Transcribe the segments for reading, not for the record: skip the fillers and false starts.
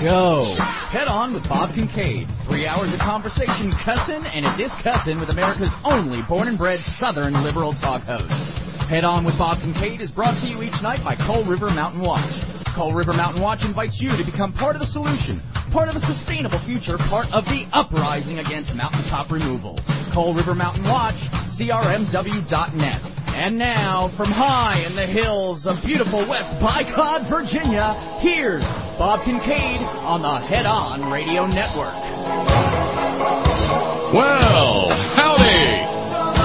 go. Head On with Bob Kincaid. 3 hours of conversation, cussin' and a discussin' with America's only born and bred Southern liberal talk host. Head On with Bob Kincaid is brought to you each night by Coal River Mountain Watch. Coal River Mountain Watch invites you to become part of the solution, part of a sustainable future, part of the uprising against mountaintop removal. Coal River Mountain Watch, crmw.net. And now, from high in the hills of beautiful West Bicod, Virginia, here's Bob Kincaid on the Head On Radio Network. Well, howdy!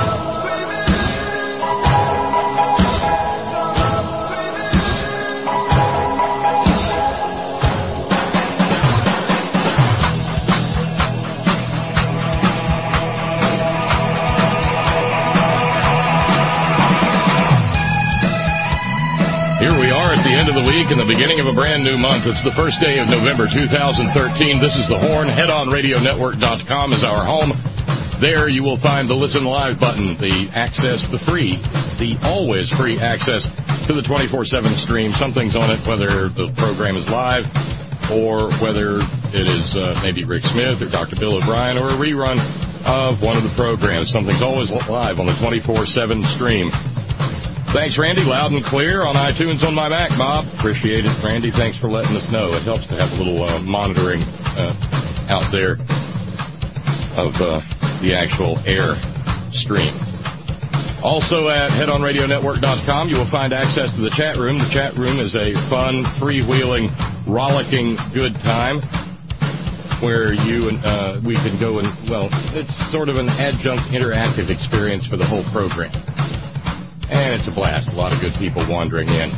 Here we are at the end of the week and the beginning of a brand new month. It's the first day of November 2013. This is The Horn. HeadOnRadioNetwork.com is our home. There you will find the Listen Live button, the access, the always free access to the 24/7 stream. Something's on it, whether the program is live or whether it is maybe Rick Smith or Dr. Bill O'Brien or a rerun of one of the programs. Something's always live on the 24/7 stream. Thanks, Randy. Loud and clear on iTunes on my Mac, Bob. Appreciate it, Randy. Thanks for letting us know. It helps to have a little monitoring out there of the actual air stream. Also at HeadOnRadioNetwork.com, you will find access to the chat room. The chat room is a fun, freewheeling, rollicking good time where you and we can go and, well, it's sort of an adjunct interactive experience for the whole program. And it's a blast. A lot of good people wandering in.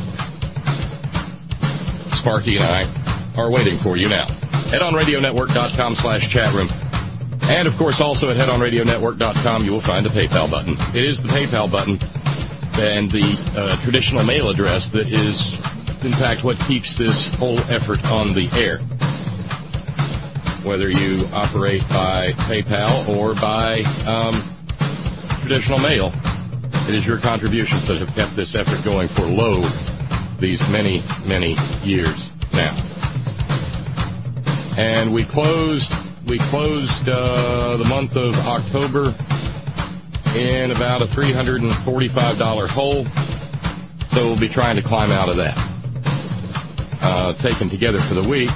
Sparky and I are waiting for you now. HeadOnRadioNetwork.com/chat room. And, of course, also at HeadOnRadioNetwork.com, you will find a PayPal button. It is the PayPal button and the traditional mail address that is, in fact, what keeps this whole effort on the air. Whether you operate by PayPal or by traditional mail, it is your contributions that have kept this effort going for these many, many years now. And we closed the month of October in about a $345 hole, so we'll be trying to climb out of that. Taken together for the week,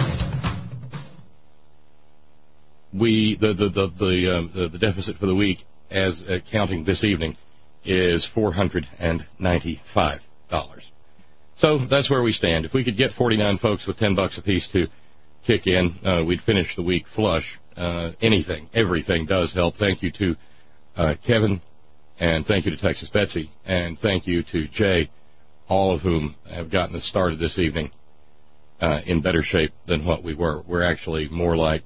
the deficit for the week, as counting this evening, is $495. So that's where we stand. If we could get 49 folks with $10 apiece to kick in, we'd finish the week flush. Everything does help. Thank you to Kevin, and thank you to Texas Betsy, and thank you to Jay, all of whom have gotten us started this evening in better shape than what we were. We're actually more like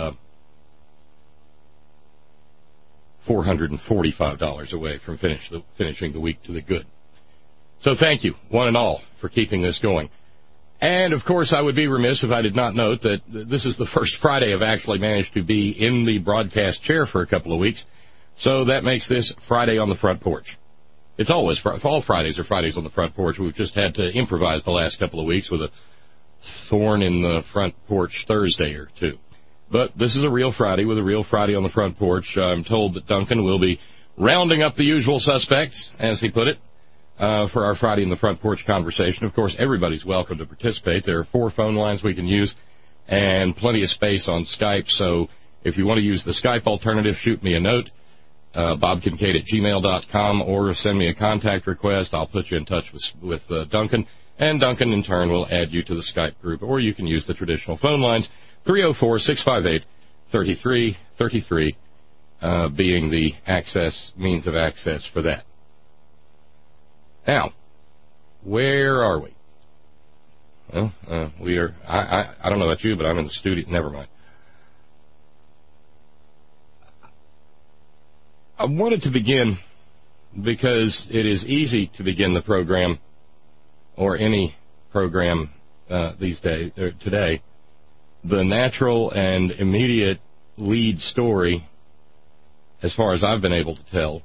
$445 away from finishing the week to the good. So thank you, one and all, for keeping this going. And, of course, I would be remiss if I did not note that this is the first Friday I've actually managed to be in the broadcast chair for a couple of weeks, so that makes this Friday on the front porch. It's always, all Fridays are Fridays on the front porch. We've just had to improvise the last couple of weeks with a thorn in the front porch Thursday or two. But this is a real Friday with a real Friday on the front porch. I'm told that Duncan will be rounding up the usual suspects, as he put it, for our Friday in the front porch conversation. Of course, everybody's welcome to participate. There are 4 phone lines we can use and plenty of space on Skype. So if you want to use the Skype alternative, shoot me a note, bobkincaid@gmail.com, or send me a contact request. I'll put you in touch with Duncan, and Duncan, in turn, will add you to the Skype group. Or you can use the traditional phone lines, 304-658-3333, being the means of access for that. Now, where are we? Well, we are, I don't know about you, but I'm in the studio. Never mind. I wanted to begin because it is easy to begin the program, or any program these days, or today. The natural and immediate lead story, as far as I've been able to tell,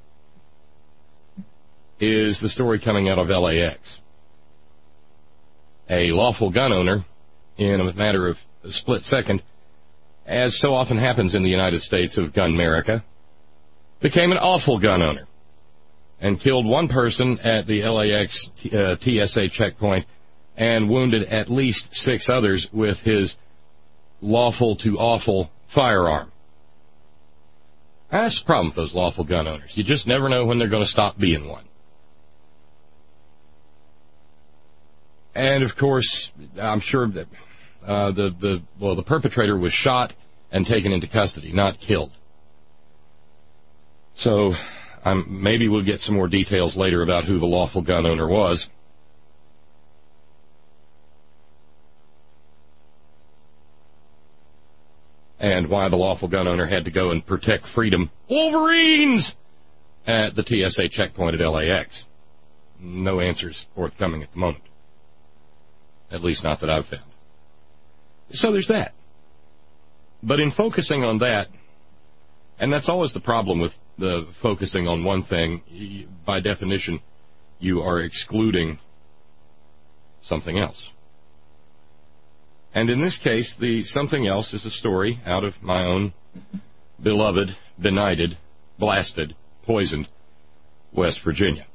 is the story coming out of LAX. A lawful gun owner in a matter of a split second, as so often happens in the United States of Gunmerica, became an awful gun owner and killed one person at the LAX TSA checkpoint and wounded at least 6 others with his lawful to awful firearm. That's the problem with those lawful gun owners. You just never know when they're going to stop being one. And, of course, I'm sure that the perpetrator was shot and taken into custody, not killed. So maybe we'll get some more details later about who the lawful gun owner was. And why the lawful gun owner had to go and protect freedom. Wolverines! At the TSA checkpoint at LAX. No answers forthcoming at the moment. At least not that I've found. So there's that. But in focusing on that, and that's always the problem with the focusing on one thing, by definition, you are excluding something else. And in this case, the something else is a story out of my own beloved, benighted, blasted, poisoned West Virginia.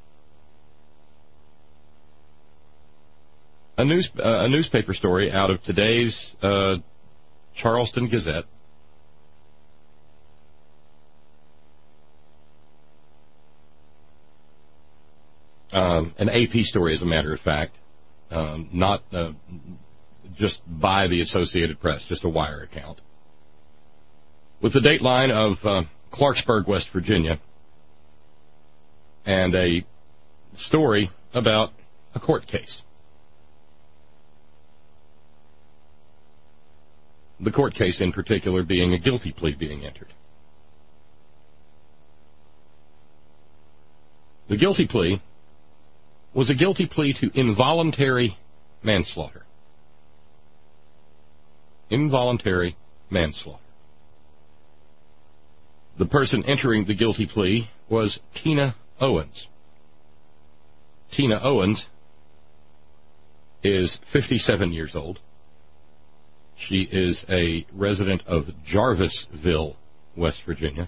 A newspaper story out of today's Charleston Gazette. An AP story, as a matter of fact, not just by the Associated Press, just a wire account, with the dateline of Clarksburg, West Virginia, and a story about a court case. The court case in particular being a guilty plea being entered. The guilty plea was a guilty plea to involuntary manslaughter. Involuntary manslaughter. The person entering the guilty plea was Tina Owens. Tina Owens is 57 years old. She is a resident of Jarvisville, West Virginia.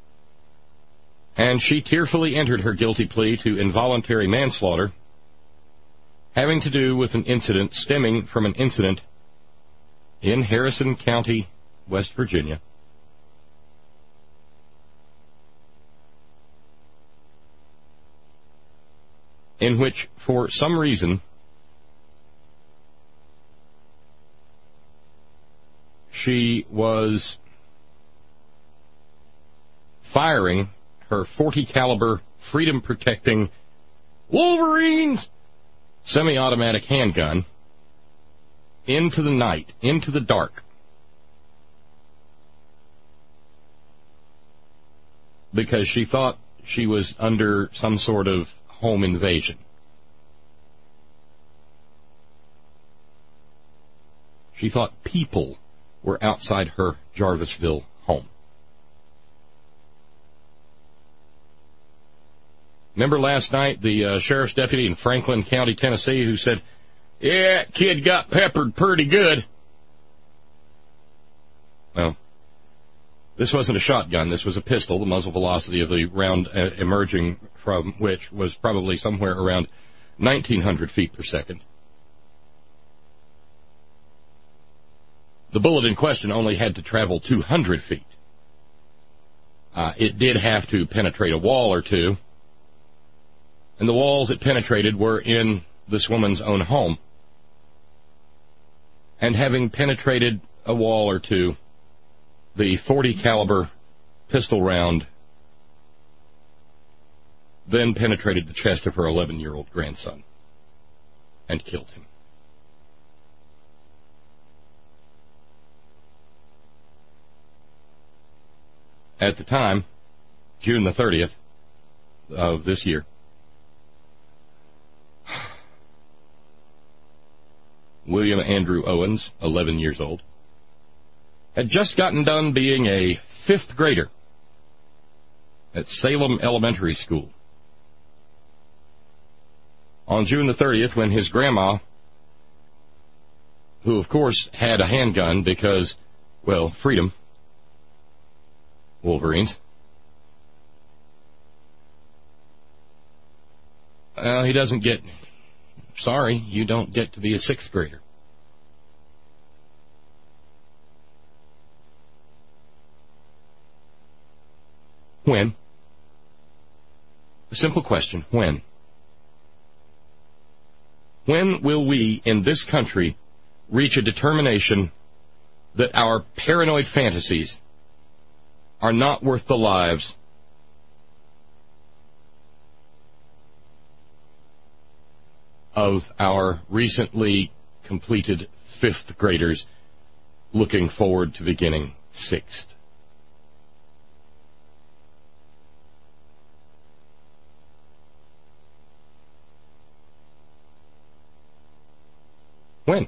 And she tearfully entered her guilty plea to involuntary manslaughter, having to do with an incident stemming from an incident in Harrison County, West Virginia, in which, for some reason, she was firing her .40 caliber freedom-protecting Wolverines semi-automatic handgun into the night, into the dark, because she thought she was under some sort of home invasion. She thought people were outside her Jarvisville home. Remember last night the sheriff's deputy in Franklin County, Tennessee, who said, "Yeah, kid got peppered pretty good." Well, this wasn't a shotgun. This was a pistol, the muzzle velocity of the round emerging from which was probably somewhere around 1,900 feet per second. The bullet in question only had to travel 200 feet. It did have to penetrate a wall or two, and the walls it penetrated were in this woman's own home. And having penetrated a wall or two, the .40 caliber pistol round then penetrated the chest of her 11-year-old grandson and killed him. At the time, June the 30th of this year, William Andrew Owens, 11 years old, had just gotten done being a 5th grader at Salem Elementary School. On June the 30th, when his grandma who, of course, had a handgun because, well, freedom. Wolverines. He doesn't get... Sorry, you don't get to be a sixth grader. When? A simple question. When? When will we, in this country, reach a determination that our paranoid fantasies are not worth the lives of our recently completed fifth graders looking forward to beginning sixth? When?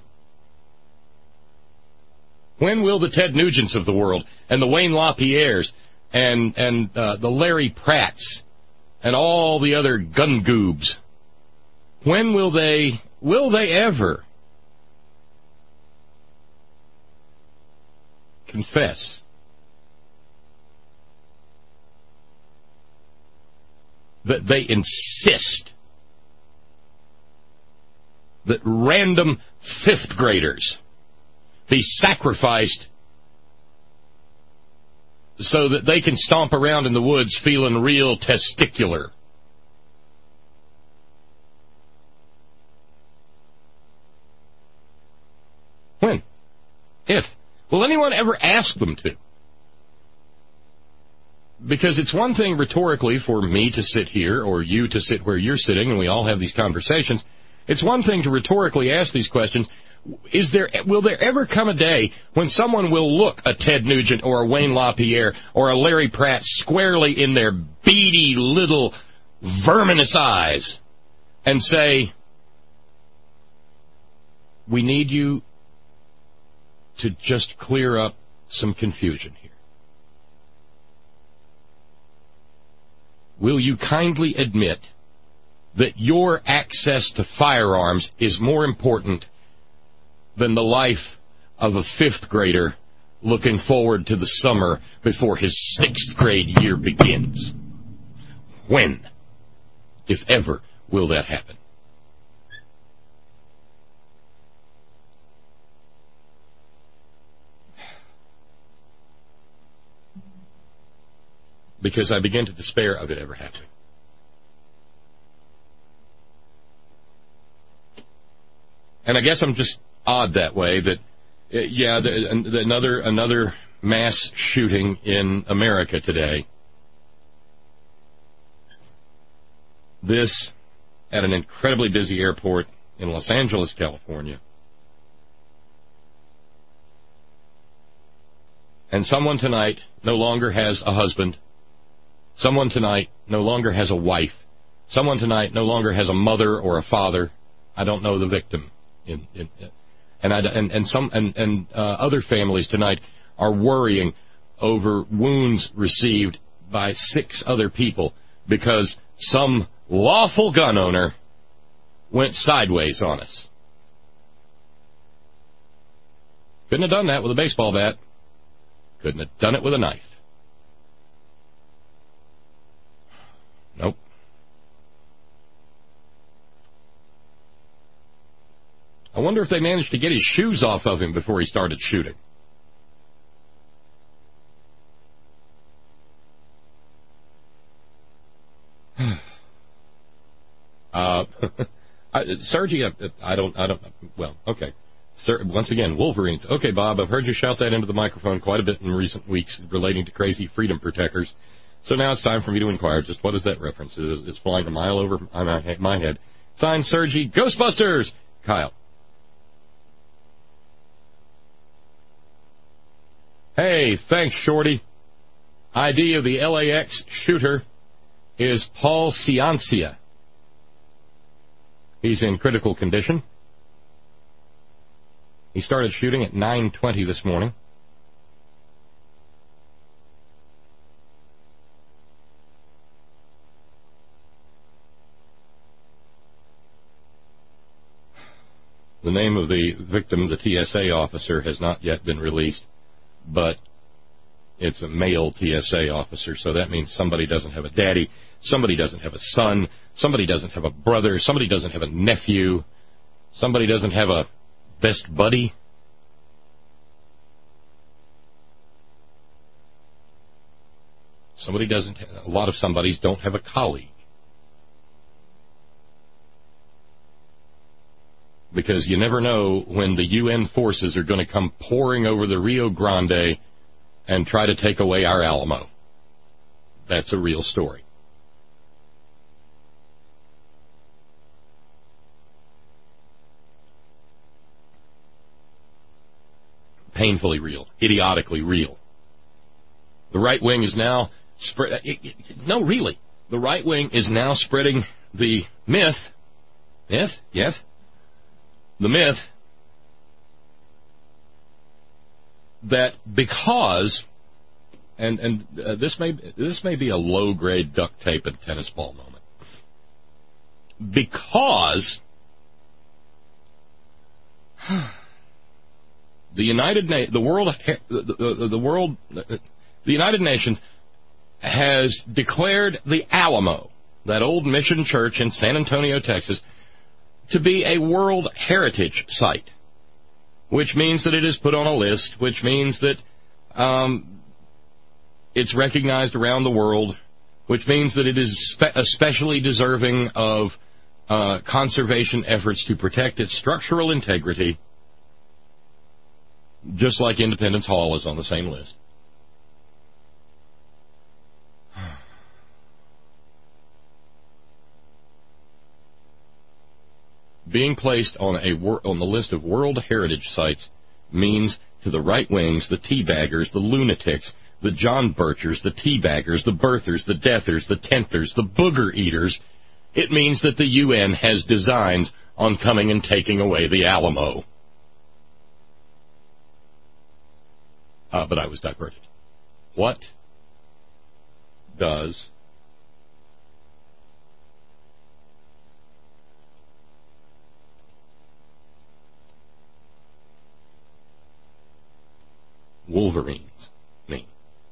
When will the Ted Nugents of the world and the Wayne LaPierres and the Larry Pratts and all the other gun goobs, when will they ever confess that they insist that random fifth graders be sacrificed so that they can stomp around in the woods feeling real testicular? When? If? Will anyone ever ask them to? Because it's one thing rhetorically for me to sit here or you to sit where you're sitting and we all have these conversations. It's one thing to rhetorically ask these questions. Will there ever come a day when someone will look a Ted Nugent or a Wayne LaPierre or a Larry Pratt squarely in their beady little verminous eyes and say, we need you to just clear up some confusion here? Will you kindly admit that your access to firearms is more important than the life of a fifth grader looking forward to the summer before his sixth grade year begins? When, if ever, will that happen? Because I begin to despair of it ever happening. And I guess I'm just odd that way, that, another mass shooting in America today. This at an incredibly busy airport in Los Angeles, California. And someone tonight no longer has a husband. Someone tonight no longer has a wife. Someone tonight no longer has a mother or a father. I don't know the victim. Other families tonight are worrying over wounds received by 6 other people because some lawful gun owner went sideways on us. Couldn't have done that with a baseball bat. Couldn't have done it with a knife. Nope. I wonder if they managed to get his shoes off of him before he started shooting. Sergi, I don't, well, okay. Once again, Wolverines. Okay, Bob, I've heard you shout that into the microphone quite a bit in recent weeks relating to crazy freedom protectors. So now it's time for me to inquire just what is that reference? It's flying a mile over my head. Signed, Sergi, Ghostbusters! Kyle. Hey, thanks, Shorty. ID of the LAX shooter is Paul Ciancia. He's in critical condition. He started shooting at 9:20 this morning. The name of the victim, the TSA officer, has not yet been released, but it's a male TSA officer, so that means somebody doesn't have a daddy, somebody doesn't have a son, somebody doesn't have a brother, somebody doesn't have a nephew, somebody doesn't have a best buddy. A lot of somebodies don't have a colleague. Because you never know when the UN forces are going to come pouring over the Rio Grande and try to take away our Alamo. That's a real story. Painfully real. Idiotically real. The right wing is now... No, really. The right wing is now spreading the myth... Myth? Yes? The myth that because, and this may be a low-grade duct tape and tennis ball moment, because the United Nations has declared the Alamo, that old mission church in San Antonio, Texas, to be a World Heritage Site, which means that it is put on a list, which means that it's recognized around the world, which means that it is especially deserving of conservation efforts to protect its structural integrity, just like Independence Hall is on the same list. Being placed on the list of World Heritage Sites means to the right wings, the teabaggers, the lunatics, the John Birchers, the teabaggers, the birthers, the deathers, the tenthers, the booger eaters, it means that the UN has designs on coming and taking away the Alamo. But I was diverted. What does Wolverines mean?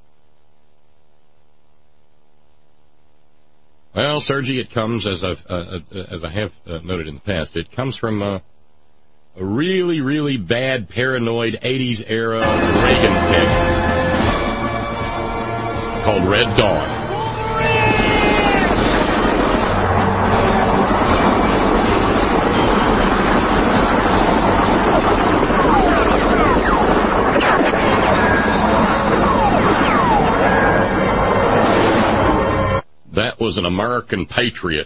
Well, Sergey, it comes, as I have noted in the past, it comes from a really, really bad, paranoid 80s era Reagan pick called Red Dawn. That was an American patriot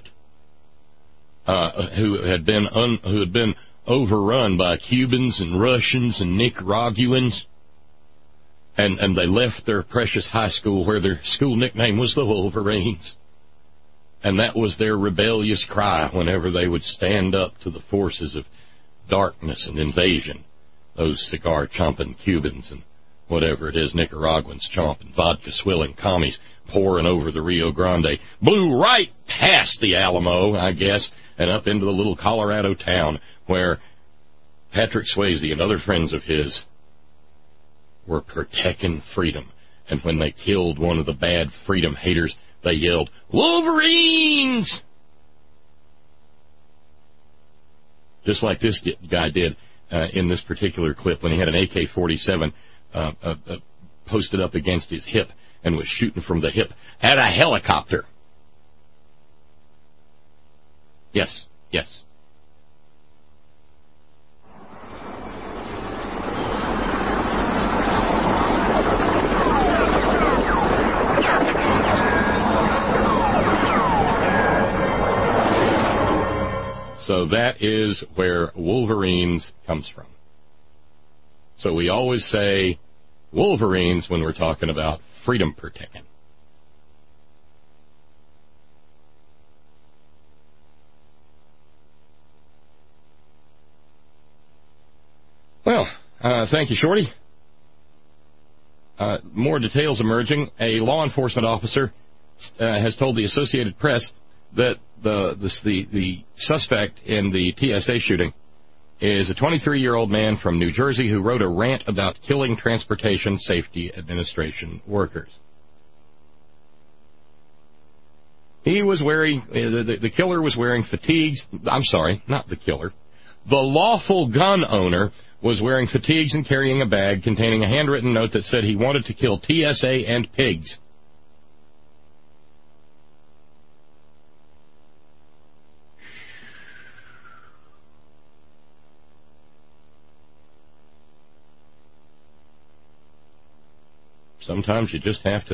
who had been overrun by Cubans and Russians and Nicaraguans, and they left their precious high school where their school nickname was the Wolverines, and that was their rebellious cry whenever they would stand up to the forces of darkness and invasion. Those cigar-chomping Cubans and whatever it is, Nicaraguans chomping, vodka-swilling commies pouring over the Rio Grande, blew right past the Alamo, I guess, and up into the little Colorado town where Patrick Swayze and other friends of his were protecting freedom. And when they killed one of the bad freedom haters, they yelled, "Wolverines!" Just like this guy did in this particular clip when he had an AK-47 posted up against his hip and was shooting from the hip at a helicopter. Yes, yes. So that is where Wolverines comes from. So we always say Wolverines when we're talking about freedom protecting. Well, thank you, Shorty. More details emerging. A law enforcement officer has told the Associated Press that the suspect in the TSA shooting is a 23-year-old man from New Jersey who wrote a rant about killing Transportation Safety Administration workers. He was wearing, the killer was wearing fatigues. I'm sorry, not the killer. The lawful gun owner was wearing fatigues and carrying a bag containing a handwritten note that said he wanted to kill TSA and pigs. Sometimes you just have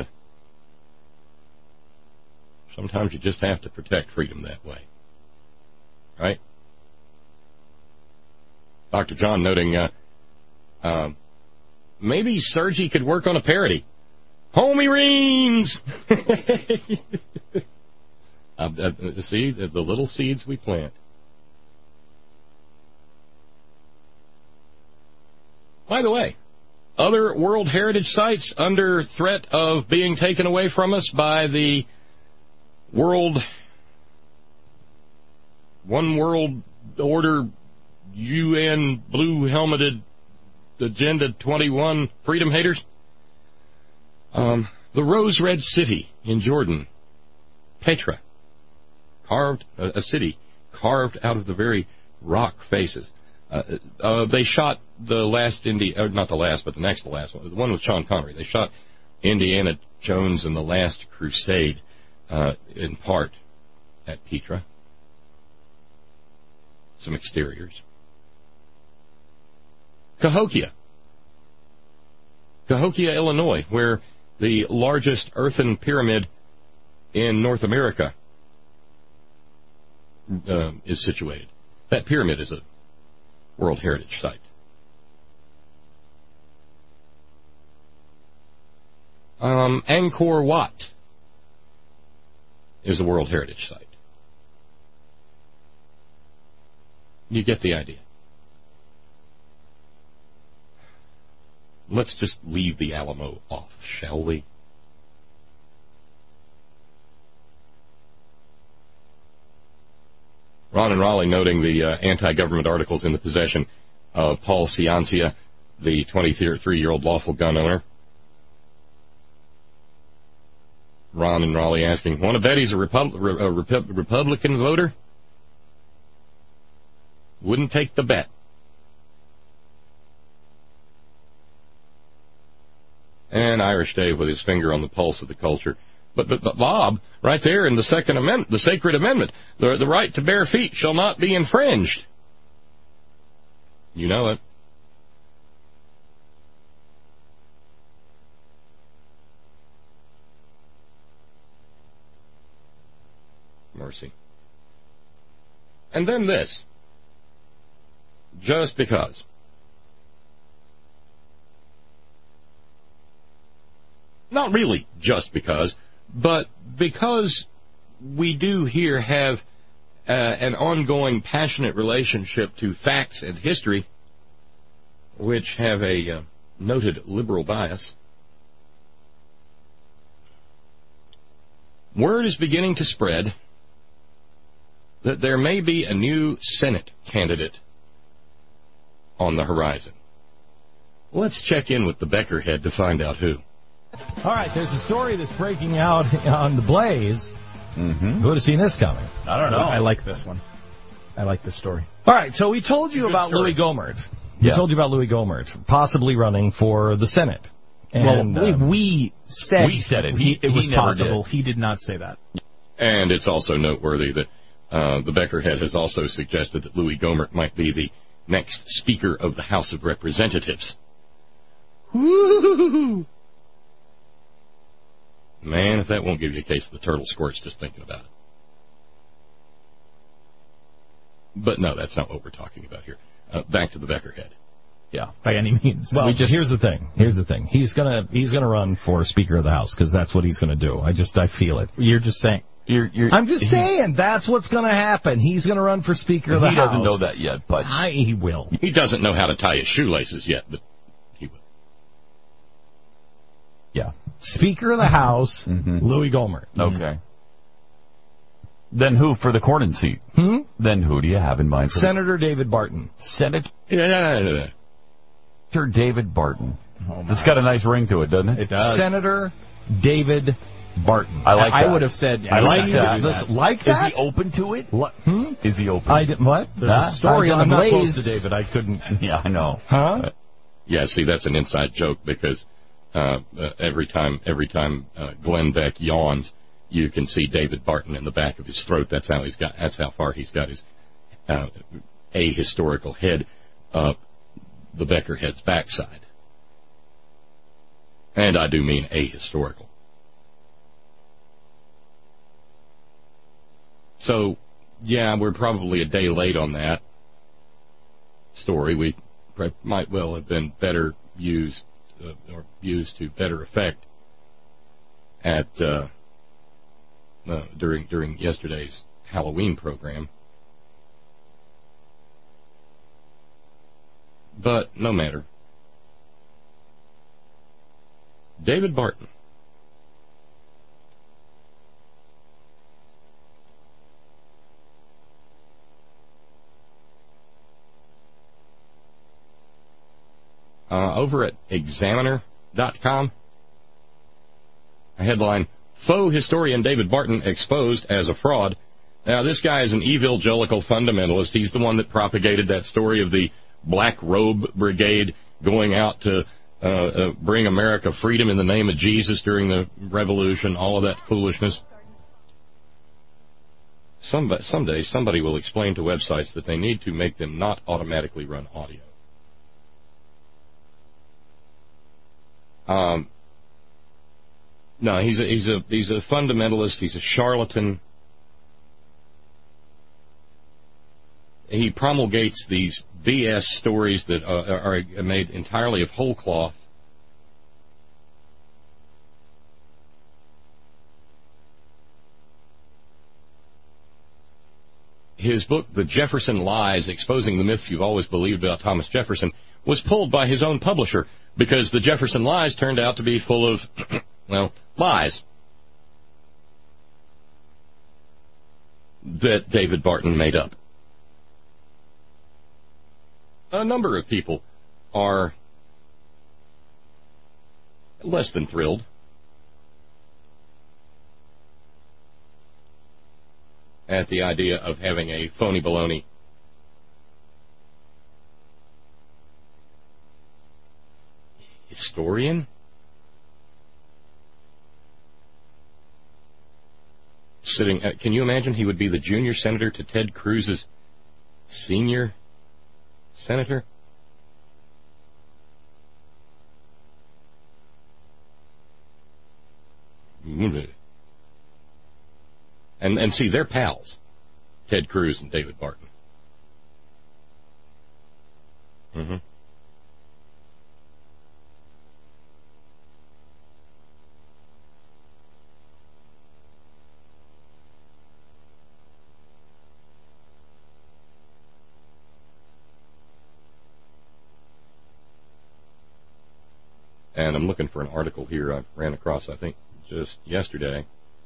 to protect freedom that way. Right? Dr. John noting, maybe Sergi could work on a parody. Homie Reens! See, the little seeds we plant. By the way, other World Heritage sites under threat of being taken away from us by the One World Order UN blue-helmeted Agenda 21 freedom haters. The Rose Red City in Jordan, Petra, a city carved out of the very rock faces. They shot the next to last one, the one with Sean Connery. They shot Indiana Jones and the Last Crusade, in part at Petra. Some exteriors. Cahokia, Illinois, where the largest earthen pyramid in North America is situated. That pyramid is a World Heritage Site. Angkor Wat is a World Heritage Site. You get the idea. Let's just leave the Alamo off, shall we? Ron and Raleigh noting the anti-government articles in the possession of Paul Ciancia, the 23-year-old lawful gun owner. Ron and Raleigh asking, want to bet he's a Republican voter? Wouldn't take the bet. And Irish Dave with his finger on the pulse of the culture. But Bob, right there in the Second Amendment, the Sacred Amendment, the right to bare feet shall not be infringed. You know it. Mercy. And then this. Just because. Not really just because, but because we do here have an ongoing passionate relationship to facts and history, which have a noted liberal bias. Word is beginning to spread that there may be a new Senate candidate on the horizon. Let's check in with the Beckerhead to find out who. All right, there's a story that's breaking out on the Blaze. Mm-hmm. Who would have seen this coming? I don't know. I like this one. I like this story. All right, so we told you about Louis Gohmert. We told you about Louis Gohmert possibly running for the Senate. And, we said it. It was possible. He did not say that. And it's also noteworthy that the Beckerhead has also suggested that Louis Gohmert might be the next Speaker of the House of Representatives. Woo! Man, if that won't give you a case of the turtle squirts just thinking about it. But no, that's not what we're talking about here. Back to the Beckerhead. Yeah, by any means. Well, here's the thing. He's gonna run for Speaker of the House because that's what he's gonna do. I feel it. You're just saying. I'm just saying that's what's gonna happen. He's gonna run for Speaker of the House. He doesn't know that yet, but he will. He doesn't know how to tie his shoelaces yet, but he will. Yeah. Speaker of the House, Louis Gohmert. Okay. Then who for the Cornyn seat? Then who do you have in mind? Senator David Barton. Senator David Barton. It's got a nice ring to it, doesn't it? It does. Senator David Barton. I like that. I would have said... I like that. Like that? Is he open to it? Is he open? What? There's a story on I'm the not Blaze. close to David. I couldn't. Yeah, I know. Huh? Yeah, see, that's an inside joke because every time Glenn Beck yawns, you can see David Barton in the back of his throat. That's how far he's got his ahistorical head up the Becker head's backside. And I do mean ahistorical. So, yeah, we're probably a day late on that story. We might well have been better used or used to better effect at during yesterday's Halloween program. But no matter. David Barton. Over at Examiner.com, a headline, Faux historian David Barton exposed as a fraud. Now, this guy is an evangelical fundamentalist. He's the one that propagated that story of the Black Robe Brigade going out to bring America freedom in the name of Jesus during the Revolution, all of that foolishness. Someday somebody will explain to websites that they need to make them not automatically run audio. No, he's a fundamentalist. He's a charlatan. He promulgates these BS stories that are made entirely of whole cloth. His book, The Jefferson Lies, Exposing the Myths You've Always Believed About Thomas Jefferson, was pulled by his own publisher because The Jefferson Lies turned out to be full of, well, lies that David Barton made up. A number of people are less than thrilled. At the idea of having a phony baloney historian sitting. Can you imagine? He would be the junior senator to Ted Cruz's senior senator. And see, they're pals, Ted Cruz and David Barton. And I'm looking for an article here I ran across, I think, just yesterday.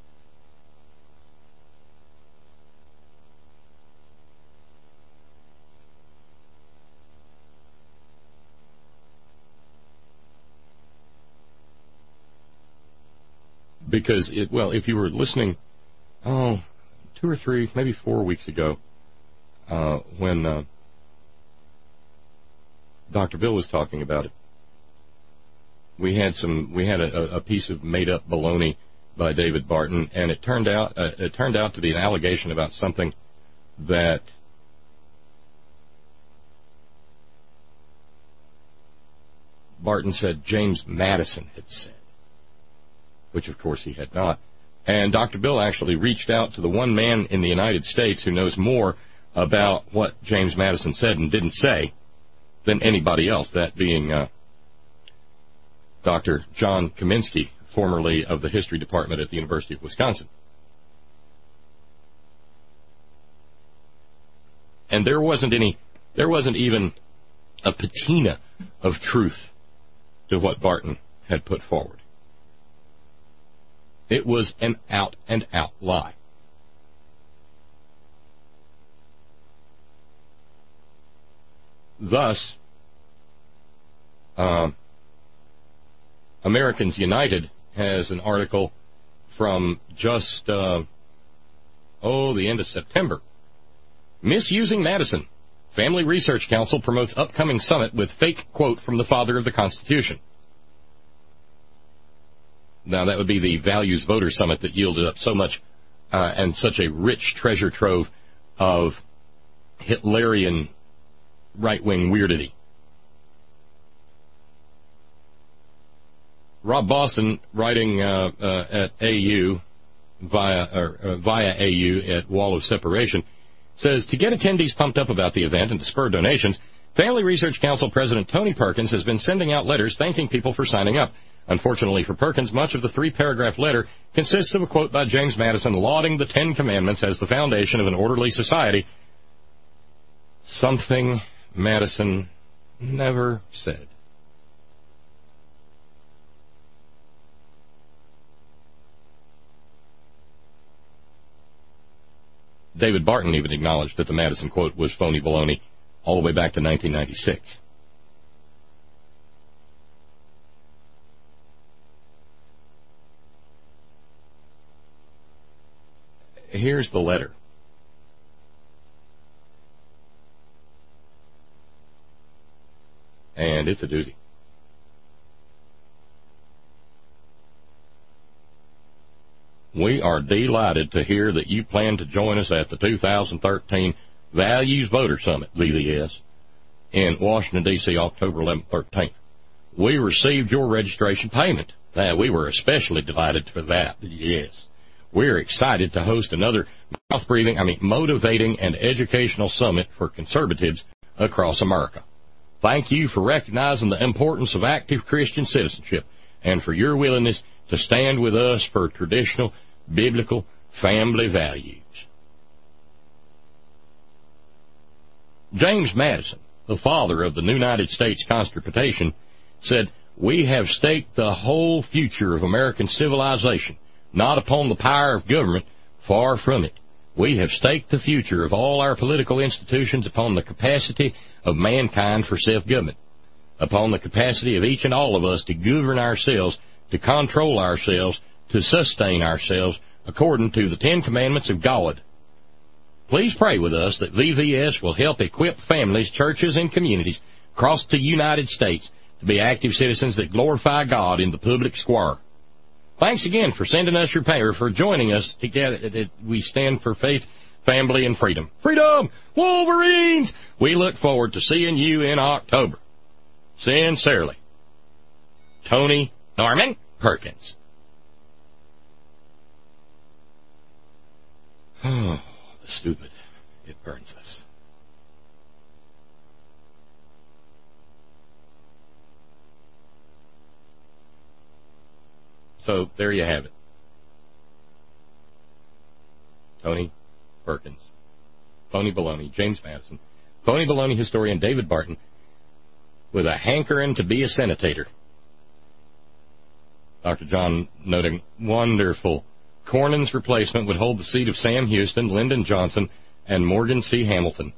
Because, if you were listening, 2 or 3, maybe 4 weeks ago, when Dr. Bill was talking about it, we had a piece of made-up baloney by David Barton, and it turned out to be an allegation about something that Barton said James Madison had said, which of course he had not. And Dr. Bill actually reached out to the one man in the United States who knows more about what James Madison said and didn't say than anybody else, that being Dr. John Kaminsky, formerly of the history department at the University of Wisconsin. And there wasn't even a patina of truth to what Barton had put forward. It was an out-and-out lie. thus, Americans United has an article from just, the end of September. Misusing Madison. Family Research Council promotes upcoming summit with fake quote from the father of the Constitution. Now, that would be the Values Voter Summit that yielded up so much and such a rich treasure trove of Hitlerian right-wing weirdity. Rob Boston, writing at AU, via AU at Wall of Separation, says, to get attendees pumped up about the event and to spur donations, Family Research Council President Tony Perkins has been sending out letters thanking people for signing up. Unfortunately for Perkins, much of the 3-paragraph letter consists of a quote by James Madison lauding the 10 Commandments as the foundation of an orderly society, something Madison never said. David Barton even acknowledged that the Madison quote was phony baloney all the way back to 1996. Here's the letter. And it's a doozy. We are delighted to hear that you plan to join us at the 2013 Values Voter Summit, VVS, in Washington, D.C., October 11th, 13th. We received your registration payment. We were especially delighted for that, yes. We're excited to host another motivating and educational summit for conservatives across America. Thank you for recognizing the importance of active Christian citizenship and for your willingness to stand with us for traditional biblical family values. James Madison, the father of the United States Constitution, said, we have staked the whole future of American civilization, not upon the power of government, far from it. We have staked the future of all our political institutions upon the capacity of mankind for self-government, upon the capacity of each and all of us to govern ourselves, to control ourselves, to sustain ourselves according to the 10 Commandments of God. Please pray with us that VVS will help equip families, churches, and communities across the United States to be active citizens that glorify God in the public square. Thanks again for sending us your prayer, for joining us together. We stand for faith, family, and freedom. Freedom! Wolverines! We look forward to seeing you in October. Sincerely, Tony Norman Perkins. Oh, the stupid. It burns us. So, there you have it. Tony Perkins. Phony baloney. James Madison. Phony baloney historian David Barton with a hankering to be a senator. Dr. John noting, wonderful. Cornyn's replacement would hold the seat of Sam Houston, Lyndon Johnson, and Morgan C. Hamilton.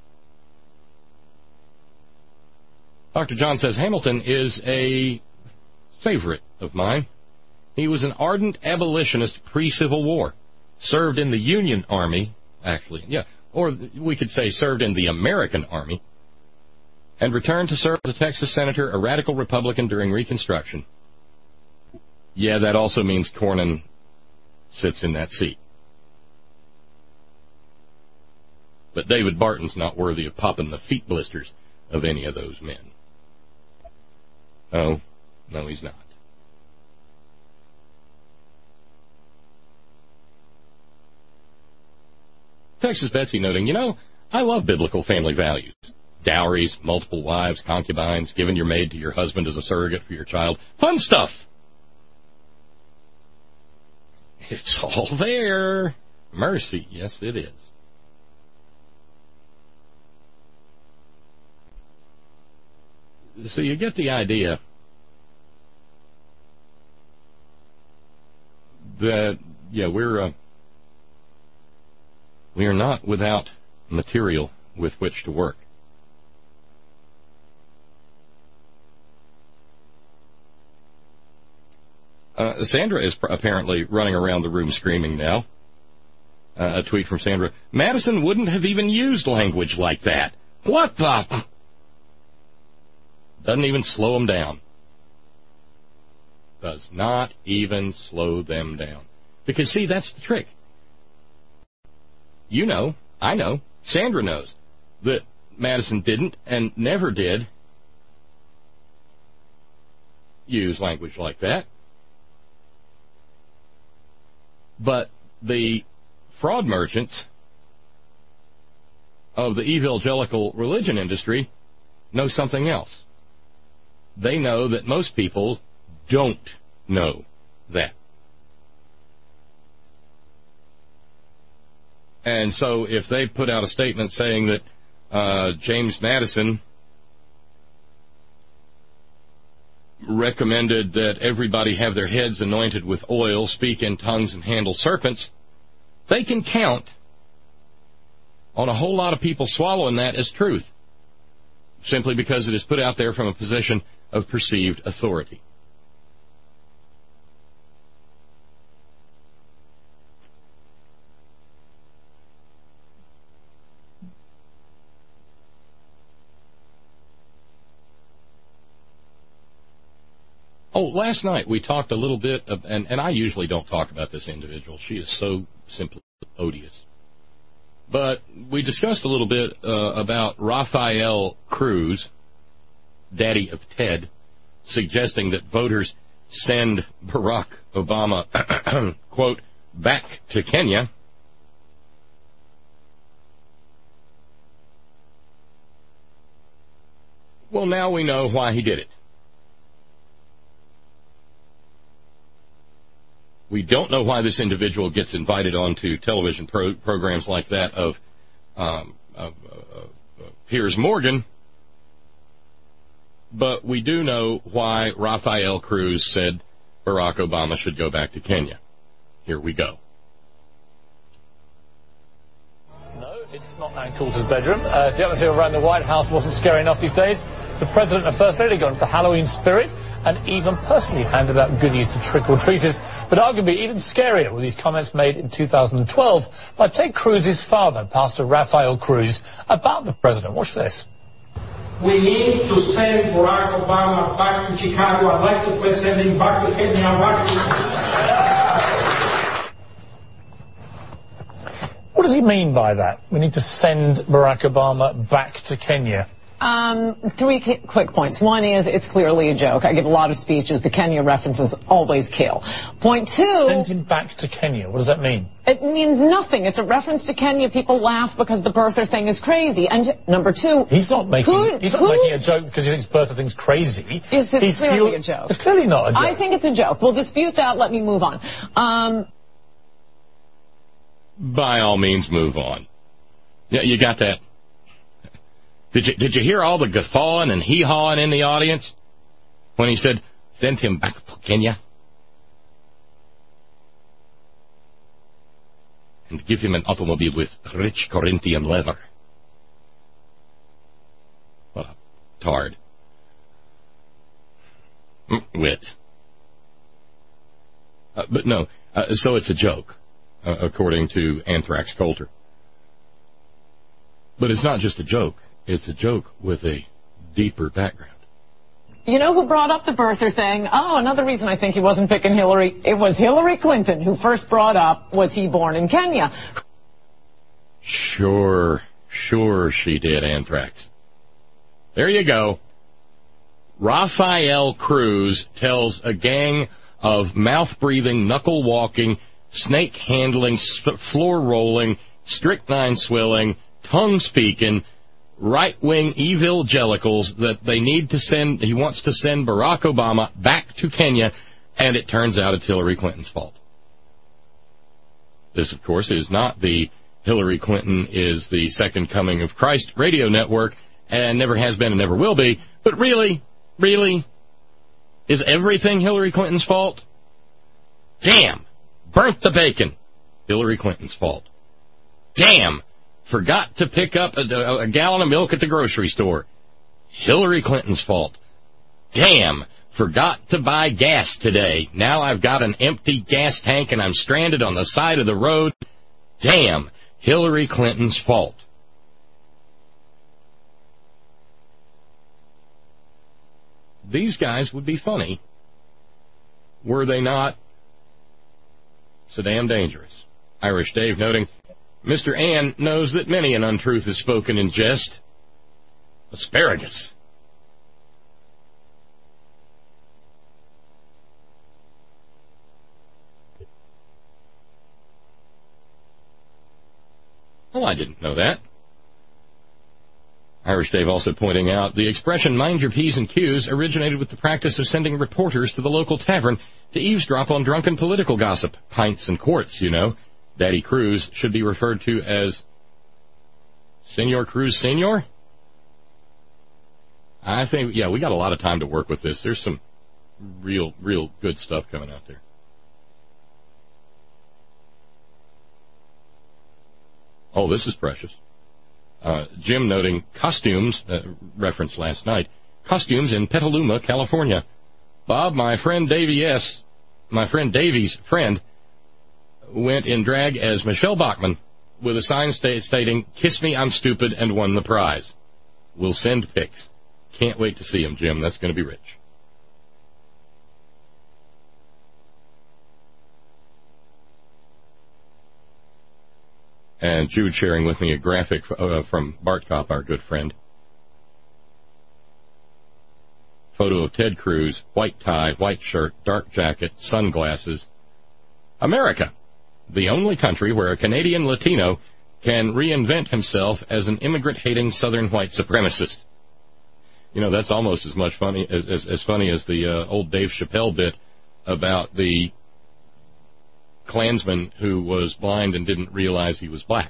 Dr. John says, Hamilton is a favorite of mine. He was an ardent abolitionist pre-Civil War, served in the Union Army, or we could say served in the American Army, and returned to serve as a Texas senator, a radical Republican during Reconstruction. Yeah, that also means Cornyn sits in that seat. But David Barton's not worthy of popping the feet blisters of any of those men. Oh, no, he's not. Texas Betsy noting, I love biblical family values. Dowries, multiple wives, concubines, giving your maid to your husband as a surrogate for your child. Fun stuff. It's all there. Mercy, yes, it is. So you get the idea that, we are not without material with which to work. Sandra is apparently running around the room screaming now. A tweet from Sandra. Madison wouldn't have even used language like that. What the... Doesn't even slow them down. Does not even slow them down. Because, see, that's the trick. You know, I know, Sandra knows that Madison didn't and never did use language like that. But the fraud merchants of the evangelical religion industry know something else. They know that most people don't know that. And so if they put out a statement saying that James Madison recommended that everybody have their heads anointed with oil, speak in tongues, and handle serpents, they can count on a whole lot of people swallowing that as truth, simply because it is put out there from a position of perceived authority. Oh, last night we talked a little bit, and I usually don't talk about this individual. She is so simply odious. But we discussed a little bit about Rafael Cruz, daddy of Ted, suggesting that voters send Barack Obama, quote, back to Kenya. Well, now we know why he did it. We don't know why this individual gets invited onto television programs like that of Piers Morgan, but we do know why Rafael Cruz said Barack Obama should go back to Kenya. Here we go. No, it's not Ann Coulter's bedroom. If the atmosphere around the White House wasn't scary enough these days, the President and First Lady got into the Halloween spirit and even personally handed out goodies to trick-or-treaters. But arguably even scarier were these comments made in 2012 by Ted Cruz's father, Pastor Rafael Cruz, about the President. Watch this. We need to send Barack Obama back to Chicago. I'd like to send him back to Kenya. What does he mean by that? We need to send Barack Obama back to Kenya. Three quick points. One is it's clearly a joke. I give a lot of speeches. The Kenya references always kill. Point two... Send him back to Kenya. What does that mean? It means nothing. It's a reference to Kenya. People laugh because the birther thing is crazy. And number two... He's not making a joke because he thinks birther thing's crazy. It's clearly a joke. It's clearly not a joke. I think it's a joke. We'll dispute that. Let me move on. By all means, move on. Yeah, you got that. Did you hear all the guffawing and hee-hawing in the audience when he said, send him back to Kenya? And give him an automobile with rich Corinthian leather. What a tard. Wit. But no, so it's a joke, according to Anthrax Coulter. But it's not just a joke. It's a joke with a deeper background. You know who brought up the birther thing? Oh, another reason I think he wasn't picking Hillary. It was Hillary Clinton who first brought up, was he born in Kenya? Sure she did, Anthrax. There you go. Rafael Cruz tells a gang of mouth-breathing, knuckle-walking, snake-handling, floor-rolling, strychnine-swilling, tongue-speaking, right-wing evangelicals that he wants to send Barack Obama back to Kenya, and it turns out it's Hillary Clinton's fault. This, of course, is not the Hillary Clinton is the second coming of Christ radio network, and never has been and never will be, but really, is everything Hillary Clinton's fault? Damn, burnt the bacon, Hillary Clinton's fault. Damn, forgot to pick up a gallon of milk at the grocery store. Hillary Clinton's fault. Damn, forgot to buy gas today. Now I've got an empty gas tank and I'm stranded on the side of the road. Damn, Hillary Clinton's fault. These guys would be funny were they not so damn dangerous. Irish Dave noting, Mr. Ann knows that many an untruth is spoken in jest. Asparagus. Oh, I didn't know that. Irish Dave also pointing out, the expression mind your P's and Q's originated with the practice of sending reporters to the local tavern to eavesdrop on drunken political gossip. Pints and quarts, you know. Daddy Cruz should be referred to as Senor Cruz Senior? I think, yeah, we got a lot of time to work with this. There's some real good stuff coming out there. Oh, this is precious. Jim noting costumes, reference last night, costumes in Petaluma, California. Bob, my friend Davy's friend, went in drag as Michelle Bachmann with a sign stating, "Kiss me, I'm stupid," and won the prize. We'll send pics. Can't wait to see him, Jim. That's going to be rich. And Jude sharing with me a graphic from Bart Kopp, our good friend. Photo of Ted Cruz, white tie, white shirt, dark jacket, sunglasses. America, the only country where a Canadian Latino can reinvent himself as an immigrant-hating Southern white supremacist. You know, that's almost as much funny as funny as the old Dave Chappelle bit about the Klansman who was blind and didn't realize he was black.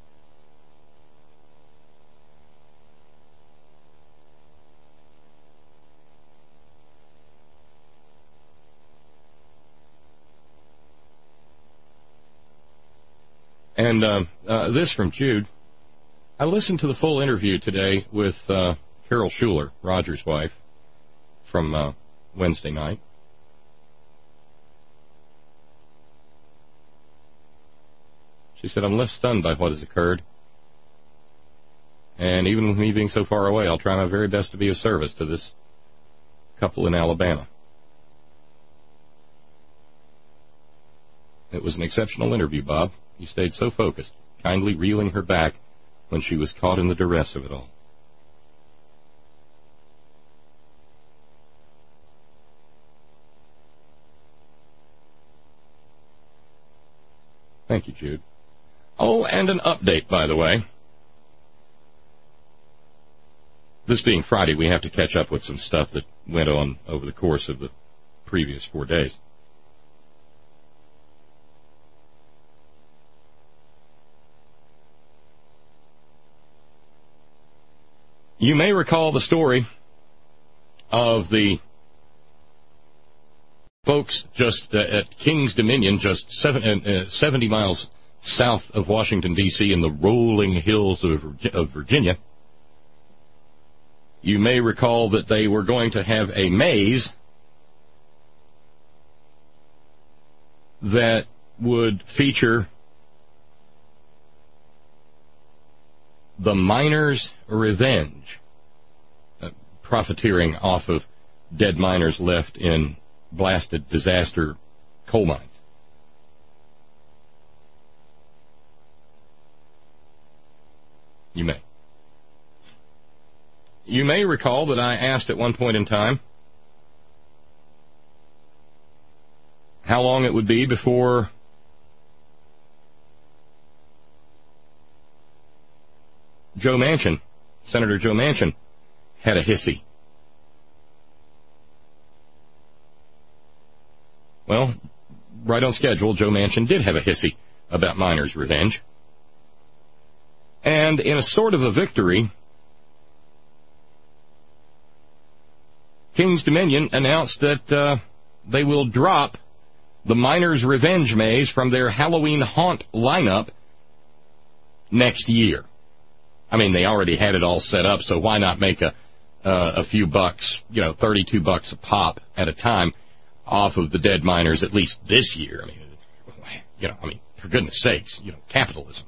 And this from Jude. I listened to the full interview today with Carol Schuler, Roger's wife, from Wednesday night. She said, I'm left stunned by what has occurred. And even with me being so far away, I'll try my very best to be of service to this couple in Alabama. It was an exceptional interview, Bob. You stayed so focused, kindly reeling her back when she was caught in the duress of it all. Thank you, Jude. Oh, and an update, by the way. This being Friday, we have to catch up with some stuff that went on over the course of the previous 4 days. You may recall the story of the folks just at King's Dominion, just 70 miles south of Washington, D.C., in the rolling hills of Virginia. You may recall that they were going to have a maze that would feature the miners' revenge, profiteering off of dead miners left in blasted disaster coal mines. You may recall that I asked at one point in time how long it would be before Joe Manchin, Senator Joe Manchin, had a hissy. Well, right on schedule, Joe Manchin did have a hissy about miners' revenge. And in a sort of a victory, King's Dominion announced that they will drop the miners' revenge maze from their Halloween haunt lineup next year. I mean, they already had it all set up, so why not make a few bucks, $32 a pop at a time off of the dead miners, at least this year. I mean, for goodness sakes, capitalism.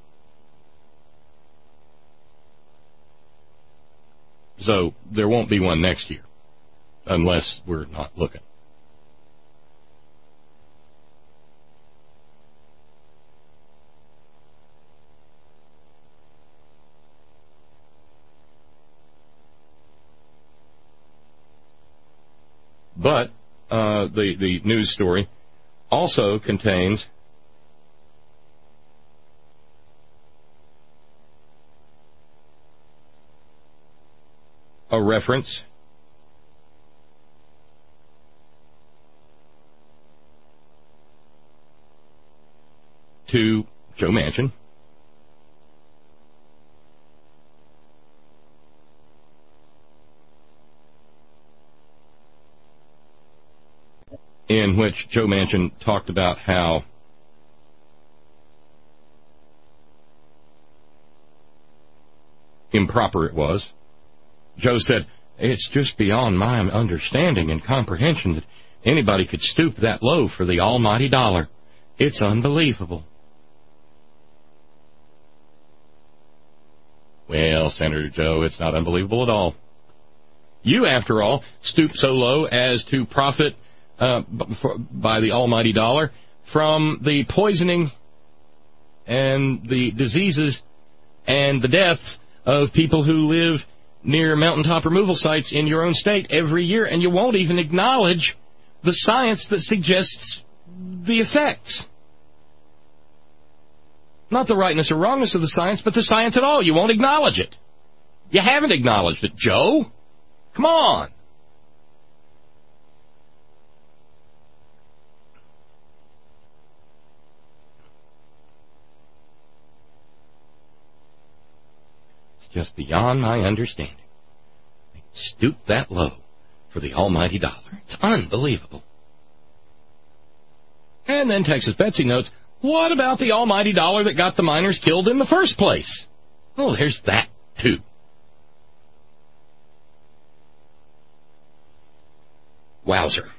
So there won't be one next year, unless we're not looking. But the news story also contains a reference to Joe Manchin, in which Joe Manchin talked about how improper it was. Joe said, "It's just beyond my understanding and comprehension that anybody could stoop that low for the almighty dollar. It's unbelievable." Well, Senator Joe, it's not unbelievable at all. You, after all, stoop so low as to profit by the almighty dollar from the poisoning and the diseases and the deaths of people who live near mountaintop removal sites in your own state every year, and you won't even acknowledge the science that suggests the effects. Not the rightness or wrongness of the science, but the science at all. You won't acknowledge it. You haven't acknowledged it, Joe. Come on. Just beyond my understanding. They stoop that low for the almighty dollar. It's unbelievable. And then Texas Betsy notes, what about the almighty dollar that got the miners killed in the first place? Oh, there's that, too. Wowzer.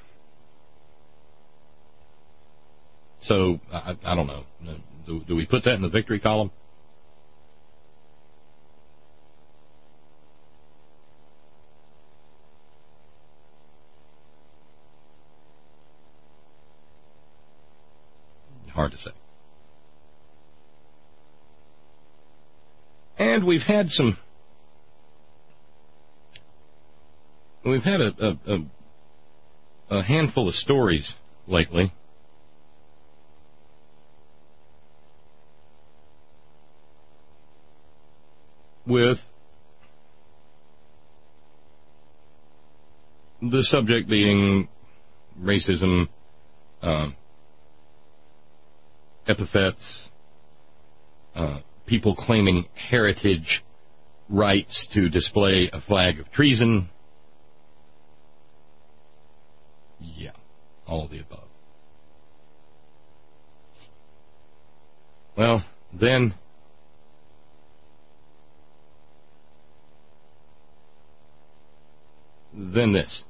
So, I don't know. Do we put that in the victory column? Hard to say. And we've had a handful of stories lately with the subject being racism, epithets, people claiming heritage rights to display a flag of treason. Yeah, all of the above. Well, then this.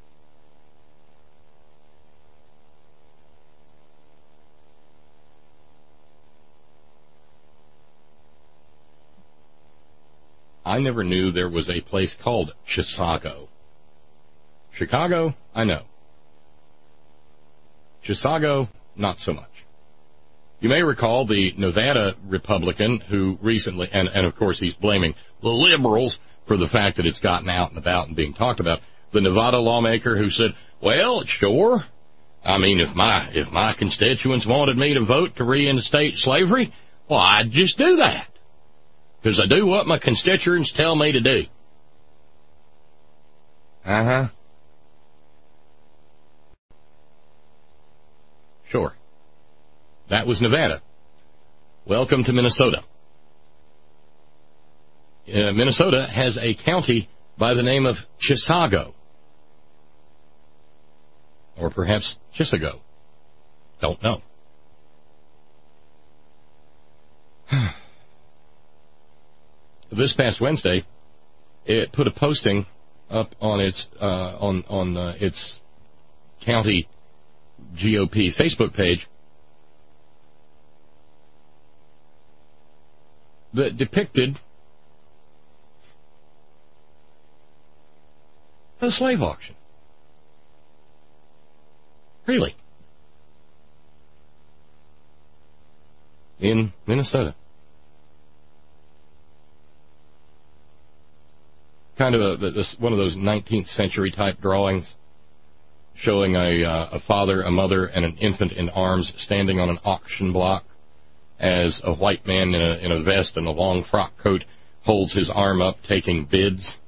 I never knew there was a place called Chisago. Chicago, I know. Chisago, not so much. You may recall the Nevada Republican who recently, and of course he's blaming the liberals for the fact that it's gotten out and about and being talked about, the Nevada lawmaker who said, well, sure, I mean, if my constituents wanted me to vote to reinstate slavery, well, I'd just do that. Because I do what my constituents tell me to do. Uh-huh. Sure. That was Nevada. Welcome to Minnesota. Minnesota has a county by the name of Chisago. Or perhaps Chisago. Don't know. This past Wednesday, it put a posting up on its its county GOP Facebook page that depicted a slave auction. Really? In Minnesota. Kind of one of those 19th century type drawings showing a father, a mother, and an infant in arms standing on an auction block as a white man in a vest and a long frock coat holds his arm up taking bids.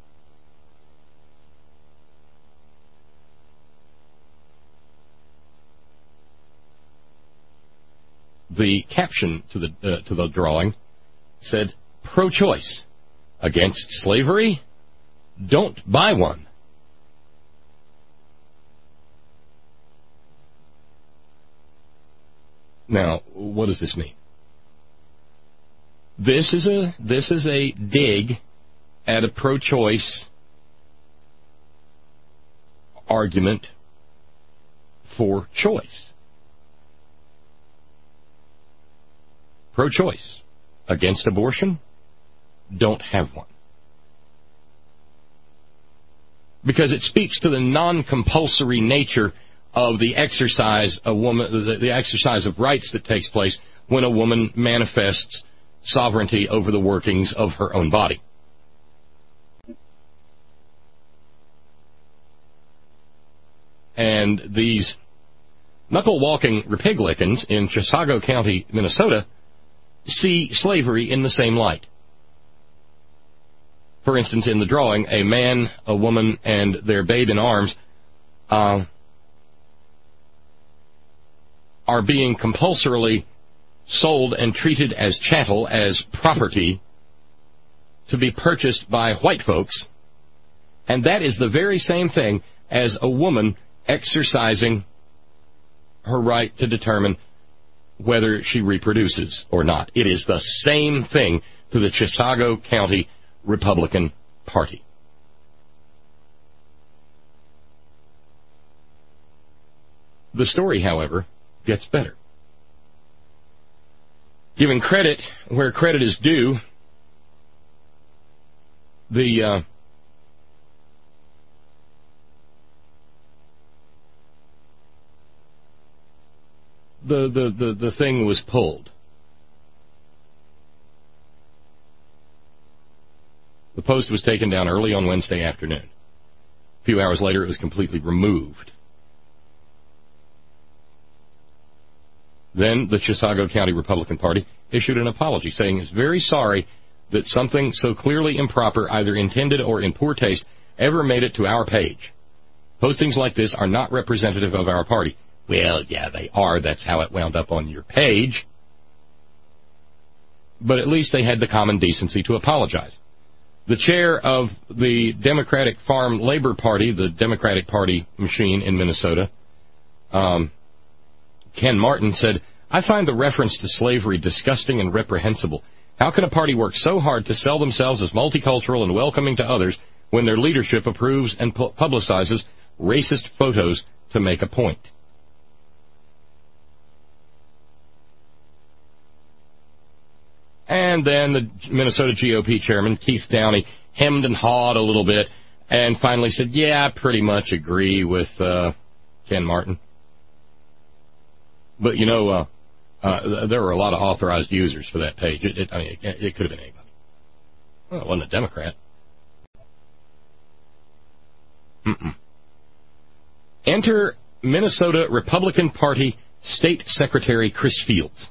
The caption to the drawing said, "Pro-choice, against slavery? Don't buy one." Now, what does this mean? This is a dig at a pro-choice argument for choice. Pro-choice, against abortion? Don't have one. Because it speaks to the non-compulsory nature of the exercise the exercise of rights that takes place when a woman manifests sovereignty over the workings of her own body. And these knuckle-walking Republicans in Chisago County, Minnesota, see slavery in the same light. For instance, in the drawing, a man, a woman, and their babe in arms are being compulsorily sold and treated as chattel, as property, to be purchased by white folks. And that is the very same thing as a woman exercising her right to determine whether she reproduces or not. It is the same thing to the Chisago County Republican Party. The story, however, gets better. Giving credit where credit is due, the thing was pulled. The post was taken down early on Wednesday afternoon. A few hours later, it was completely removed. Then the Chisago County Republican Party issued an apology saying it's very sorry that something so clearly improper, either intended or in poor taste, ever made it to our page. Postings like this are not representative of our party. Well, yeah, they are. That's how it wound up on your page. But at least they had the common decency to apologize. The chair of the Democratic Farm Labor Party, the Democratic Party machine in Minnesota, Ken Martin, said, "I find the reference to slavery disgusting and reprehensible. How can a party work so hard to sell themselves as multicultural and welcoming to others when their leadership approves and publicizes racist photos to make a point?" And then the Minnesota GOP chairman, Keith Downey, hemmed and hawed a little bit and finally said, "Yeah, I pretty much agree with Ken Martin." But, you know, there were a lot of authorized users for that page. It could have been anybody. Well, it wasn't a Democrat. Enter Minnesota Republican Party State Secretary Chris Fields,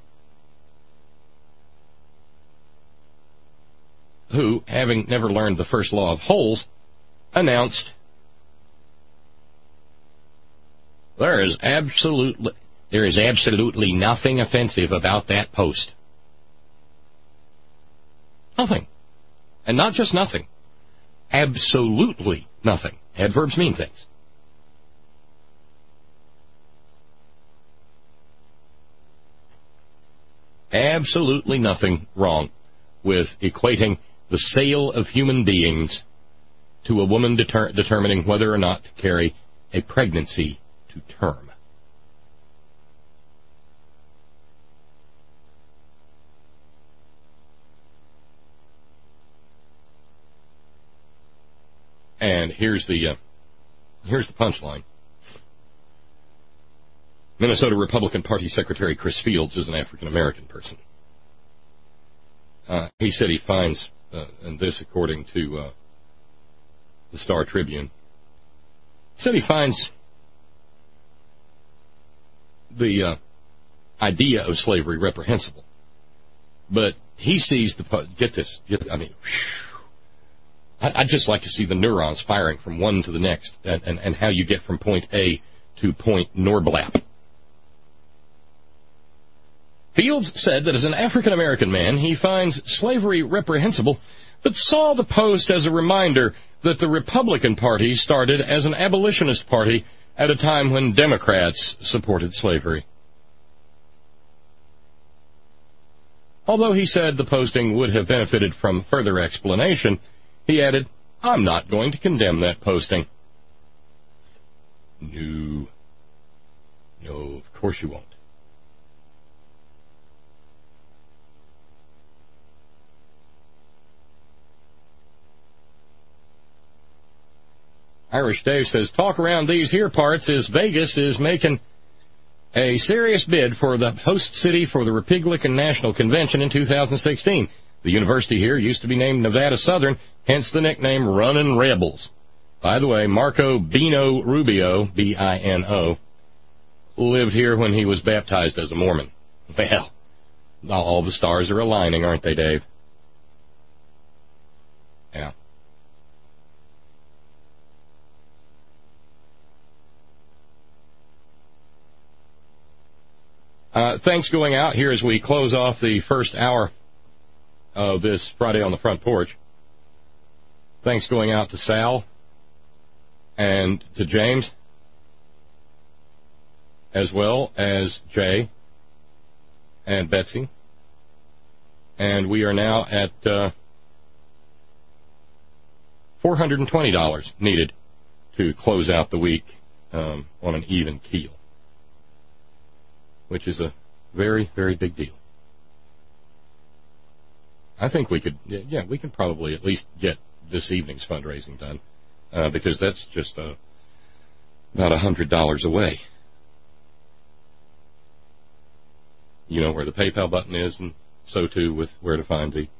who, having never learned the first law of holes, announced, There is absolutely nothing offensive about that post. Nothing. And not just nothing. Absolutely nothing. Adverbs mean things. Absolutely nothing wrong with equating the sale of human beings to a woman determining whether or not to carry a pregnancy to term. And here's the punchline. Minnesota Republican Party Secretary Chris Fields is an African-American person. He said he finds, and this according to the Star Tribune, he said he finds the idea of slavery reprehensible. But he sees I'd just like to see the neurons firing from one to the next and how you get from point A to point Norblap. Fields said that as an African-American man, he finds slavery reprehensible, but saw the post as a reminder that the Republican Party started as an abolitionist party at a time when Democrats supported slavery. Although he said the posting would have benefited from further explanation, he added, "I'm not going to condemn that posting." No, of course you won't. Irish Dave says, talk around these here parts is Vegas is making a serious bid for the host city for the Republican National Convention in 2016. The university here used to be named Nevada Southern, hence the nickname Runnin' Rebels. By the way, Marco Bino Rubio, B-I-N-O, lived here when he was baptized as a Mormon. Well, all the stars are aligning, aren't they, Dave? Yeah. Thanks going out here as we close off the first hour of this Friday on the Front Porch. Thanks going out to Sal and to James, as well as Jay and Betsy. And we are now at $420 needed to close out the week on an even keel, which is a very, very big deal. I think we could probably at least get this evening's fundraising done, because that's just about $100 away. You know where the PayPal button is, and so too with where to find the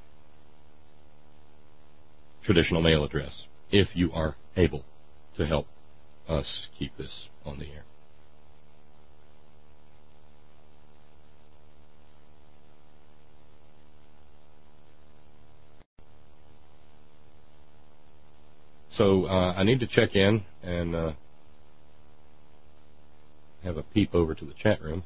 traditional mail address, if you are able to help us keep this on the air. So I need to check in and have a peep over to the chat room.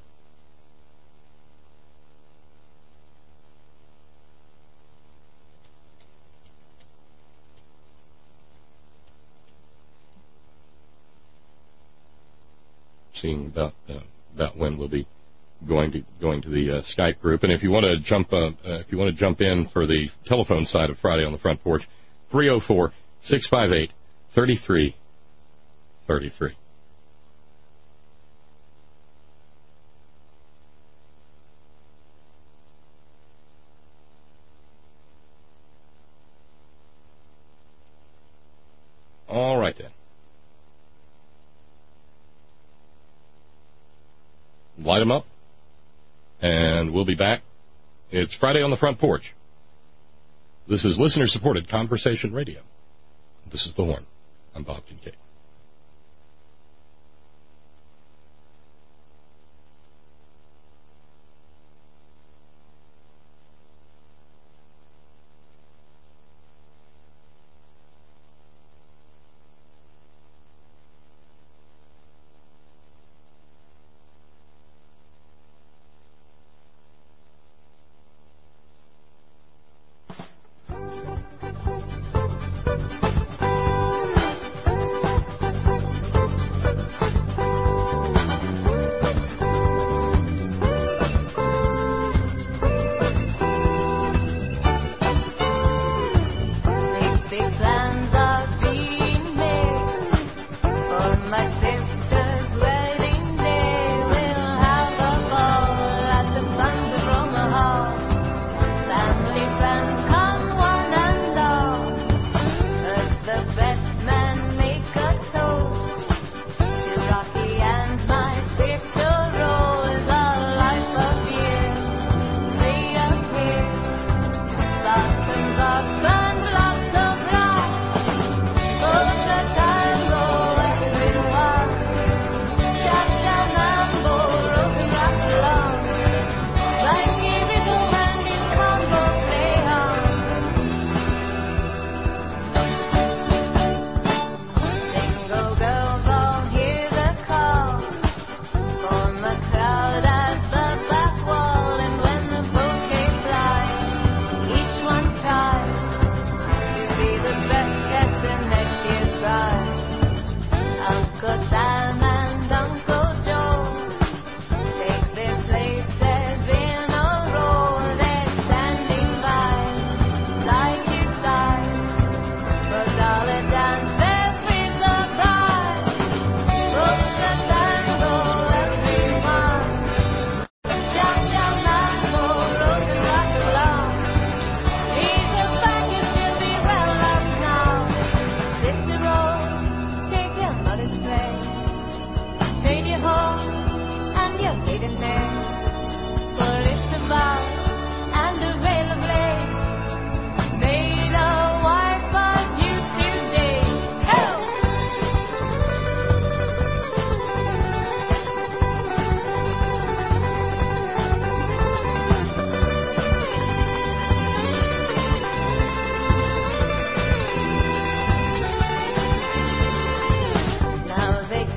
Seeing about when we'll be going to the Skype group, and if you want to jump in for the telephone side of Friday on the Front Porch, 304-658-3333. All right then. Light them up, and we'll be back. It's Friday on the Front Porch. This is listener-supported Conversation Radio. This is The Horn. I'm Bob Kincaid.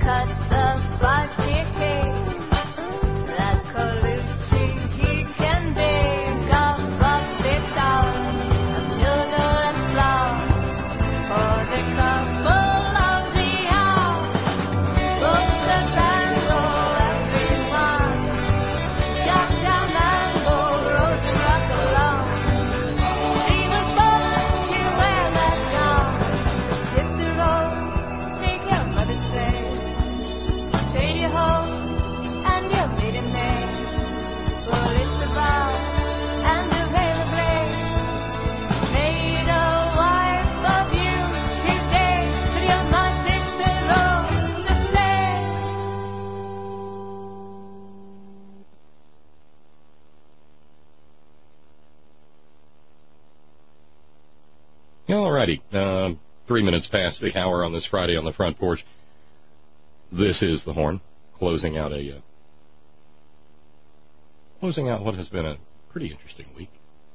All righty. 3 minutes past the hour on this Friday on the front porch. This is the Horn, closing out what has been a pretty interesting week.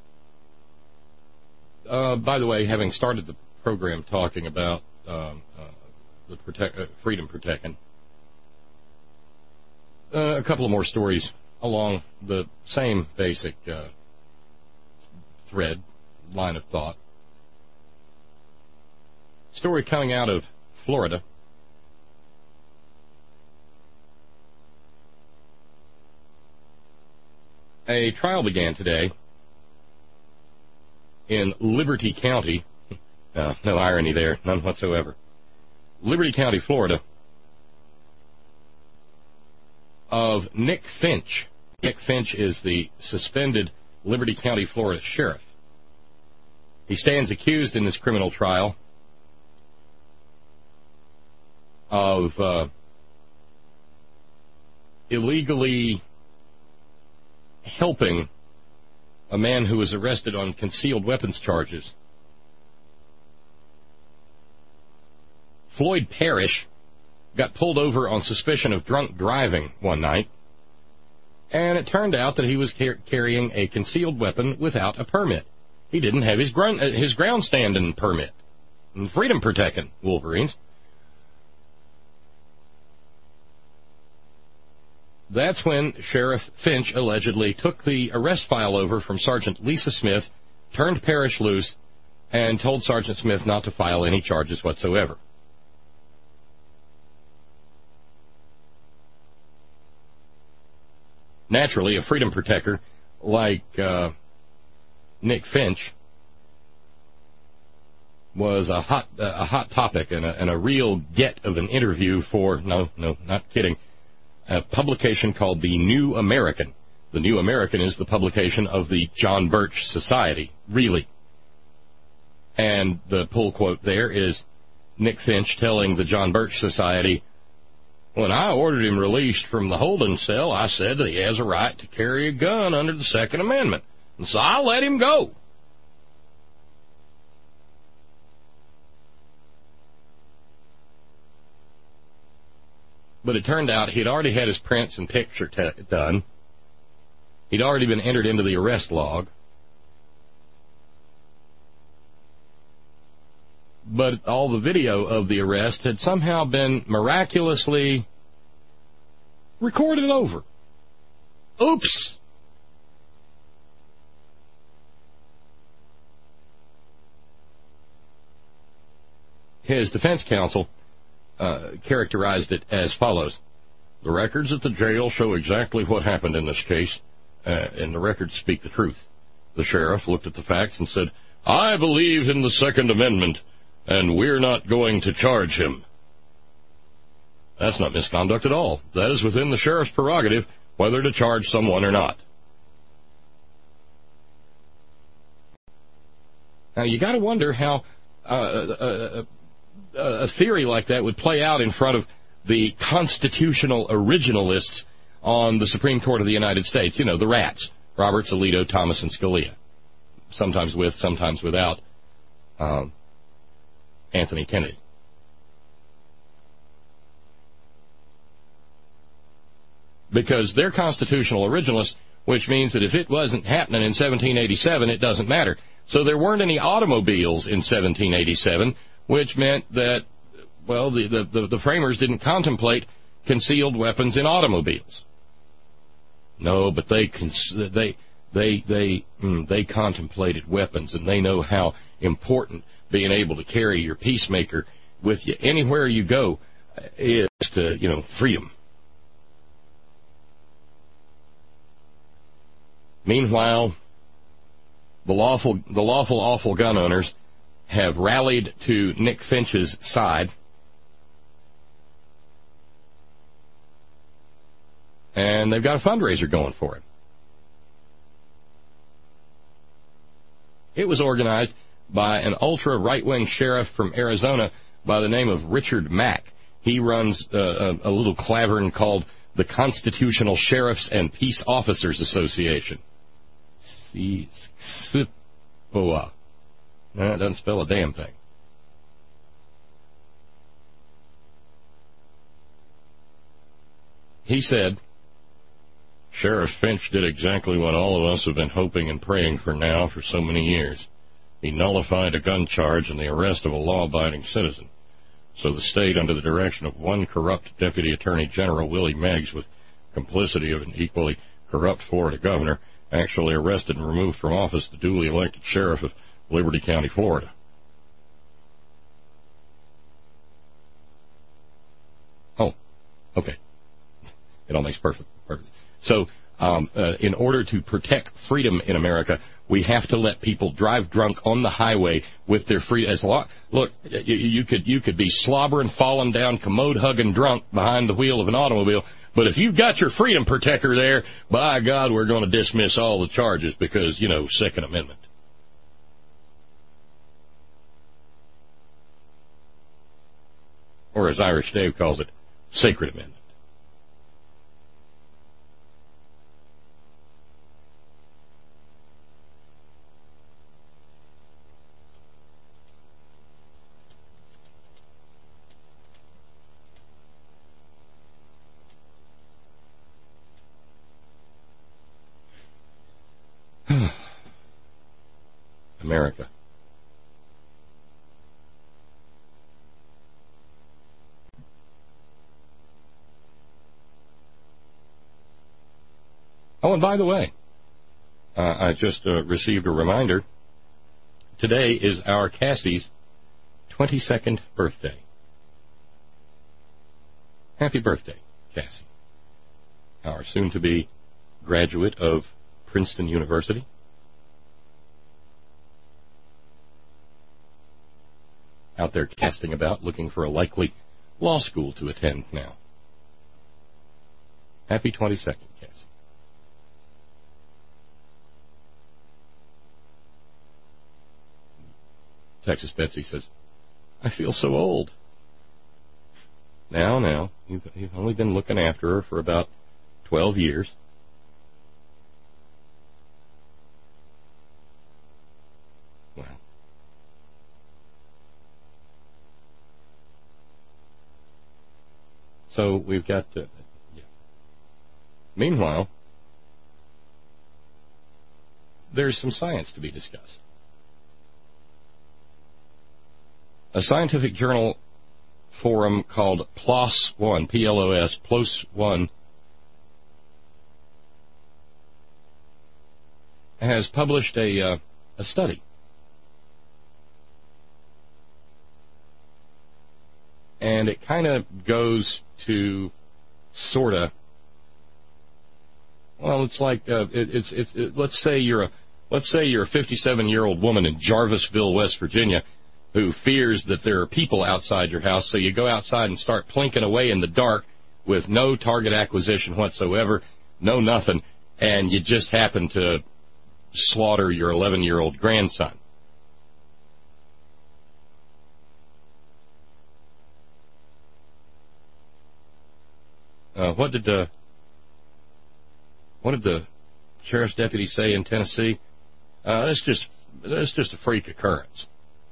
By the way, having started the program talking about the freedom protecting, a couple of more stories along the same basic line of thought. Story coming out of Florida. A trial began today in Liberty County. No irony there, none whatsoever. Liberty County, Florida, of Nick Finch. Nick Finch is the suspended Liberty County, Florida sheriff. He stands accused in this criminal trial of illegally helping a man who was arrested on concealed weapons charges. Floyd Parrish got pulled over on suspicion of drunk driving one night, and it turned out that he was carrying a concealed weapon without a permit. He didn't have his groundstanding permit. Freedom protecting, Wolverines. That's when Sheriff Finch allegedly took the arrest file over from Sergeant Lisa Smith, turned Parrish loose, and told Sergeant Smith not to file any charges whatsoever. Naturally, a freedom protector like Nick Finch was a hot topic and a real get of an interview for, no, not kidding, a publication called The New American. The New American is the publication of the John Birch Society, really. And the pull quote there is Nick Finch telling the John Birch Society, "When I ordered him released from the holding cell, I said that he has a right to carry a gun under the Second Amendment, and so I let him go." But it turned out he'd already had his prints and picture done. He'd already been entered into the arrest log. But all the video of the arrest had somehow been miraculously recorded over. Oops! His defense counsel characterized it as follows. The records at the jail show exactly what happened in this case, and the records speak the truth. The sheriff looked at the facts and said, "I believe in the Second Amendment, and we're not going to charge him." That's not misconduct at all. That is within the sheriff's prerogative whether to charge someone or not. Now, you got to wonder how a theory like that would play out in front of the constitutional originalists on the Supreme Court of the United States. You know, the rats, Roberts, Alito, Thomas, and Scalia. Sometimes with, sometimes without Anthony Kennedy. Because they're constitutional originalists, which means that if it wasn't happening in 1787, it doesn't matter. So there weren't any automobiles in 1787, which meant that, Well, the framers didn't contemplate concealed weapons in automobiles. No, but they contemplated weapons, and they know how important being able to carry your peacemaker with you anywhere you go is to, freedom. Meanwhile, the lawful awful gun owners have rallied to Nick Finch's side, and they've got a fundraiser going for it. It was organized by an ultra right-wing sheriff from Arizona by the name of Richard Mack. He runs a little clavern called the Constitutional Sheriffs and Peace Officers Association. CSPOA. No, it doesn't spell a damn thing. He said, Sheriff Finch did exactly what all of us have been hoping and praying for now for so many years. He nullified a gun charge and the arrest of a law-abiding citizen. So the state, under the direction of one corrupt Deputy Attorney General, Willie Meggs, with complicity of an equally corrupt Florida governor, actually arrested and removed from office the duly elected sheriff of Liberty County, Florida. Oh, okay. It all makes perfect. So, in order to protect freedom in America, we have to let people drive drunk on the highway with their freedom. Look, you could be slobbering, falling down, commode-hugging drunk behind the wheel of an automobile, but if you've got your freedom protector there, by God, we're going to dismiss all the charges because, Second Amendment. Or as Irish Dave calls it, Sacred Amendment. America. Oh, and by the way, I just received a reminder. Today is our Cassie's 22nd birthday. Happy birthday, Cassie. Our soon-to-be graduate of Princeton University. Out there casting about, looking for a likely law school to attend now. Happy 22nd, Cassie. Texas Betsy says, I feel so old. Now, you've only been looking after her for about 12 years. Wow. So we've got yeah. Meanwhile, there's some science to be discussed. A scientific journal forum called PLOS One, P-L-O-S, PLOS One, has published a study. And it kind of goes to sorta. Well, it's like let's say you're a 57-year-old woman in Jarvisville, West Virginia, who fears that there are people outside your house, so you go outside and start plinking away in the dark with no target acquisition whatsoever, no nothing, and you just happen to slaughter your 11-year-old grandson. What did the sheriff's deputy say in Tennessee? That's just a freak occurrence.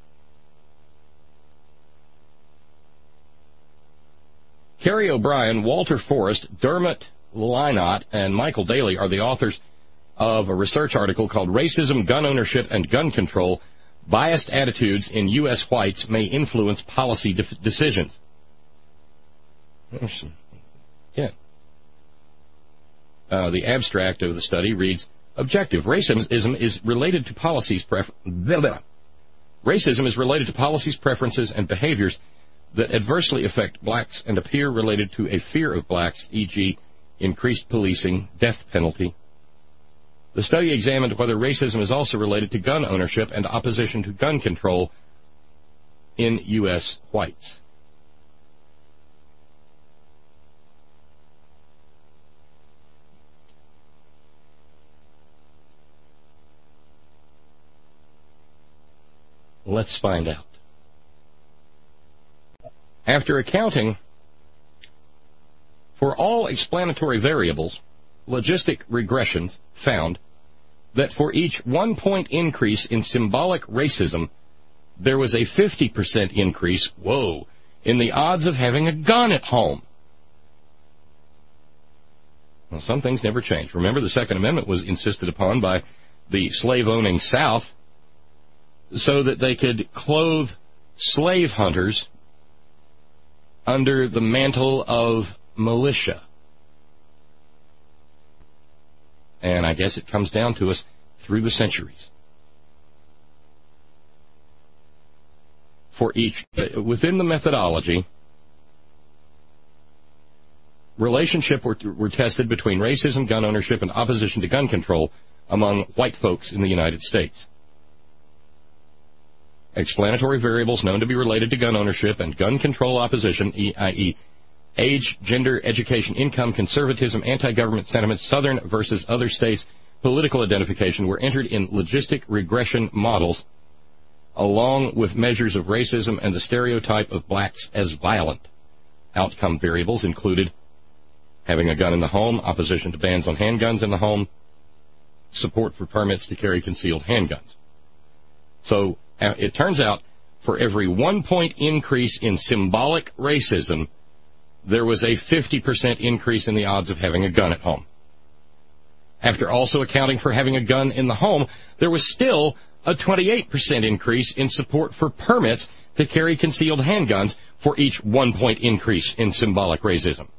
Kerry O'Brien, Walter Forrest, Dermot Lynott, and Michael Daly are the authors of a research article called Racism, Gun Ownership, and Gun Control, Biased Attitudes in U.S. Whites May Influence Policy Decisions. Yeah. The abstract of the study reads, objective, racism is related to policies Racism is related to policies, preferences, and behaviors that adversely affect blacks and appear related to a fear of blacks, e.g., increased policing, death penalty. The study examined whether racism is also related to gun ownership and opposition to gun control in U.S. whites. Let's find out. After accounting for all explanatory variables, logistic regressions found that for each 1 point increase in symbolic racism, there was a 50% increase, in the odds of having a gun at home. Well, some things never change. Remember, the Second Amendment was insisted upon by the slave-owning South so that they could clothe slave hunters under the mantle of militia. And I guess it comes down to us through the centuries. For each, within the methodology, relationship were tested between racism, gun ownership, and opposition to gun control among white folks in the United States. Explanatory variables known to be related to gun ownership and gun control opposition, i.e., age, gender, education, income, conservatism, anti-government sentiments, Southern versus other states, political identification, were entered in logistic regression models along with measures of racism and the stereotype of blacks as violent. Outcome variables included having a gun in the home, opposition to bans on handguns in the home, support for permits to carry concealed handguns. So it turns out for every 1 point increase in symbolic racism, there was a 50% increase in the odds of having a gun at home. After also accounting for having a gun in the home, there was still a 28% increase in support for permits to carry concealed handguns for each 1 point increase in symbolic racism.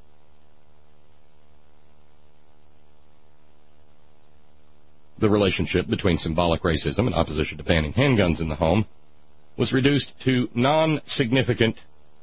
The relationship between symbolic racism and opposition to banning handguns in the home was reduced to non-significant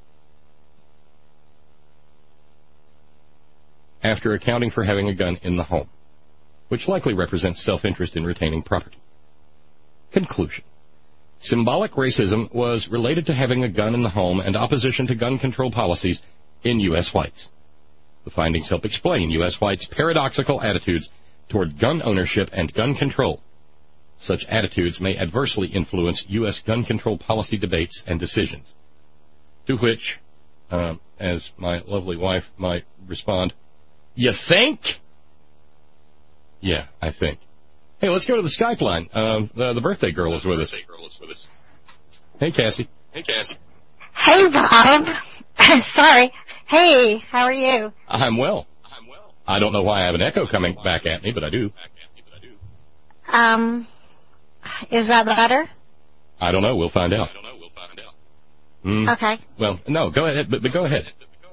after accounting for having a gun in the home, which likely represents self-interest in retaining property. Conclusion. Symbolic racism was related to having a gun in the home and opposition to gun control policies in U.S. whites. The findings help explain U.S. whites' paradoxical attitudes toward gun ownership and gun control. Such attitudes may adversely influence U.S. gun control policy debates and decisions. To which, as my lovely wife might respond, you think? Yeah, I think. Hey, let's go to the Skype line. The birthday girl is with us. Hey, Cassie. Hey, Bob. Sorry. Hey, how are you? I'm well. I don't know why I have an echo coming back at me, but I do. Is that better? I don't know. We'll find out. Okay. Well, no, go ahead, but go ahead.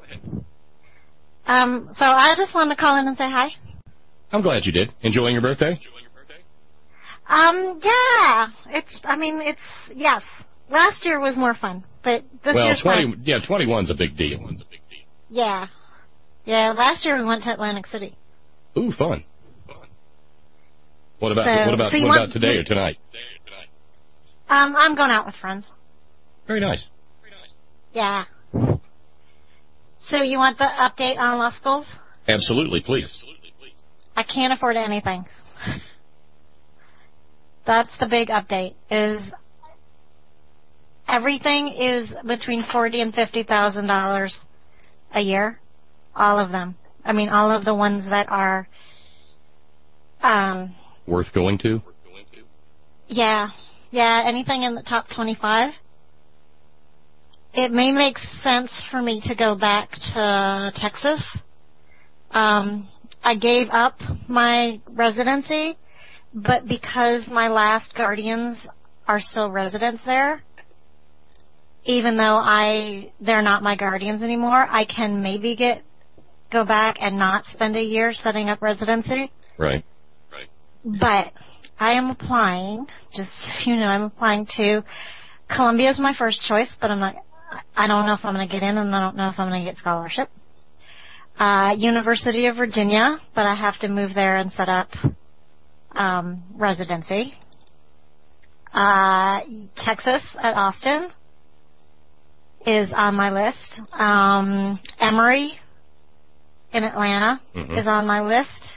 So I just wanted to call in and say hi. I'm glad you did. Enjoying your birthday? Yeah. Yes. Last year was more fun, but this year's fun. 21's a big deal. Yeah. Yeah, last year we went to Atlantic City. Ooh, fun. What about today or tonight? I'm going out with friends. Very nice. Yeah. So you want the update on law schools? Absolutely, please. I can't afford anything. That's the big update. Is everything is between $40,000 and $50,000 a year. All of them. I mean, all of the ones that are worth going to? Yeah. Yeah, anything in the top 25. It may make sense for me to go back to Texas. I gave up my residency, but because my last guardians are still residents there, even though they're not my guardians anymore, I can maybe go back and not spend a year setting up residency. Right. But I am applying, just so you know, I'm applying to Columbia is my first choice, but I don't know if I'm going to get in, and I don't know if I'm going to get scholarship. University of Virginia, but I have to move there and set up residency. Texas at Austin is on my list. Emory in Atlanta is on my list.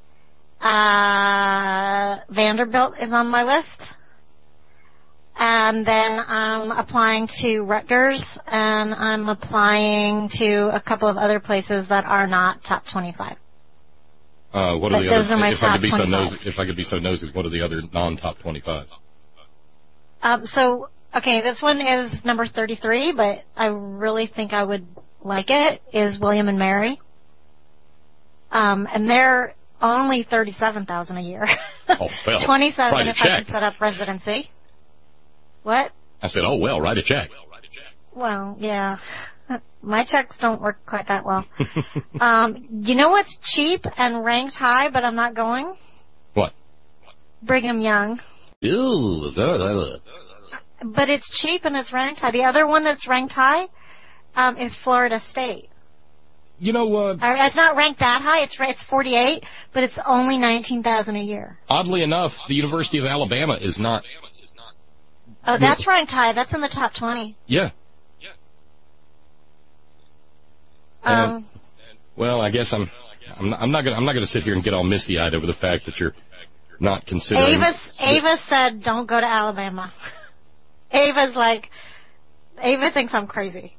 Vanderbilt is on my list. And then I'm applying to Rutgers, and I'm applying to a couple of other places that are not top 25. What are the those other? Are my if top I could be 25. so nosy, if I could be so nosy, what are the other non-top 25s? Okay, this one is number 33, but I really think I would like it, is William and Mary. And they're only $37,000 a year. Oh, well. 27 if I can set up residency. What? I said, oh, well, write a check. Well, yeah. My checks don't work quite that well. You know what's cheap and ranked high, but I'm not going? What? Brigham Young. Ew. But it's cheap and it's ranked high. The other one that's ranked high is Florida State. You know, it's not ranked that high. It's 48, but it's only $19,000 a year. Oddly enough, the University of Alabama is not. Oh, that's ranked high. That's in the top 20. Yeah. Well, I guess I'm not gonna sit here and get all misty-eyed over the fact that you're not considering. Ava said, "Don't go to Alabama." Ava thinks I'm crazy.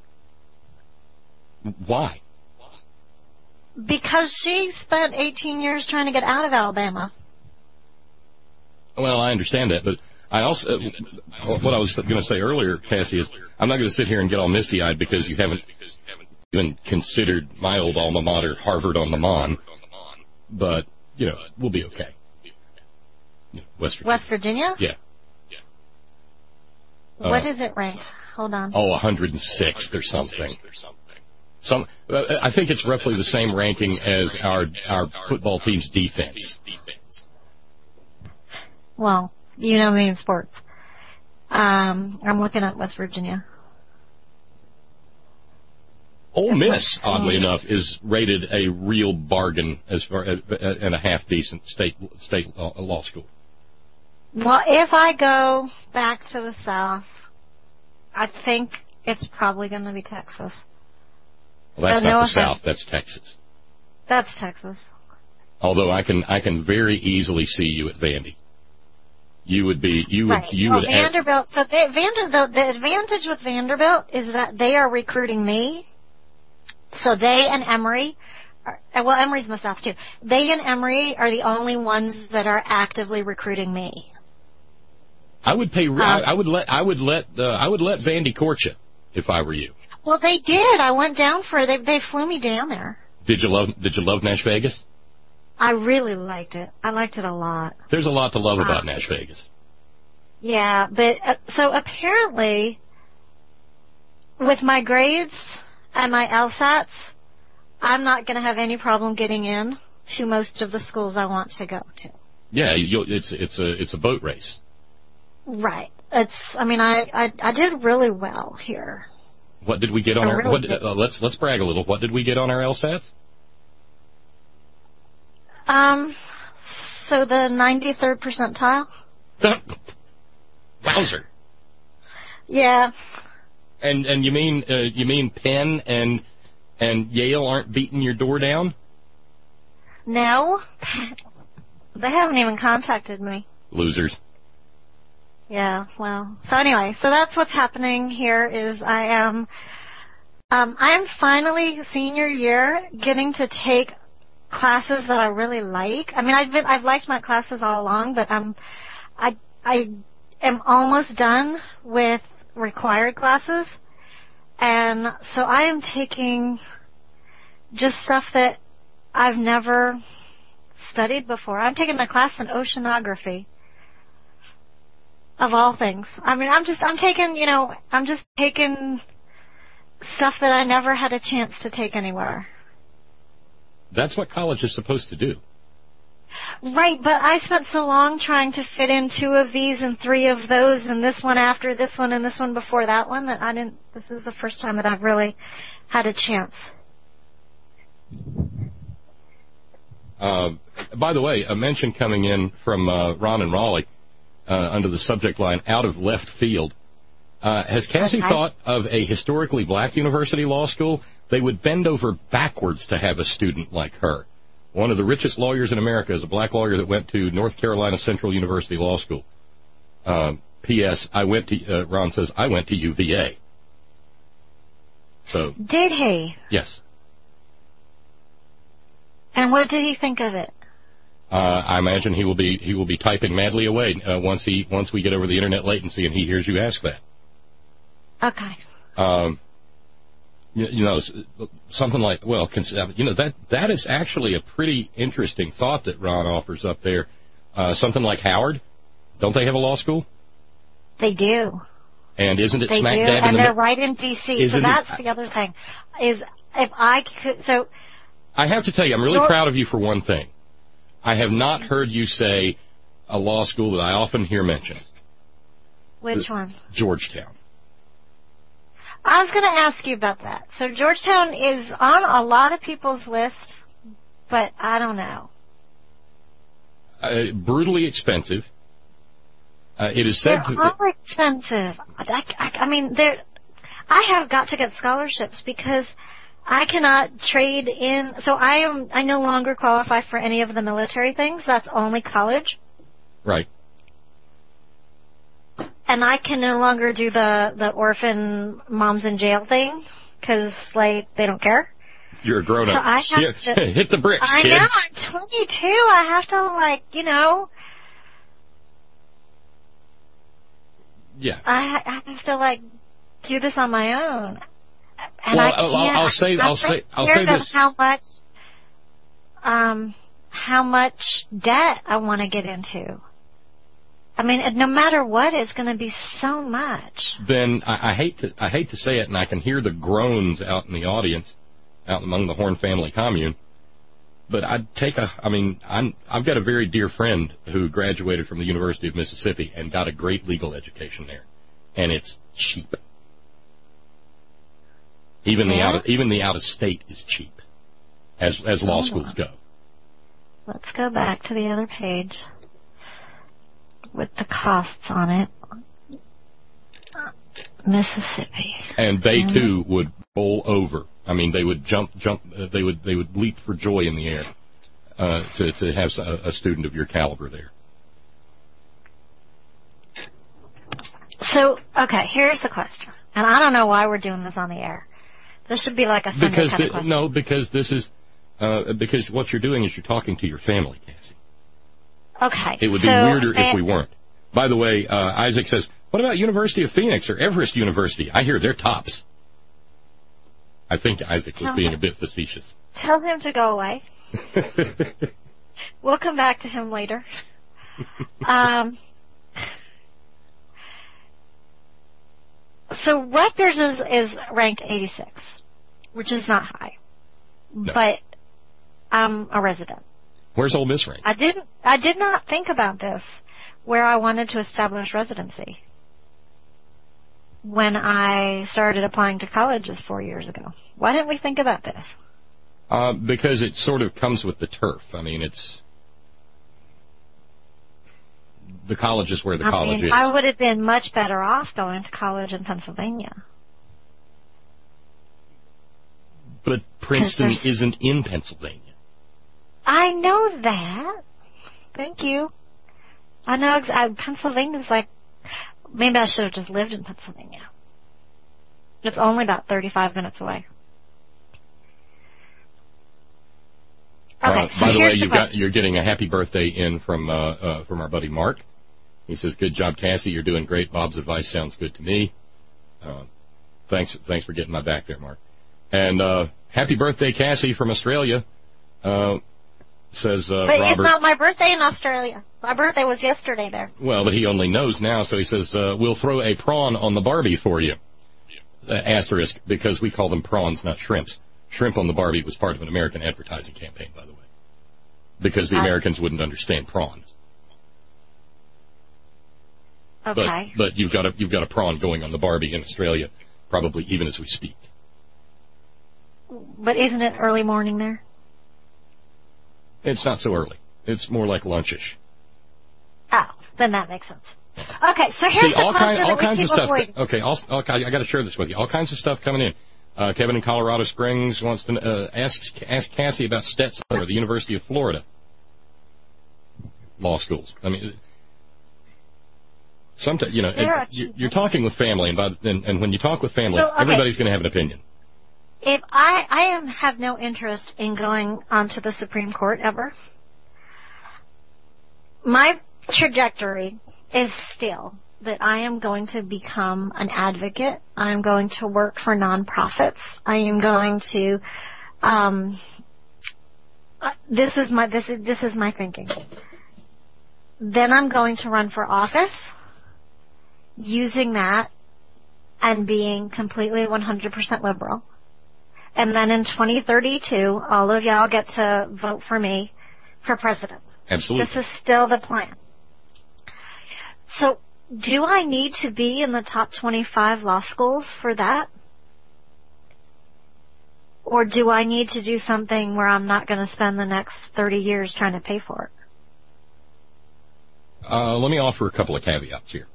Why? Because she spent 18 years trying to get out of Alabama. Well, I understand that, but I also, what I was going to say earlier, Cassie, is I'm not going to sit here and get all misty-eyed because you haven't even considered my old alma mater, Harvard on the Mon. But, we'll be okay. West Virginia? Yeah. What is it ranked? Hold on. 106th or something. I think it's roughly the same ranking as our football team's defense. Well, you know me in sports. I'm looking at West Virginia. Ole Miss, oddly enough, is rated a real bargain and a half decent state law school. Well, if I go back to the South, I think it's probably going to be Texas. Well, that's not the South. That's Texas. That's Texas. Although I can very easily see you at Vandy. Vanderbilt. So the advantage with Vanderbilt is that they are recruiting me. So they and Emory, Emory's in the South too. They and Emory are the only ones that are actively recruiting me. I would pay. I would let Vandy court you if I were you. Well, they did. I went down for it. They flew me down there. Did you love Nash Vegas? I really liked it. I liked it a lot. There's a lot to love about Nash Vegas. Yeah, but so apparently, with my grades and my LSATs, I'm not going to have any problem getting in to most of the schools I want to go to. Yeah, it's a boat race. Right. I did really well here. What did we get on let's brag a little. What did we get on our LSATs? So the 93rd percentile. Wowzer. Yeah. And you mean Penn and Yale aren't beating your door down? No. They haven't even contacted me. Losers. Yeah, well. So anyway, so that's what's happening here is I am finally senior year getting to take classes that I really like. I mean, I've liked my classes all along, but I am almost done with required classes. And so I am taking just stuff that I've never studied before. I'm taking a class in oceanography. of all things. I mean, I'm just taking stuff that I never had a chance to take anywhere. That's what college is supposed to do. Right, but I spent so long trying to fit in 2 of these and 3 of those and this one after this one and this one before that one that this is the first time that I've really had a chance. By the way, a mention coming in from Ron and Raleigh under the subject line, out of left field. Has Cassie thought of a historically black university law school? They would bend over backwards to have a student like her. One of the richest lawyers in America is a black lawyer that went to North Carolina Central University Law School. P.S. Ron says, I went to UVA. So. Did he? Yes. And what did he think of it? I imagine he will be typing madly away once we get over the internet latency and he hears you ask that. Okay. Something like, that is actually a pretty interesting thought that Ron offers up there. Something like Howard, don't they have a law school? They do. And isn't it they smack do, dab and in they're right in D.C. So that's the other thing. Is if I could, so. I have to tell you, I'm really proud of you for one thing. I have not heard you say a law school that I often hear mentioned. Which one? Georgetown. I was going to ask you about that. So Georgetown is on a lot of people's lists, but I don't know. Brutally expensive. It is said they're all expensive. I mean, I have got to get scholarships because I cannot trade in. So I no longer qualify for any of the military things. That's only college. Right. And I can no longer do the orphan moms in jail thing because, like, they don't care. You're a grown-up. So I have to hit the bricks, I kid. know. I'm 22. I have to, Yeah. I have to, do this on my own. And well, I can't. I'll say this. How much debt I want to get into. I mean, no matter what, it's going to be so much. Then I hate to say it, and I can hear the groans out in the audience, out among the Horn family commune. But I've got a very dear friend who graduated from the University of Mississippi and got a great legal education there, and it's cheap. Even the out of state is cheap, as law schools go. Let's go back to the other page with the costs on it. Mississippi. And they too would roll over. I mean, they would jump. They would leap for joy in the air to have a student of your caliber there. So, okay, here's the question, and I don't know why we're doing this on the air. This should be like a Sunday kind of question. No, because this is because what you're doing is you're talking to your family, Cassie. Okay. It would be weirder if we weren't. By the way, Isaac says, what about University of Phoenix or Everest University? I hear they're tops. I think Isaac was being a bit facetious. Tell him to go away. We'll come back to him later. So Rutgers is ranked 86, which is not high. No. But I'm a resident. Where's Ole Miss ranked? I did not think about this, where I wanted to establish residency when I started applying to colleges 4 years ago. Why didn't we think about this? Because it sort of comes with the turf. I mean, the college is where the college is. I would have been much better off going to college in Pennsylvania. But Princeton isn't in Pennsylvania. I know that. Thank you. I know Pennsylvania's like, maybe I should have just lived in Pennsylvania. It's only about 35 minutes away. Okay. By the way, you're getting a happy birthday in from our buddy Mark. He says, "Good job, Cassie. You're doing great. Bob's advice sounds good to me." Thanks for getting my back there, Mark. And happy birthday, Cassie from Australia. says But Robert. it's not my birthday in Australia. My birthday was yesterday there. Well, but he only knows now, so he says, we'll throw a prawn on the Barbie for you. Asterisk, because we call them prawns, not shrimps. Shrimp on the Barbie was part of an American advertising campaign, by the way, because the Americans wouldn't understand prawns. Okay. But you've got a prawn going on the Barbie in Australia, probably even as we speak. But isn't it early morning there? It's not so early. It's more like lunchish. Oh, then that makes sense. Okay, so here's the question all that we kinds keep of stuff. avoiding. Okay, I got to share this with you. All kinds of stuff coming in. Kevin in Colorado Springs wants to ask Cassie about Stetson or the University of Florida law schools. I mean, sometimes you're talking with family, and when you talk with family, everybody's going to have an opinion. If I have no interest in going onto the Supreme Court ever. My trajectory is still that I am going to become an advocate. I am going to work for nonprofits. I am going to. This is my thinking. Then I'm going to run for office, using that and being completely 100% liberal. And then in 2032, all of y'all get to vote for me for president. Absolutely. This is still the plan. So, do I need to be in the top 25 law schools for that? Or do I need to do something where I'm not going to spend the next 30 years trying to pay for it? Let me offer a couple of caveats here.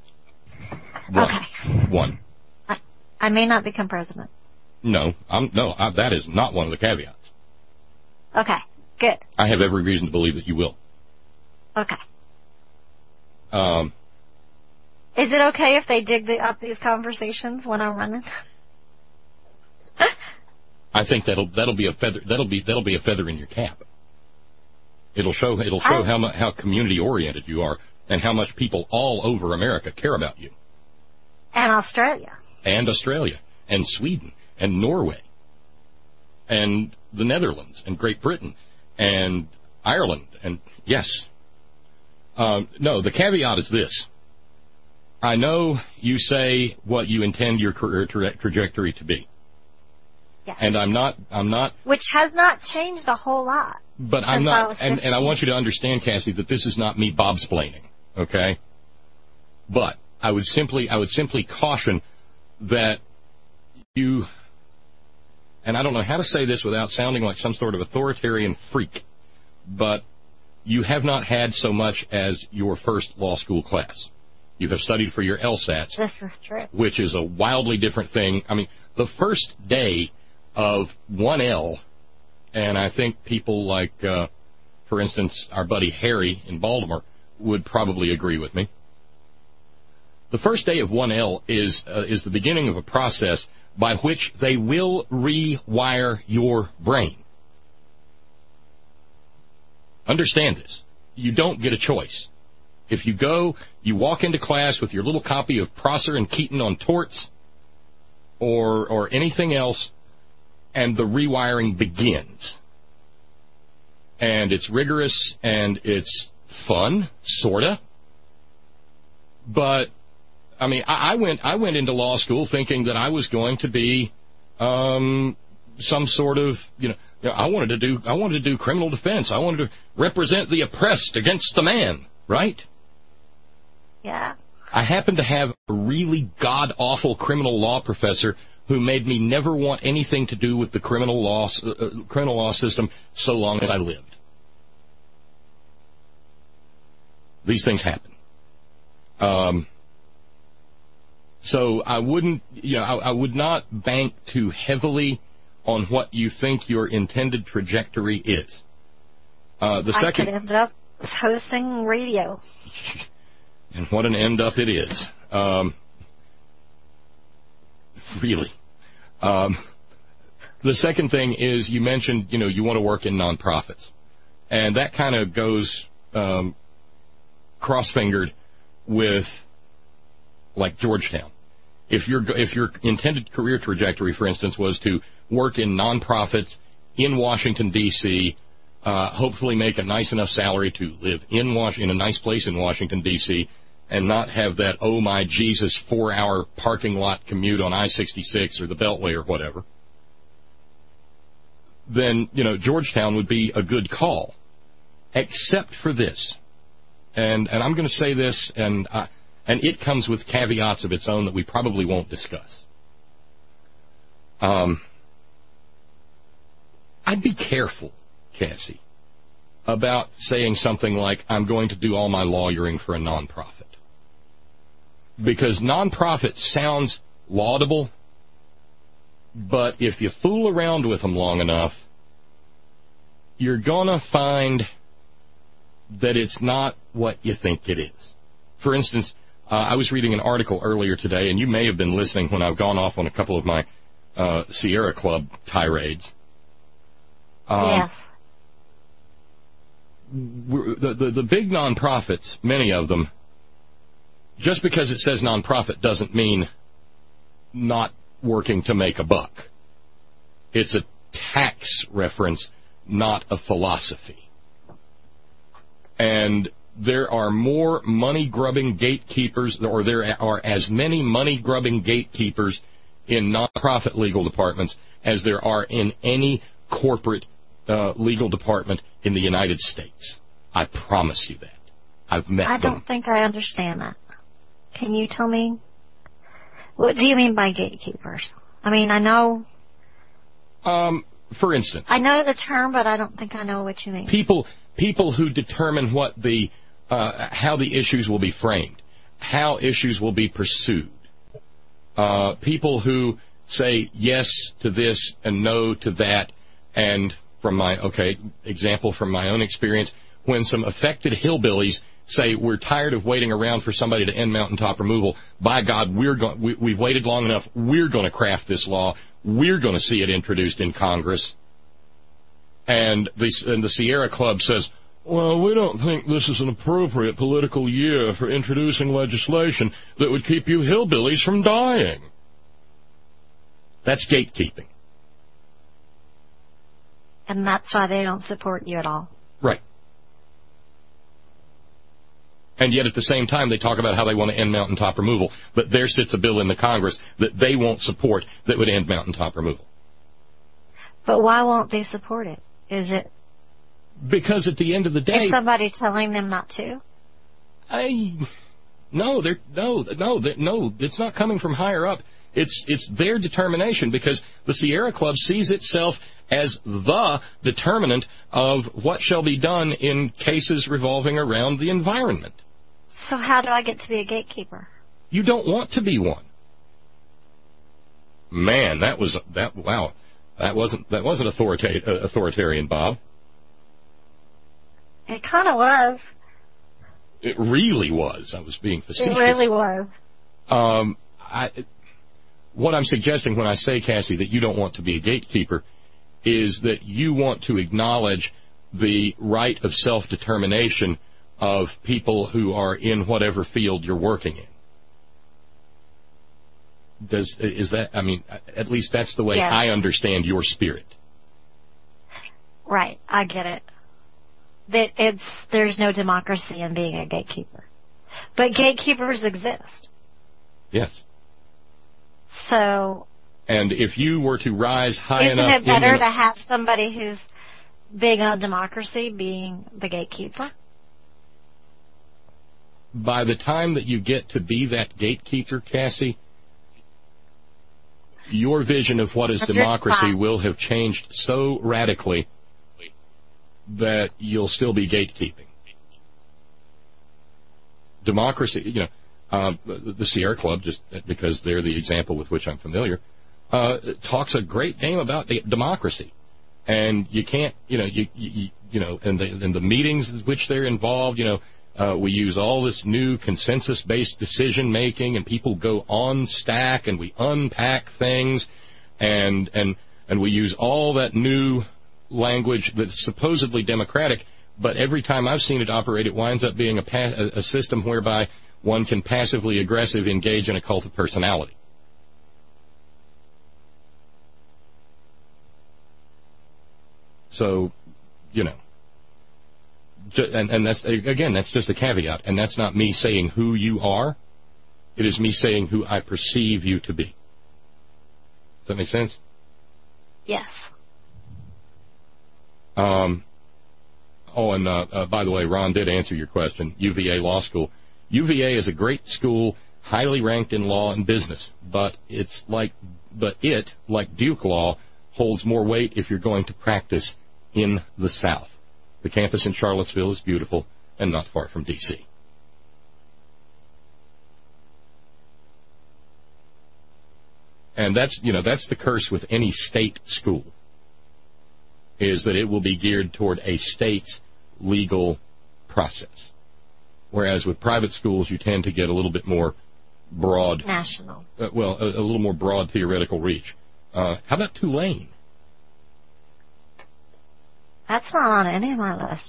One. I may not become president. No, that is not one of the caveats. Okay, good. I have every reason to believe that you will. Okay. Is it okay if they dig up these conversations when I'm running? I think that'll be a feather. That'll be a feather in your cap. It'll show how community oriented you are and how much people all over America care about you. And Australia. And Sweden and Norway and the Netherlands and Great Britain and Ireland and yes. No, the caveat is this. I know you say what you intend your career trajectory to be. Yes. And I'm not. Which has not changed a whole lot. But I'm not, and I want you to understand, Cassie, that this is not me bobsplaining, okay? But I would simply caution that you, and I don't know how to say this without sounding like some sort of authoritarian freak, but you have not had so much as your first law school class. You have studied for your LSATs. This is true. Which is a wildly different thing. I mean, the first day of 1L, and I think people like, for instance, our buddy Harry in Baltimore would probably agree with me. The first day of 1L is the beginning of a process by which they will rewire your brain. Understand this. You don't get a choice. If you go, you walk into class with your little copy of Prosser and Keaton on torts or anything else, and the rewiring begins. And it's rigorous and it's fun, sorta. But I mean, I went into law school thinking that I was going to be some sort of, I wanted to do criminal defense. I wanted to represent the oppressed against the man, right? Yeah. I happened to have a really god-awful criminal law professor who made me never want anything to do with the criminal law system so long as I lived. These things happen. So I wouldn't, I would not bank too heavily on what you think your intended trajectory is. I could end up hosting radio. And what an end up it is. Really. The second thing is you mentioned, you want to work in nonprofits. And that kind of goes cross-fingered with, like, Georgetown. If your intended career trajectory, for instance, was to work in nonprofits in Washington, D.C., hopefully make a nice enough salary to live in a nice place in Washington, D.C., and not have that, oh my Jesus, 4-hour parking lot commute on I-66 or the Beltway or whatever, then, Georgetown would be a good call, except for this. And I'm going to say this, and it comes with caveats of its own that we probably won't discuss. I'd be careful, Cassie, about saying something like, I'm going to do all my lawyering for a nonprofit. Because nonprofit sounds laudable, but if you fool around with them long enough, you're going to find that it's not what you think it is. For instance, I was reading an article earlier today, and you may have been listening when I've gone off on a couple of my Sierra Club tirades. Yes. The big nonprofits, many of them, just because it says nonprofit doesn't mean not working to make a buck. It's a tax reference, not a philosophy. And there are more money-grubbing gatekeepers, or there are as many money-grubbing gatekeepers in nonprofit legal departments as there are in any corporate legal department in the United States. I promise you that. I've met them. I don't think I understand that. Can you tell me? What do you mean by gatekeepers? I mean, I know... for instance... I know the term, but I don't think I know what you mean. People who determine what how the issues will be framed, how issues will be pursued. People who say yes to this and no to that, and from my example from my own experience, when some affected hillbillies say we're tired of waiting around for somebody to end mountaintop removal, by God, we've waited long enough. We're going to craft this law. We're going to see it introduced in Congress. And the Sierra Club says, well, we don't think this is an appropriate political year for introducing legislation that would keep you hillbillies from dying. That's gatekeeping. And that's why they don't support you at all. Right. And yet at the same time they talk about how they want to end mountaintop removal, but there sits a bill in the Congress that they won't support that would end mountaintop removal. But why won't they support it? Is it... Because at the end of the day... Is somebody telling them not to? No, it's not coming from higher up. It's their determination, because the Sierra Club sees itself as the determinant of what shall be done in cases revolving around the environment. So how do I get to be a gatekeeper? You don't want to be one. Man, wow. That wasn't authoritarian, Bob. It kind of was. It really was. I was being facetious. It really was. What I'm suggesting when I say, Cassie, that you don't want to be a gatekeeper is that you want to acknowledge the right of self-determination of people who are in whatever field you're working in. At least that's the way yes. I understand your spirit. Right, I get it. There's no democracy in being a gatekeeper. But gatekeepers exist. Yes. So... And if you were to rise high enough... Isn't it better to have somebody who's big on democracy being the gatekeeper? By the time that you get to be that gatekeeper, Cassie, your vision of what is democracy will have changed so radically that you'll still be gatekeeping. Democracy, the Sierra Club, just because they're the example with which I'm familiar, talks a great game about democracy. And you can't, in the meetings in which they're involved, we use all this new consensus-based decision-making, and people go on stack, and we unpack things, and we use all that new language that's supposedly democratic, but every time I've seen it operate, it winds up being a system whereby one can passively aggressive engage in a cult of personality. So, and that's, again, that's just a caveat, and that's not me saying who you are. It is me saying who I perceive you to be. Does that make sense? Yes. And by the way, Ron did answer your question. UVA Law School. UVA is a great school, highly ranked in law and business, but it, like Duke Law, holds more weight if you're going to practice in the South. The campus in Charlottesville is beautiful and not far from D.C. And that's the curse with any state school, is that it will be geared toward a state's legal process. Whereas with private schools, you tend to get a little bit more broad... National. a little more broad theoretical reach. How about Tulane? That's not on any of my lists.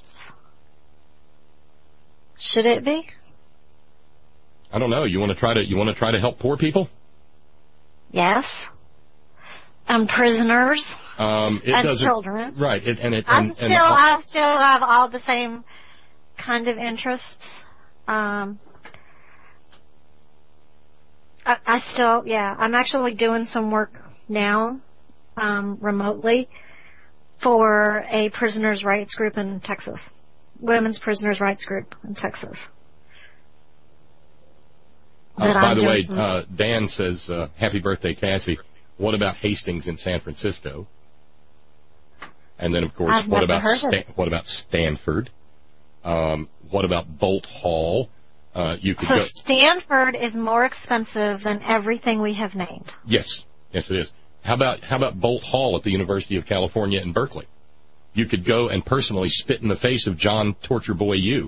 Should it be? I don't know. You want to try to help poor people? Yes. And prisoners. And children. Right. I still have all the same kind of interests. I'm actually doing some work now, remotely, for a prisoners' rights group in Texas. Women's prisoners' rights group in Texas. By the way, Dan says, happy birthday, Cassie. What about Hastings in San Francisco? And then, of course, what about Stanford? What about Bolt Hall? Stanford is more expensive than everything we have named. Yes, it is. How about Bolt Hall at the University of California in Berkeley? You could go and personally spit in the face of John Torture Boy Yu.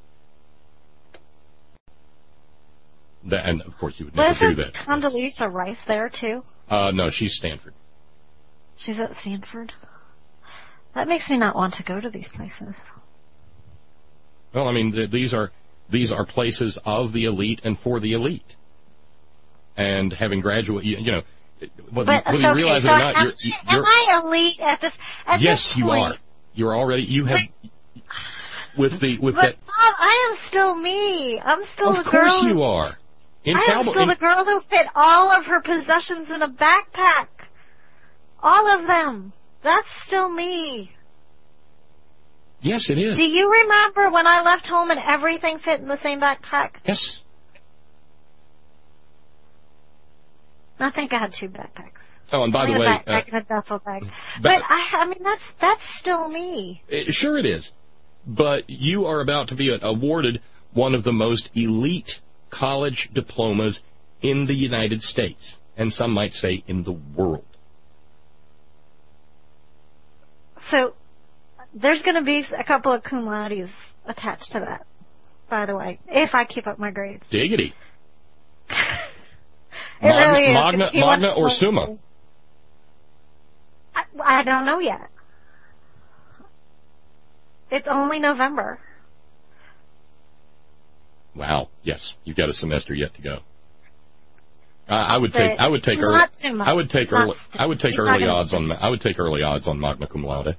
And, of course, you would never do that. Condoleezza Rice there, too? No, she's Stanford. She's at Stanford? That makes me not want to go to these places. Well, I mean, these are places of the elite and for the elite. And having graduated, whether you realize it or not, am I elite at this? Yes, you are. You're already. You have with that. Bob, I am still me. I'm still the girl. Of course you are. I am still the girl who fit all of her possessions in a backpack. All of them. That's still me. Yes, it is. Do you remember when I left home and everything fit in the same backpack? Yes. I think I had 2 backpacks. Oh, and by the way, a backpack and a duffel bag. But I mean, that's still me. Sure, it is. But you are about to be awarded one of the most elite college diplomas in the United States, and some might say in the world. So, there's going to be a couple of cum laudes attached to that, by the way, if I keep up my grades. Diggity. Really Magna or Summa? I don't know yet. It's only November. Wow. Yes, you've got a semester yet to go. I would take early odds on Magna Cum Laude.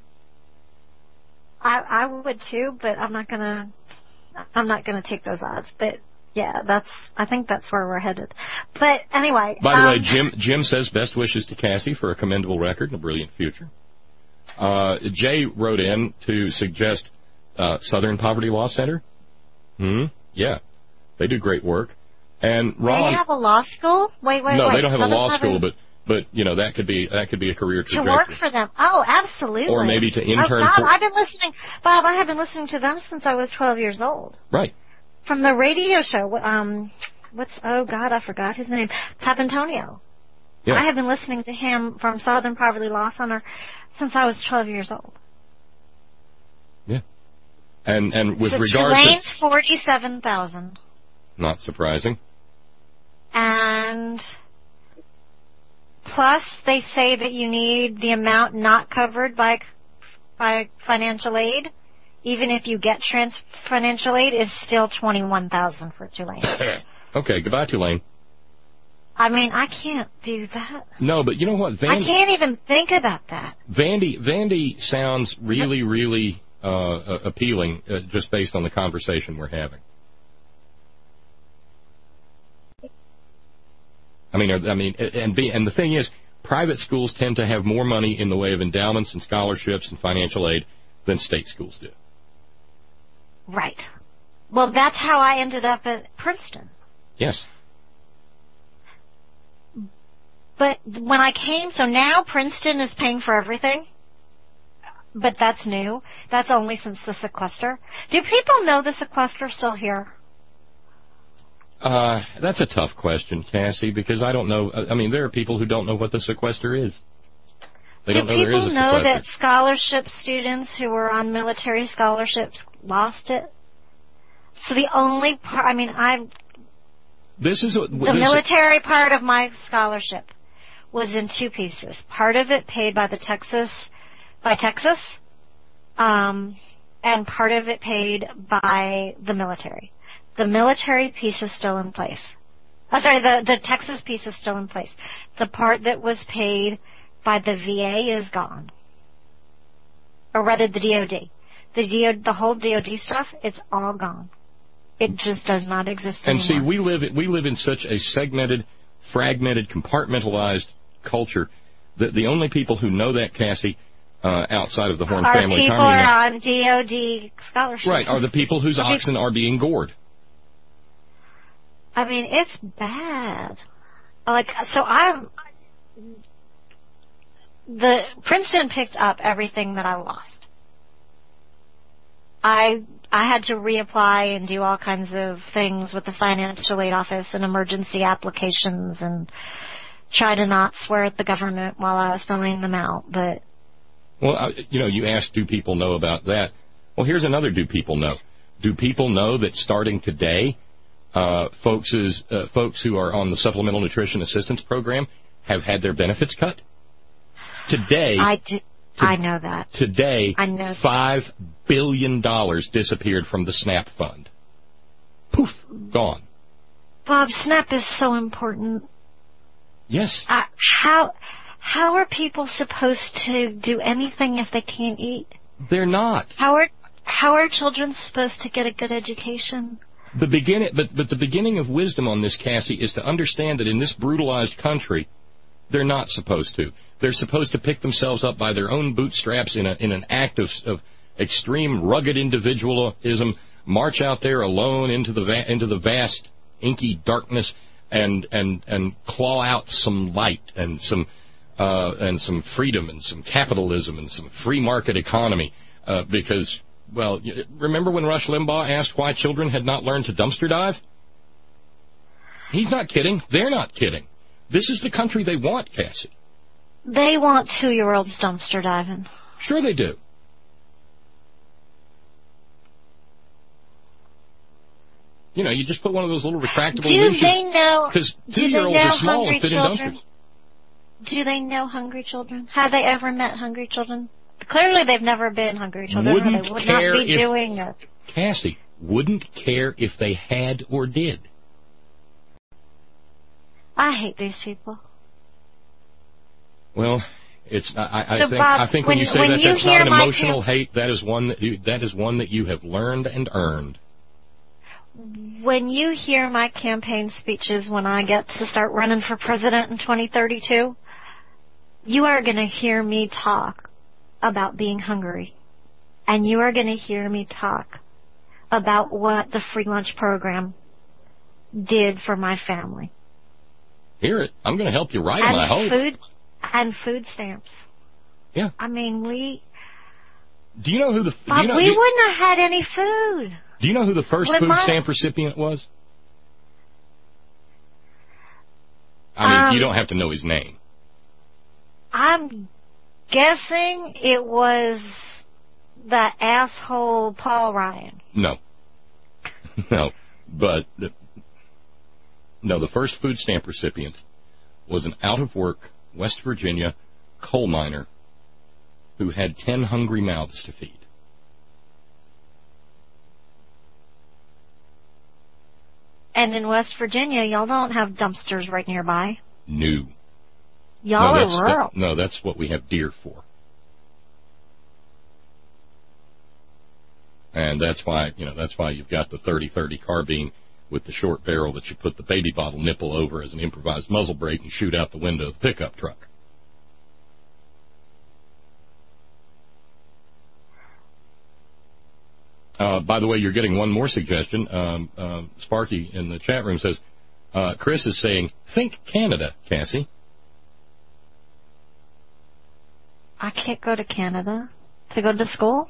I would too, but I'm not gonna take those odds. But yeah, I think that's where we're headed. But anyway. By the way, Jim says best wishes to Cassie for a commendable record and a brilliant future. Jay wrote in to suggest Southern Poverty Law Center. Yeah, they do great work. And Ron, they have a law school? Wait. No, they don't have a law school, but that could be a career trajectory. To work for them. Oh, absolutely. Or maybe to intern. Oh, God, Bob, I have been listening to them since I was 12 years old. Right. From the radio show, I forgot his name. Papantonio. Yeah. I have been listening to him from Southern Poverty Law Center since I was 12 years old. Yeah. And with so regard Tulane's to $47,000. Not surprising. And plus, they say that you need the amount not covered by financial aid. Even if you get financial aid, is still $21,000 for Tulane. Okay, goodbye, Tulane. I mean, I can't do that. No, but you know what? I can't even think about that. Vandy sounds really, really appealing just based on the conversation we're having. And the thing is, private schools tend to have more money in the way of endowments and scholarships and financial aid than state schools do. Right. Well, that's how I ended up at Princeton. Yes. But when I came, so now Princeton is paying for everything. But that's new. That's only since the sequester. Do people know the sequester's still here? That's a tough question, Cassie, because I don't know. I mean, there are people who don't know what the sequester is. They don't know there is a sequester. Do people know that scholarship students who were on military scholarships lost it? So the only part, the military part of my scholarship was in two pieces. Part of it paid by Texas, and part of it paid by the military. The military piece is still in place. The Texas piece is still in place. The part that was paid by the VA is gone. Or rather, the DOD. The whole DOD stuff, it's all gone. It just does not exist anymore. And see, we live in such a segmented, fragmented, compartmentalized culture that the only people who know that, Cassie, outside of the Horn family, people are on DOD scholarships. Right, are the people whose oxen are being gored. It's bad. Princeton picked up everything that I lost. I had to reapply and do all kinds of things with the financial aid office and emergency applications and try to not swear at the government while I was filling them out. But you asked, do people know about that? Well, here's another do people know. Do people know that starting today, folks who are on the Supplemental Nutrition Assistance Program have had their benefits cut? Today, I know that. Today, $5 billion disappeared from the SNAP fund. Poof, gone. Bob, SNAP is so important. Yes. How are people supposed to do anything if they can't eat? They're not. How are children supposed to get a good education? But the beginning of wisdom on this, Cassie, is to understand that in this brutalized country, they're not supposed to. They're supposed to pick themselves up by their own bootstraps in an act of extreme rugged individualism, march out there alone into the vast inky darkness and claw out some light and some freedom and some capitalism and some free market economy because. Well, remember when Rush Limbaugh asked why children had not learned to dumpster dive? He's not kidding. They're not kidding. This is the country they want, Cassie. They want 2-year-olds dumpster diving. Sure they do. You just put one of those little retractable leashes. Do they know? Because 2-year-olds are small and fit in dumpsters. Do they know hungry children? Have they ever met hungry children? Clearly, they've never been hungry children, or they would not be doing it. Cassie, wouldn't care if they had or did. I hate these people. Well, I think when you say that, that's not an emotional hate. That is one that you have learned and earned. When you hear my campaign speeches when I get to start running for president in 2032, you are going to hear me talk about being hungry. And you are going to hear me talk about what the free lunch program did for my family. Hear it. I'm going to help you write them, I hope. Food stamps. Yeah. Do you know who we wouldn't have had any food. Do you know who the first food stamp recipient was? You don't have to know his name. I'm guessing it was the asshole Paul Ryan. No. But the first food stamp recipient was an out-of-work West Virginia coal miner who had 10 hungry mouths to feed. And in West Virginia, y'all don't have dumpsters right nearby. No. Y'all are rural. That's what we have deer for. And that's why you've got the 30-30 carbine with the short barrel that you put the baby bottle nipple over as an improvised muzzle brake and shoot out the window of the pickup truck. By the way, you're getting one more suggestion. Sparky in the chat room says, Chris is saying, think Canada, Cassie. I can't go to Canada to go to school?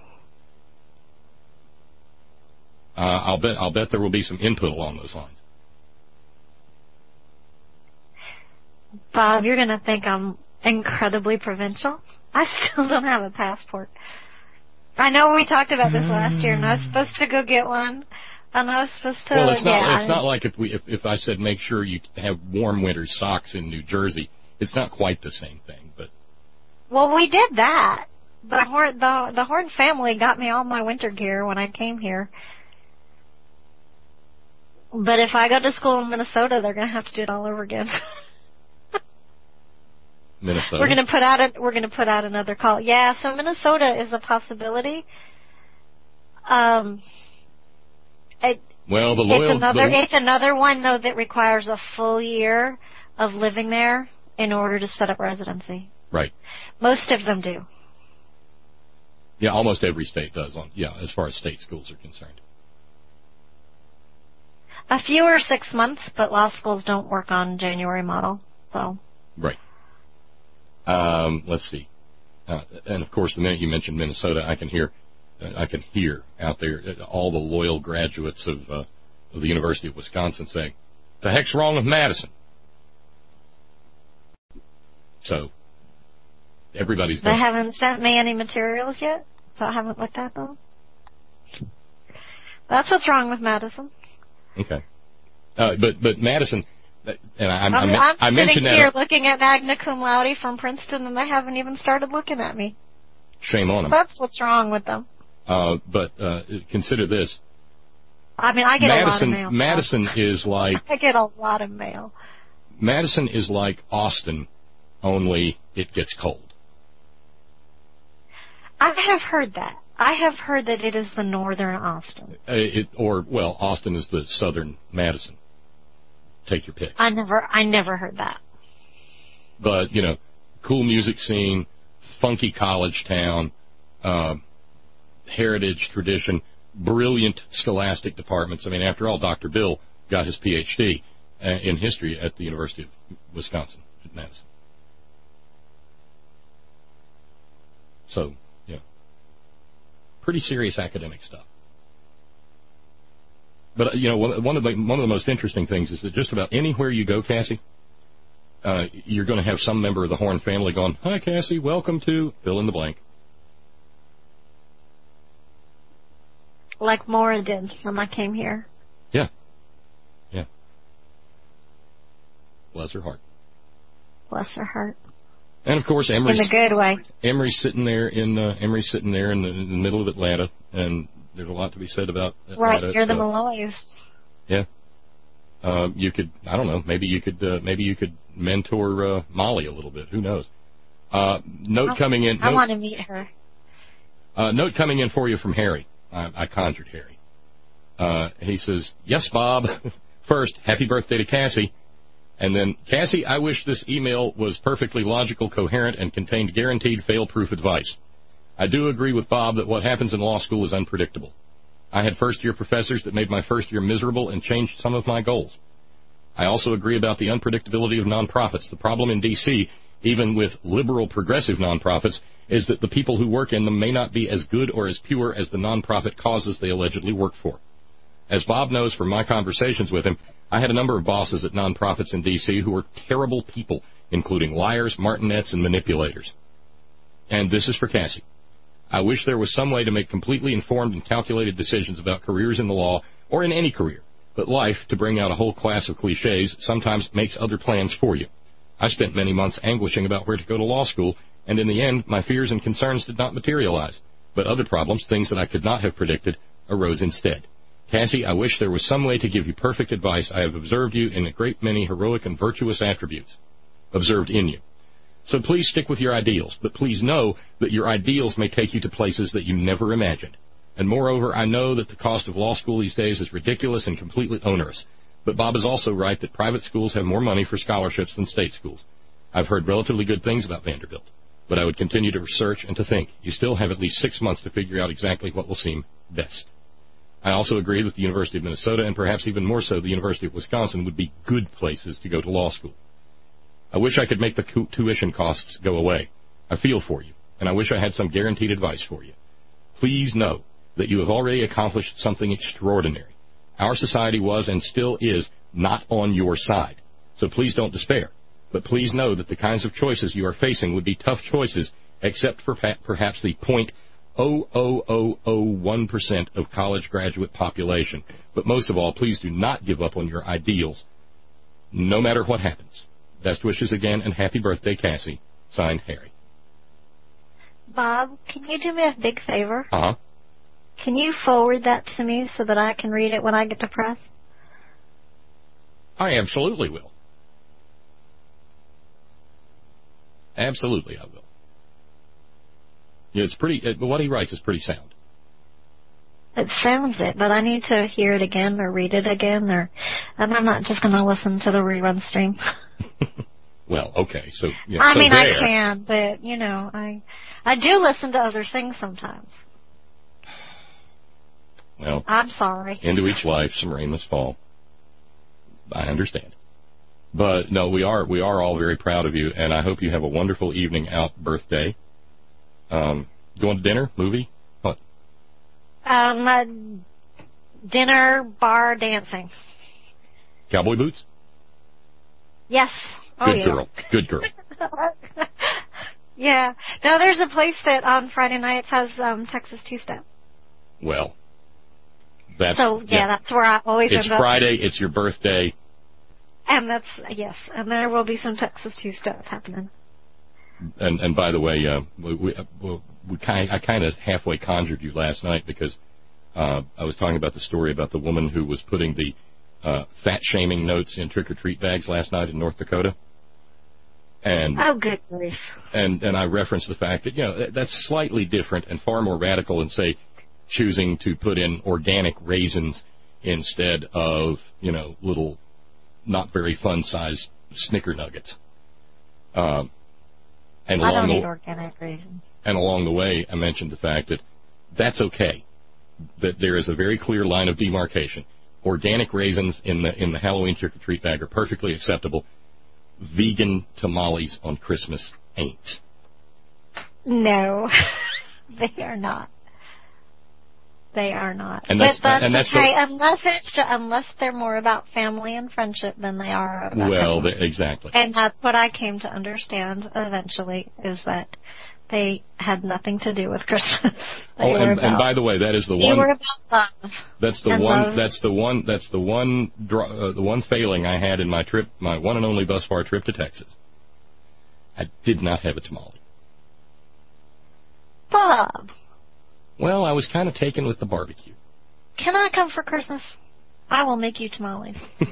I'll bet there will be some input along those lines. Bob, you're going to think I'm incredibly provincial. I still don't have a passport. I know we talked about this last year, and I was supposed to go get one. And I was supposed to. Well, it's not like if I said make sure you have warm winter socks in New Jersey. It's not quite the same thing, but. Well, we did that. The Horn family got me all my winter gear when I came here. But if I go to school in Minnesota, they're going to have to do it all over again. Minnesota. We're going to put out another call. Yeah, so Minnesota is a possibility. It's another one though that requires a full year of living there in order to set up residency. Right. Most of them do. Yeah, almost every state does. As far as state schools are concerned. A few are 6 months, but law schools don't work on January model, so. Right. Let's see. And of course, the minute you mentioned Minnesota, I can hear out there all the loyal graduates of the University of Wisconsin saying, "The heck's wrong with Madison?" So everybody's. They haven't sent me any materials yet, so I haven't looked at them. That's what's wrong with Madison. Okay. But Madison, and I mentioned that. I'm sitting here looking at magna cum laude from Princeton, and they haven't even started looking at me. Shame on them. That's what's wrong with them. But consider this. I mean, I get a lot of mail. Madison is like... I get a lot of mail. Madison is like Austin, only it gets cold. I have heard that. I have heard that it is the northern Austin. Austin is the southern Madison. Take your pick. I never heard that. But, cool music scene, funky college town, heritage, tradition, brilliant scholastic departments. I mean, after all, Dr. Bill got his Ph.D. in history at the University of Wisconsin at Madison. So, pretty serious academic stuff. But, one of the most interesting things is that just about anywhere you go, Cassie, you're going to have some member of the Horn family going, "Hi, Cassie, welcome to," fill in the blank. Like Maura did when I came here. Yeah. Yeah. Bless her heart. Bless her heart. And of course, Emory's in a good way. Emory's sitting there in the middle of Atlanta, and there's a lot to be said about Atlanta. Right, you're the Malloys. Yeah. You could, I don't know, maybe you could mentor Molly a little bit. Who knows? Note coming in. I want to meet her. Note coming in for you from Harry. I conjured Harry. He says, "Yes, Bob. First, happy birthday to Cassie. And then, Cassie, I wish this email was perfectly logical, coherent, and contained guaranteed fail-proof advice. I do agree with Bob that what happens in law school is unpredictable. I had first-year professors that made my first year miserable and changed some of my goals. I also agree about the unpredictability of nonprofits. The problem in D.C., even with liberal progressive nonprofits, is that the people who work in them may not be as good or as pure as the nonprofit causes they allegedly work for. As Bob knows from my conversations with him, I had a number of bosses at nonprofits in D.C. who were terrible people, including liars, martinets, and manipulators. And this is for Cassie. I wish there was some way to make completely informed and calculated decisions about careers in the law, or in any career. But life, to bring out a whole class of cliches, sometimes makes other plans for you. I spent many months anguishing about where to go to law school, and in the end, my fears and concerns did not materialize. But other problems, things that I could not have predicted, arose instead. Cassie, I wish there was some way to give you perfect advice. I have observed you in a great many heroic and virtuous attributes observed in you. So please stick with your ideals, but please know that your ideals may take you to places that you never imagined. And moreover, I know that the cost of law school these days is ridiculous and completely onerous. But Bob is also right that private schools have more money for scholarships than state schools. I've heard relatively good things about Vanderbilt, but I would continue to research and to think. You still have at least 6 months to figure out exactly what will seem best. I also agree that the University of Minnesota, and perhaps even more so the University of Wisconsin, would be good places to go to law school. I wish I could make the tuition costs go away. I feel for you, and I wish I had some guaranteed advice for you. Please know that you have already accomplished something extraordinary. Our society was and still is not on your side, so please don't despair. But please know that the kinds of choices you are facing would be tough choices, except for perhaps the 0.00001% of college graduate population. But most of all, please do not give up on your ideals, no matter what happens. Best wishes again, and happy birthday, Cassie. Signed, Harry. Bob, can you do me a big favor? Uh-huh. Can you forward that to me so that I can read it when I get depressed? I absolutely will. Absolutely, I will. Yeah, it's pretty. What he writes is pretty sound. It sounds it, but I need to hear it again or read it again, and I'm not just going to listen to the rerun stream. Well, okay, so yeah, I so mean, there. I can, but I do listen to other things sometimes. Well, I'm sorry. Into each life, some rain must fall. I understand. But no, we are all very proud of you, and I hope you have a wonderful evening out birthday. Going to dinner, movie, what? Dinner, bar, dancing. Cowboy boots? Yes. Good girl. Good girl. Yeah. No, there's a place that on Friday nights has Texas two-step. Well, that's that's where I always end up. It's Friday. It's your birthday. And and there will be some Texas two-step happening. And by the way, I kind of halfway conjured you last night because I was talking about the story about the woman who was putting the fat shaming notes in trick-or-treat bags last night in North Dakota. And oh, good grief! And I referenced the fact that that's slightly different and far more radical than say choosing to put in organic raisins instead of little not very fun-sized Snicker nuggets. And I don't need organic raisins. And along the way, I mentioned the fact that that's okay. That there is a very clear line of demarcation. Organic raisins in the Halloween trick-or-treat bag are perfectly acceptable. Vegan tamales on Christmas ain't. No, they are not. They are not. And that's okay, unless they're more about family and friendship than they are about exactly. And that's what I came to understand eventually, is that they had nothing to do with Christmas. And by the way, that is the one. They were about love. That's the one. Love. That's the one failing I had in my trip, my one and only thus far trip to Texas. I did not have a tamale. Bob. Well, I was kind of taken with the barbecue. Can I come for Christmas? I will make you tamales.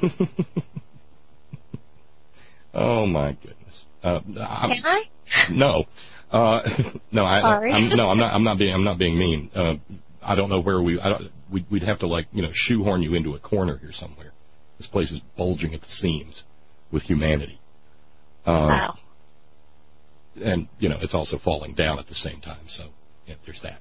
Oh my goodness. Can I? No. No. Sorry. I'm not being mean. I don't know where we'd have to shoehorn you into a corner here somewhere. This place is bulging at the seams with humanity. Wow. And it's also falling down at the same time. So there's that.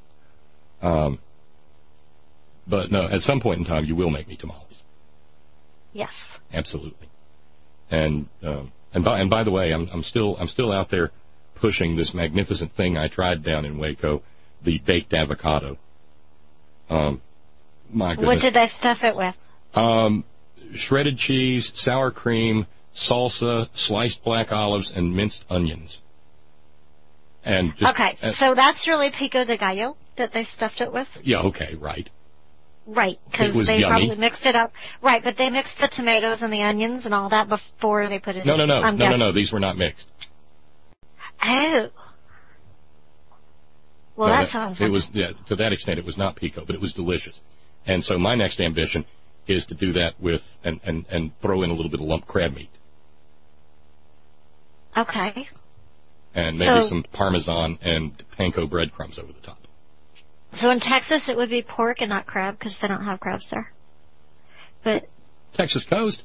But no, at some point in time, you will make me tamales. Yes. Absolutely. And by the way, I'm still out there pushing this magnificent thing I tried down in Waco, the baked avocado. My goodness. What did they stuff it with? Shredded cheese, sour cream, salsa, sliced black olives, and minced onions. So that's really pico de gallo that they stuffed it with? Yeah, okay, right. Right, because they probably mixed it up. Right, but they mixed the tomatoes and the onions and all that before they put it in. No, these were not mixed. Oh. Well, that sounds it was, to that extent, it was not pico, but it was delicious. And so my next ambition is to do that with, and throw in a little bit of lump crab meat. Okay. And maybe some Parmesan and panko breadcrumbs over the top. So in Texas, it would be pork and not crab because they don't have crabs there. But Texas coast.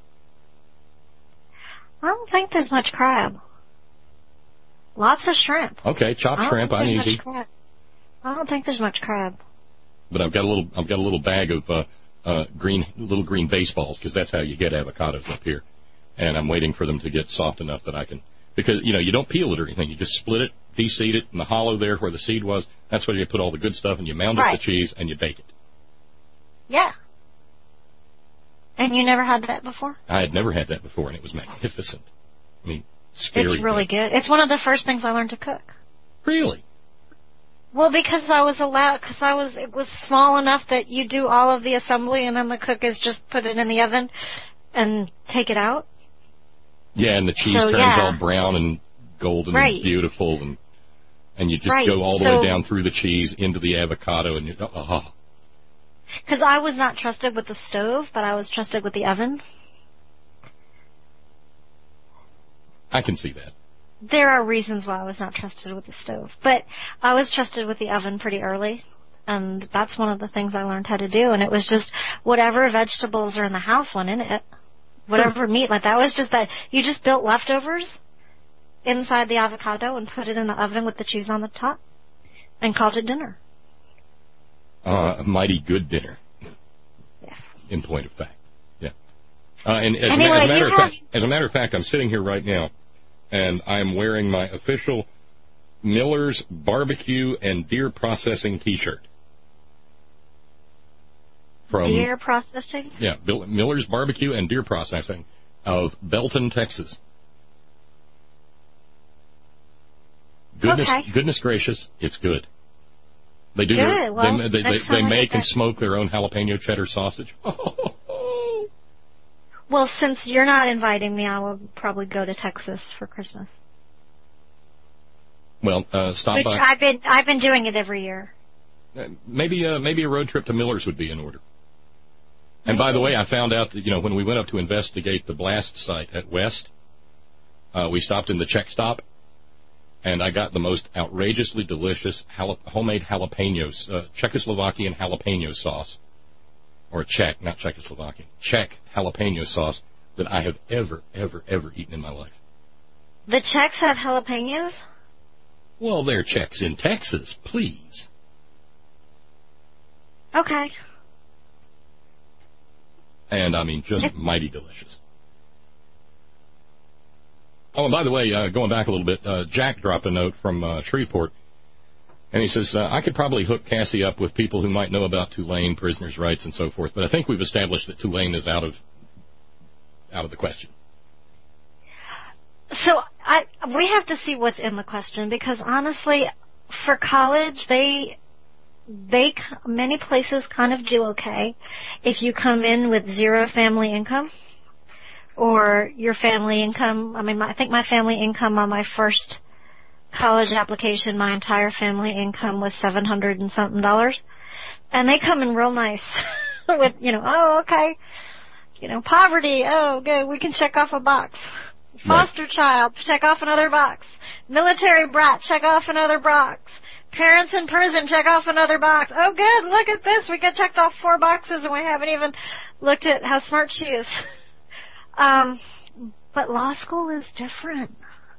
I don't think there's much crab. Lots of shrimp. Okay, chopped shrimp, I'm easy. I don't think there's much crab. But I've got a little bag of little green baseballs because that's how you get avocados up here. And I'm waiting for them to get soft enough that I can, because you don't peel it or anything. You just split it, de-seed it in the hollow there where the seed was. That's where you put all the good stuff and you mound up the cheese and you bake it. Yeah. And you never had that before? I had never had that before, and it was magnificent. I mean, scary. It's really good. It's one of the first things I learned to cook. Really? Well, because it was small enough that you do all of the assembly and then the cook is just put it in the oven and take it out. Yeah, and the cheese turns all brown and golden and beautiful, and you just go all the way down through the cheese into the avocado, and Because I was not trusted with the stove, but I was trusted with the oven. I can see that. There are reasons why I was not trusted with the stove, but I was trusted with the oven pretty early, and that's one of the things I learned how to do, and it was just whatever vegetables are in the house went in it. Whatever meat, like that was just that you just built leftovers inside the avocado and put it in the oven with the cheese on the top and called it dinner. A mighty good dinner. Yeah. In point of fact. Yeah. And as a matter of fact, I'm sitting here right now, and I am wearing my official Miller's Barbecue and Deer Processing T-shirt. Deer Processing? Yeah, Miller's Barbecue and Deer Processing of Belton, Texas. Goodness gracious, it's good. They do. They make and smoke their own jalapeno cheddar sausage. Well, since you're not inviting me, I will probably go to Texas for Christmas. Well, stop by. Which I've been doing it every year. Maybe a road trip to Miller's would be in order. And by the way, I found out that when we went up to investigate the blast site at West, we stopped in the Czech stop, and I got the most outrageously delicious homemade jalapenos, Czechoslovakian jalapeno sauce, or Czech, not Czechoslovakian, Czech jalapeno sauce that I have ever eaten in my life. The Czechs have jalapenos? Well, they're Czechs in Texas, please. Okay. And, I mean, just mighty delicious. Oh, and by the way, going back a little bit, Jack dropped a note from Shreveport, and he says, I could probably hook Cassie up with people who might know about Tulane, prisoners' rights, and so forth, but I think we've established that Tulane is out of the question. So we have to see what's in the question, because honestly, for college, many places kind of do okay if you come in with zero family income, or your family income. I mean, I think my family income on my first college application, my entire family income was $700 and something, and they come in real nice with, okay, poverty, oh good, we can check off a box. Foster child, check off another box. Military brat, check off another box. Parents in prison, check off another box. Oh, good, look at this. We got checked off 4 boxes, and we haven't even looked at how smart she is. But law school is different.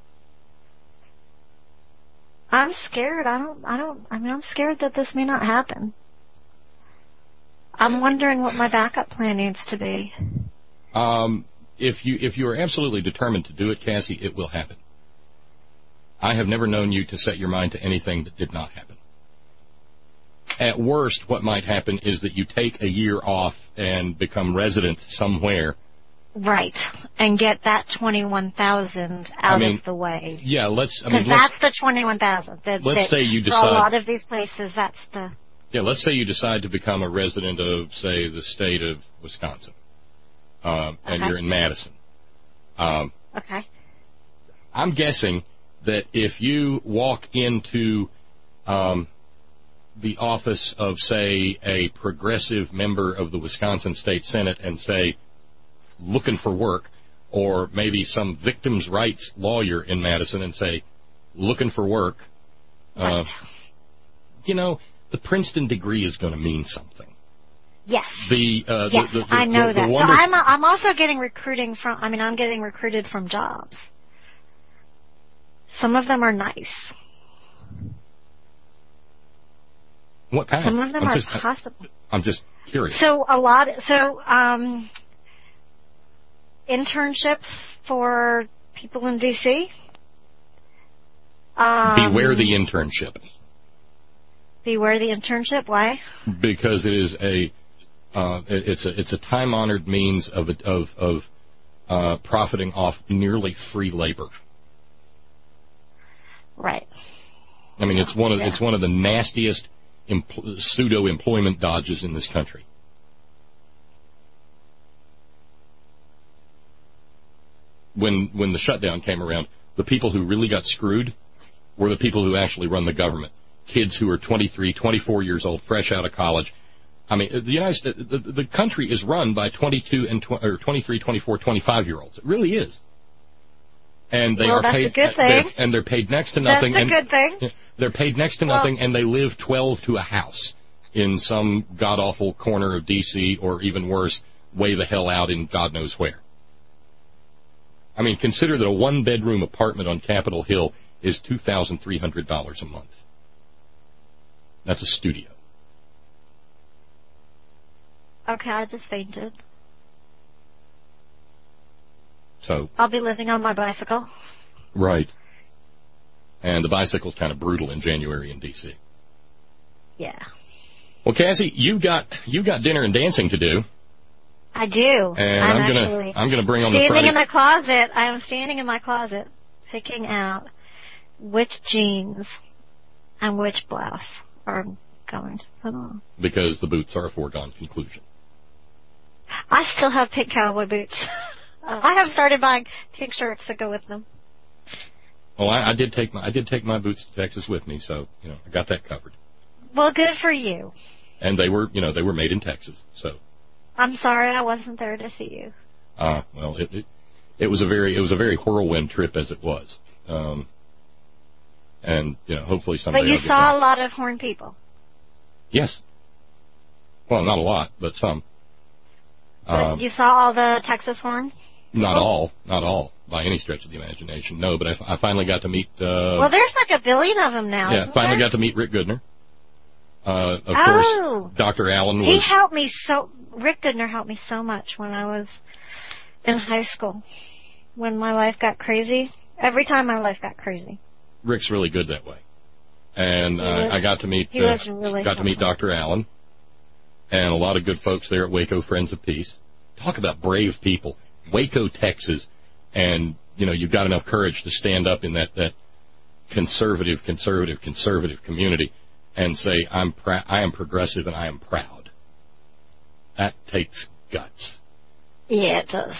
I'm scared. I'm scared that this may not happen. I'm wondering what my backup plan needs to be. If you are absolutely determined to do it, Cassie, it will happen. I have never known you to set your mind to anything that did not happen. At worst, what might happen is that you take a year off and become resident somewhere. Right, and get that $21,000 out of the way. Yeah, that's the $21,000. Let's say you decide. For a lot of these places, that's the. Yeah, let's say you decide to become a resident of, say, the state of Wisconsin, and you're in Madison. Okay. I'm guessing that if you walk into the office of, say, a progressive member of the Wisconsin State Senate and say, looking for work, or maybe some victims' rights lawyer in Madison and say, looking for work, right. the Princeton degree is going to mean something. Yes. Yes, I know that. So I'm also getting recruiting from. I mean, I'm getting recruited from jobs. Some of them are nice. What kind? Some of them are possible. I'm just curious. So internships for people in D.C. Beware the internship. Beware the internship. Why? Because it is it's a time-honored means of profiting off nearly free labor. Right. I mean, it's one of the nastiest pseudo-employment dodges in this country. When the shutdown came around, the people who really got screwed were the people who actually run the government. Kids who are 23, 24 years old, fresh out of college. I mean, the country is run by 22 and 23, 24, 25-year-olds. It really is. And they are paid. That's a good thing. And they're paid next to nothing. That's a good thing. They're paid next to nothing, and they live 12 to a house in some god-awful corner of D.C., or even worse, way the hell out in God knows where. I mean, consider that a one-bedroom apartment on Capitol Hill is $2,300 a month. That's a studio. Okay, I just fainted. So I'll be living on my bicycle. Right. And the bicycle's kind of brutal in January in D.C. Yeah. Well, Cassie, you got dinner and dancing to do. I do. And I'm gonna bring on the Standing in the closet. I am standing in my closet, picking out which jeans and which blouse are going to put on. Because the boots are a foregone conclusion. I still have pink cowboy boots. I have started buying pink shirts to go with them. Well, I did take my boots to Texas with me, so I got that covered. Well, good for you. And they were made in Texas, so. I'm sorry I wasn't there to see you. Well, it was a very whirlwind trip as it was, and hopefully someday. But you saw a lot of horn people. Yes. Well, not a lot, but some. You saw all the Texas horn? Not all, by any stretch of the imagination. No, but I finally got to meet. Well, there's like a billion of them now. Yeah, finally got to meet Rick Goodner. Of course, Dr. Allen was. He helped me Rick Goodner helped me so much when I was in high school. When my life got crazy. Every time my life got crazy. Rick's really good that way. And I got to meet. He was really got to meet Dr. Allen. And a lot of good folks there at Waco Friends of Peace. Talk about brave people. Waco, Texas. And, you've got enough courage to stand up in that conservative community and say, I am progressive and I am proud. That takes guts. Yeah, it does.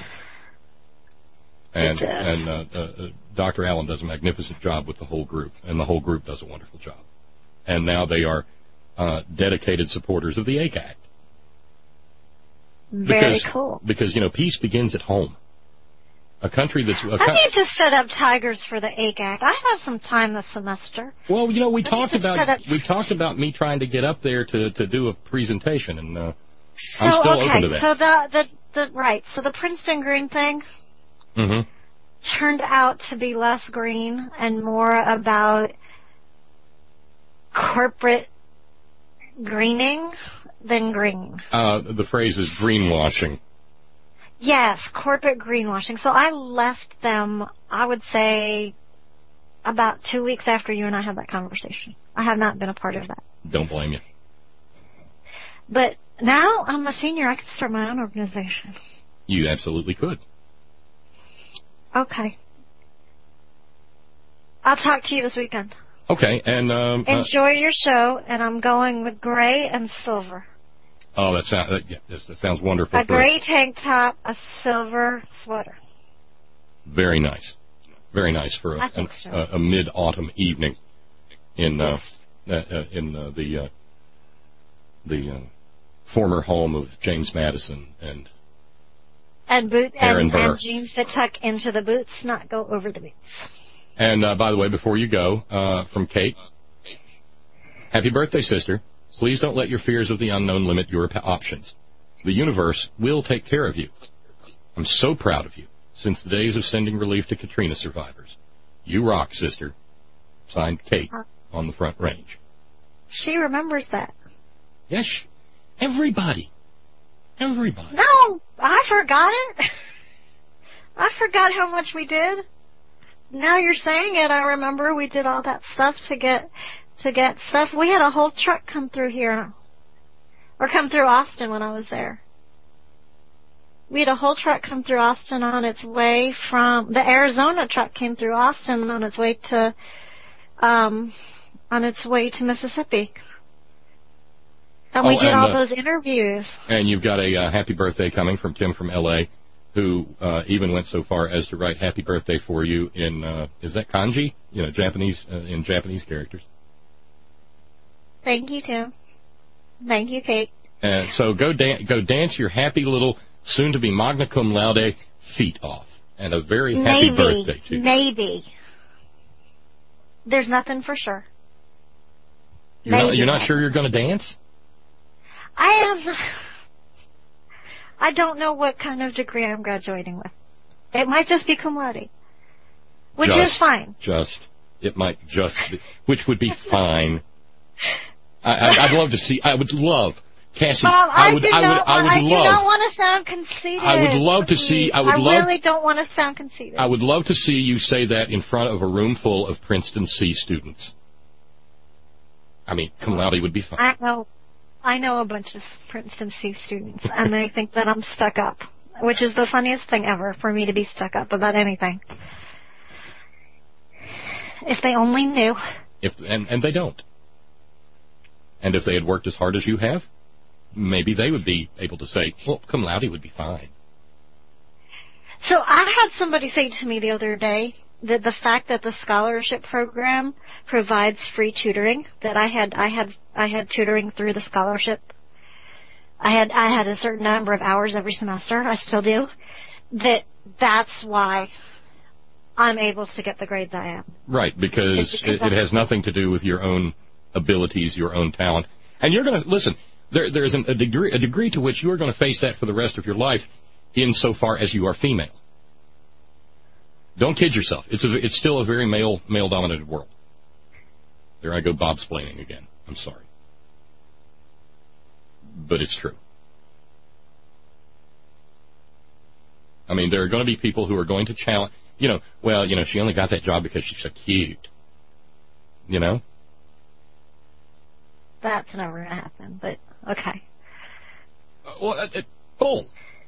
And Dr. Allen does a magnificent job with the whole group, and the whole group does a wonderful job. And now they are dedicated supporters of the AIC Act. Very cool. Because, peace begins at home. A country that's... I need to set up tigers for the AIC Act. I have some time this semester. Well, we talked about me trying to get up there to do a presentation, and I'm still open to that. So the Princeton Green thing turned out to be less green and more about corporate greening than green. The phrase is greenwashing. Yes, corporate greenwashing. So I left them, I would say, about 2 weeks after you and I had that conversation. I have not been a part of that. Don't blame you. But now I'm a senior. I can start my own organization. You absolutely could. Okay. I'll talk to you this weekend. Okay, and... enjoy your show, and I'm going with gray and silver. Oh, that sounds wonderful. A gray tank top, a silver sweater. Very nice. Very nice for a mid-autumn evening in the former home of James Madison and Aaron Burr. And jeans that tuck into the boots, not go over the boots. And by the way, before you go, from Kate, Happy birthday, sister. Please don't let your fears of the unknown limit your options. The universe will take care of you. I'm so proud of you. Since the days of sending relief to Katrina survivors. You rock, sister. Signed, Kate, on the Front Range. She remembers that. Yes, everybody. Everybody. No, I forgot it. I forgot how much we did. Now you're saying it, I remember we did all that stuff to get stuff. We had a whole truck come through here, or come through Austin when I was there. We had a whole truck come through Austin on its way from, the Arizona truck came through Austin on its way to Mississippi. And we did all those interviews. And you've got a happy birthday coming from Tim from L.A., who even went so far as to write happy birthday for you in, is that kanji? Japanese, in Japanese characters. Thank you, Tim. Thank you, Kate. So go dance your happy little soon-to-be magna cum laude feet off. And a very happy birthday to you. Maybe. There's nothing for sure. You're not sure you're going to dance? I don't know what kind of degree I'm graduating with. It might just be cum laude, which is fine. It might just be, which would be fine. I'd love to see. I would love, Cassie. Bob, I do not want to sound conceited. I would love to see. I really don't want to sound conceited. I would love to see you say that in front of a room full of Princeton C students. I mean, cum laude would be fine. I know a bunch of Princeton C students, and they think that I'm stuck up, which is the funniest thing ever for me to be stuck up about anything. If they only knew. And they don't. And if they had worked as hard as you have, maybe they would be able to say, well, cum laude would be fine. So I had somebody say to me the other day that the fact that the scholarship program provides free tutoring, that I had tutoring through the scholarship. I had a certain number of hours every semester. I still do. That's why I'm able to get the grades I am. Right, because it has nothing to do with your own abilities, your own talent. And you're going to, listen, there's a degree to which you're going to face that for the rest of your life insofar as you are female. Don't kid yourself. It's still a very male-dominated world. There I go bobsplaining again. I'm sorry. But it's true. I mean, there are going to be people who are going to challenge, she only got that job because she's so cute. That's never going to happen, but okay. Bull.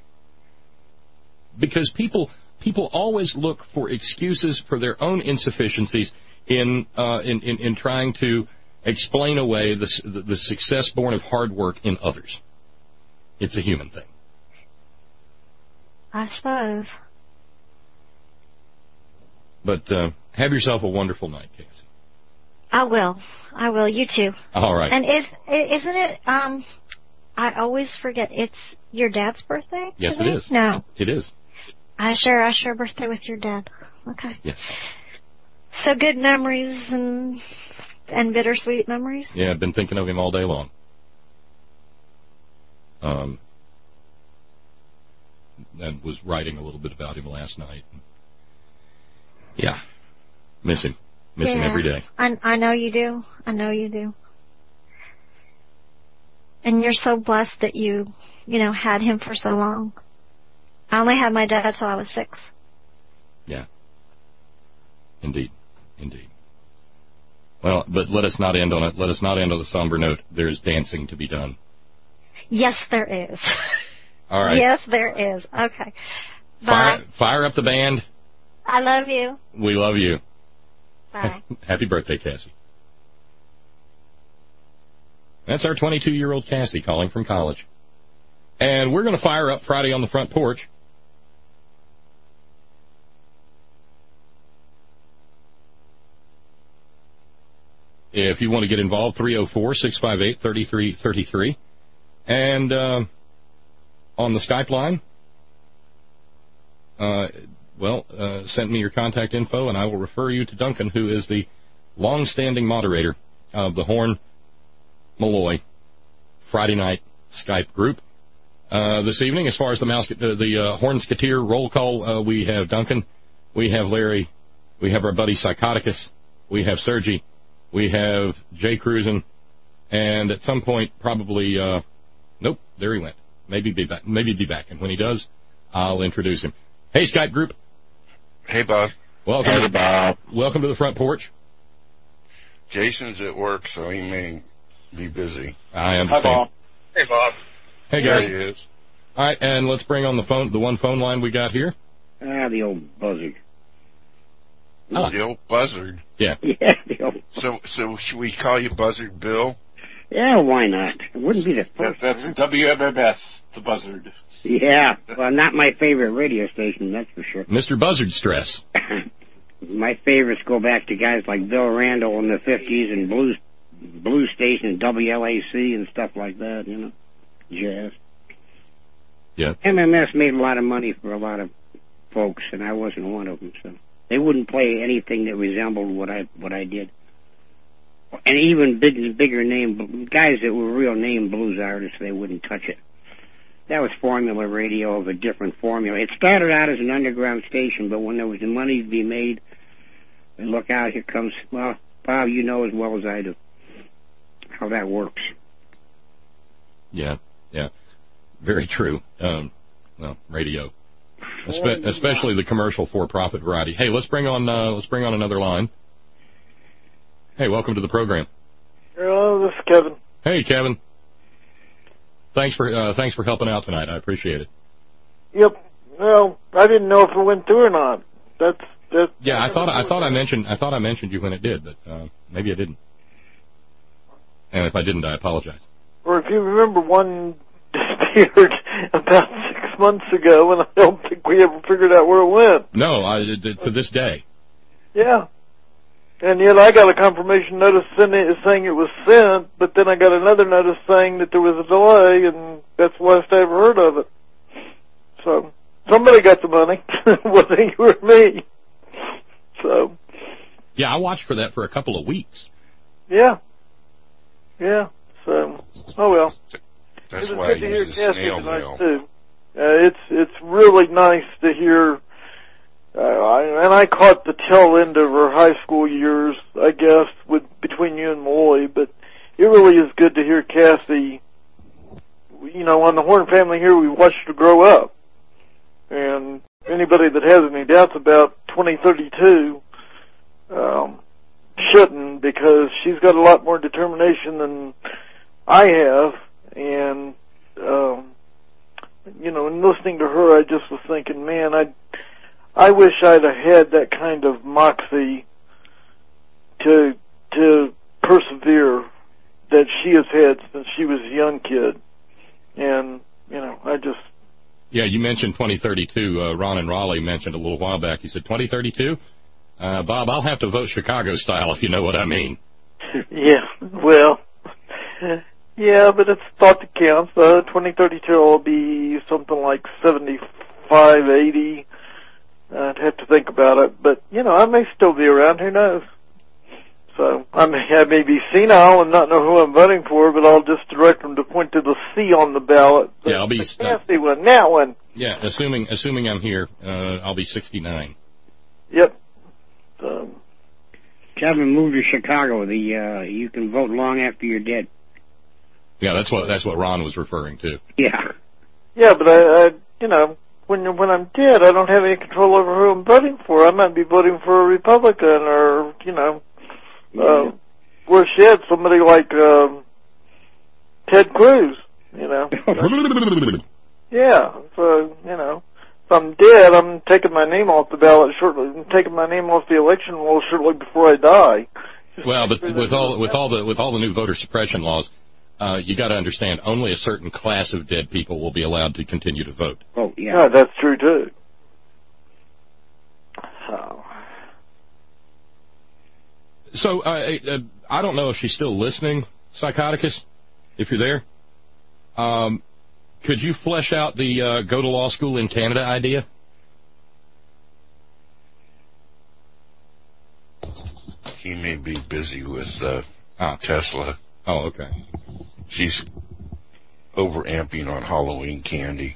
Because people always look for excuses for their own insufficiencies in trying to explain away the success born of hard work in others. It's a human thing. I suppose. But have yourself a wonderful night, Casey. I will. You too. All right. And isn't it? I always forget. It's your dad's birthday. Yes, today? It is. No, it is. I share a birthday with your dad. Okay. Yes. So good memories and bittersweet memories. Yeah, I've been thinking of him all day long. And was writing a little bit about him last night. Yeah, miss him. Miss him every day. I know you do. And you're so blessed that you had him for so long. I only had my dad till I was 6. Yeah. Indeed. Well, but let us not end on it. Let us not end on a somber note. There's dancing to be done. Yes, there is. All right. Yes, there is. Okay. Bye. Fire up the band. I love you. We love you. Bye. Happy birthday, Cassie. That's our 22-year-old Cassie calling from college. And we're going to fire up Friday on the Front Porch. If you want to get involved, 304-658-3333. And on the Skype line, send me your contact info, and I will refer you to Duncan, who is the long-standing moderator of the Horn Malloy Friday night Skype group. This evening, as far as the Hornsketeer roll call, we have Duncan, we have Larry, we have our buddy Psychoticus, we have Sergi, we have Jay Cruisin', and at some point, probably, nope, there he went. Maybe be back. And when he does, I'll introduce him. Hey, Skype group. Hey, Bob. Welcome. Hey, Bob. Welcome to the front porch. Jason's at work, so he may be busy. I understand. Hi, Bob. Hey, Bob. Hey, guys. There he is. All right, and let's bring on the one phone line we got here. The old buzzard. The old buzzard? Yeah. Yeah, the old... So should we call you Buzzard Bill? Yeah, why not? It wouldn't be the first. That's WMMS, the buzzard. Yeah, well, not my favorite radio station, that's for sure. Mr. Buzzard Stress. My favorites go back to guys like Bill Randall in the 50s and blues station, WLAC and stuff like that, you know, jazz. Yeah. MMS made a lot of money for a lot of folks, and I wasn't one of them, so they wouldn't play anything that resembled what I did. And even bigger name guys that were real name blues artists, they wouldn't touch it. That was formula radio of a different formula. It started out as an underground station, but when there was the money to be made, and look out, here comes, well, Bob, you know as well as I do how that works. Yeah. Very true. Radio. Especially the commercial for-profit variety. Hey, let's bring on another line. Hey, welcome to the program. Hello, this is Kevin. Hey, Kevin. Thanks for helping out tonight. I appreciate it. Yep. Well, I didn't know if it went through or not. That's. Yeah, I thought I mentioned you when it did, but maybe I didn't. And if I didn't, I apologize. Or if you remember, one disappeared about 6 months ago, and I don't think we ever figured out where it went. No, to this day. Yeah. And yet I got a confirmation notice saying it was sent, but then I got another notice saying that there was a delay, and that's the last I ever heard of it. So, somebody got the money. It wasn't you or me. So. Yeah, I watched for that for a couple of weeks. Yeah. So, oh well. That's why I use the snail mail. Too. It's really nice to hear. And I caught the tail end of her high school years, I guess, between you and Malloy, but it really is good to hear Cassie. You know, on the Horn family here, we watched her grow up. And anybody that has any doubts about 2032 shouldn't, because she's got a lot more determination than I have. And, you know, in listening to her, I just was thinking, man, I wish I'd have had that kind of moxie to persevere that she has had since she was a young kid. And, you know, I just... Yeah, you mentioned 2032. Ron and Raleigh mentioned a little while back. You said 2032? Bob, I'll have to vote Chicago style, if you know what I mean. Yeah, well... Yeah, but it's thought to count. 2032 will be something like 75, 80... I'd have to think about it, but, you know, I may still be around, who knows? So, I may be senile and not know who I'm voting for, but I'll just direct them to point to the C on the ballot. Yeah, I'll be... Nasty one, that one. Yeah, assuming I'm here, I'll be 69. Yep. Kevin, move to Chicago. You can vote long after you're dead. Yeah, that's what Ron was referring to. Yeah. Yeah, but I you know... When I'm dead, I don't have any control over who I'm voting for. I might be voting for a Republican or, you know, worse yet, somebody like Ted Cruz, you know. Yeah, so, you know, if I'm dead, I'm taking my name off the ballot shortly. I'm taking my name off the election roll shortly before I die. Well, but with all the new voter suppression laws, you got to understand, only a certain class of dead people will be allowed to continue to vote. Oh, yeah. That's true, too. So, I don't know if she's still listening, Psychoticus, if you're there. Could you flesh out the go to law school in Canada idea? He may be busy with Tesla. Oh, okay. She's overamping on Halloween candy.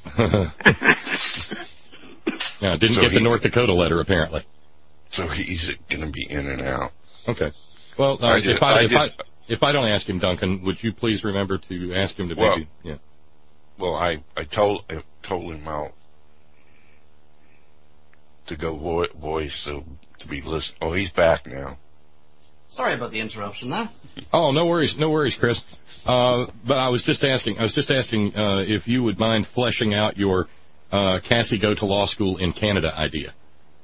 Yeah, didn't get the North Dakota letter, apparently. So he's going to be in and out. Okay. Well, if I don't ask him, Duncan, would you please remember to ask him to maybe... Yeah. Well, I told him out to go voice, so to be listened. Oh, he's back now. Sorry about the interruption there. Oh, no worries, Chris. But I was just asking if you would mind fleshing out your Cassie go to law school in Canada idea.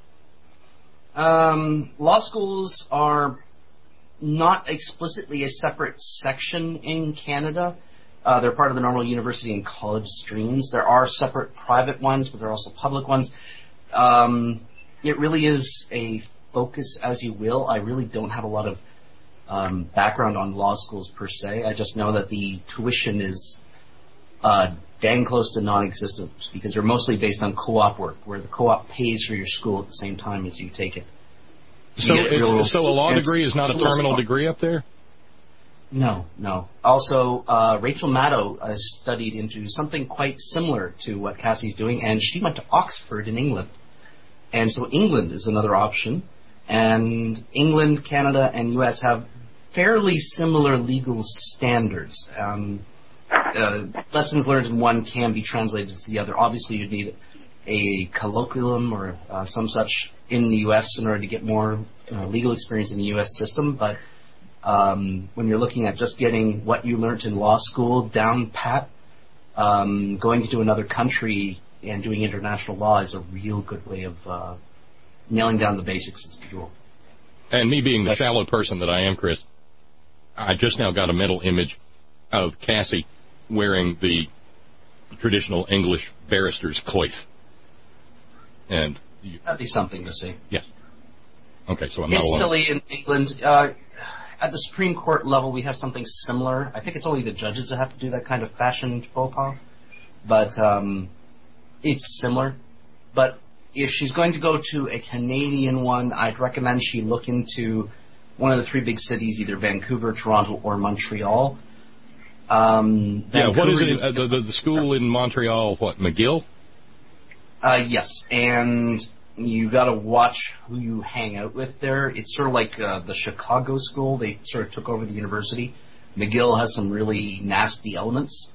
Law schools are not explicitly a separate section in Canada. They're part of the normal university and college streams. There are separate private ones, but there are also public ones. It really is a focus as you will. I really don't have a lot of background on law schools per se. I just know that the tuition is dang close to non-existent because they're mostly based on co-op work, where the co-op pays for your school at the same time as you take it. So a law degree is not a terminal degree up there? No. Also, Rachel Maddow studied into something quite similar to what Cassie's doing, and she went to Oxford in England. And so England is another option. And England, Canada, and U.S. have fairly similar legal standards. Lessons learned in one can be translated to the other. Obviously, you'd need a colloquium or some such in the U.S. in order to get more legal experience in the U.S. system. But when you're looking at just getting what you learned in law school down pat, going into another country and doing international law is a real good way of nailing down the basics as usual. And me being the shallow person that I am, Chris, I just now got a mental image of Cassie wearing the traditional English barrister's coif. And that'd be something to see. Yes. Okay, so I'm not It's alone. silly in England. At the Supreme Court level, we have something similar. I think it's only the judges that have to do that kind of fashion faux pas. But it's similar. But if she's going to go to a Canadian one, I'd recommend she look into one of the three big cities, either Vancouver, Toronto, or Montreal. What is it? The school in Montreal, what, McGill? Yes, and you got to watch who you hang out with there. It's sort of like the Chicago school. They sort of took over the university. McGill has some really nasty elements.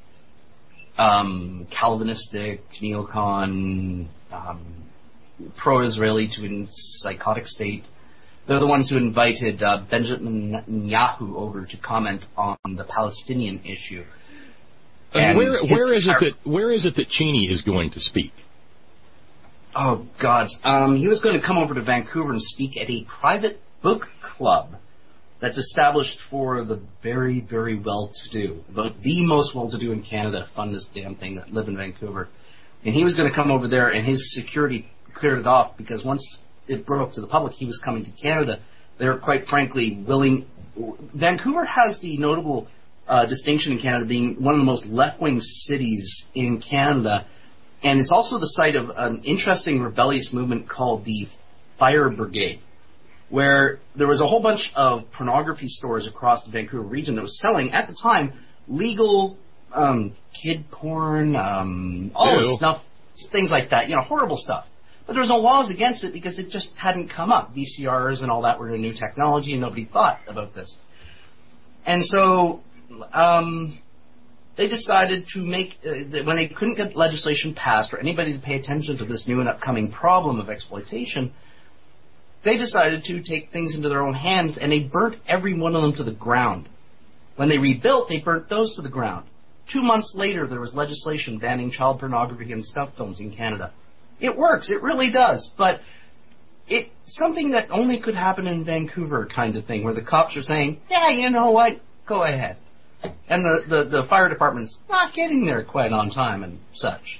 Calvinistic, neocon, pro-Israeli to a psychotic state. They're the ones who invited Benjamin Netanyahu over to comment on the Palestinian issue. Where is it that Cheney is going to speak? Oh, God. He was going to come over to Vancouver and speak at a private book club that's established for the very, very well-to-do. The most well-to-do in Canada, fundest damn thing, that live in Vancouver. And he was going to come over there, and his security cleared it off because once it broke to the public he was coming to Canada, they were quite frankly willing. Vancouver has the notable distinction in Canada being one of the most left-wing cities in Canada, and it's also the site of an interesting rebellious movement called the Fire Brigade, where there was a whole bunch of pornography stores across the Vancouver region that was selling, at the time, legal kid porn, all this stuff, things like that, horrible stuff. But there was no laws against it because it just hadn't come up. VCRs and all that were a new technology, and nobody thought about this. And so they decided to make, when they couldn't get legislation passed or anybody to pay attention to this new and upcoming problem of exploitation, they decided to take things into their own hands, and they burnt every one of them to the ground. When they rebuilt, they burnt those to the ground. 2 months later, there was legislation banning child pornography and stuff films in Canada. It works. It really does. But it's something that only could happen in Vancouver kind of thing, where the cops are saying, yeah, you know what, go ahead. And the fire department's not getting there quite on time and such.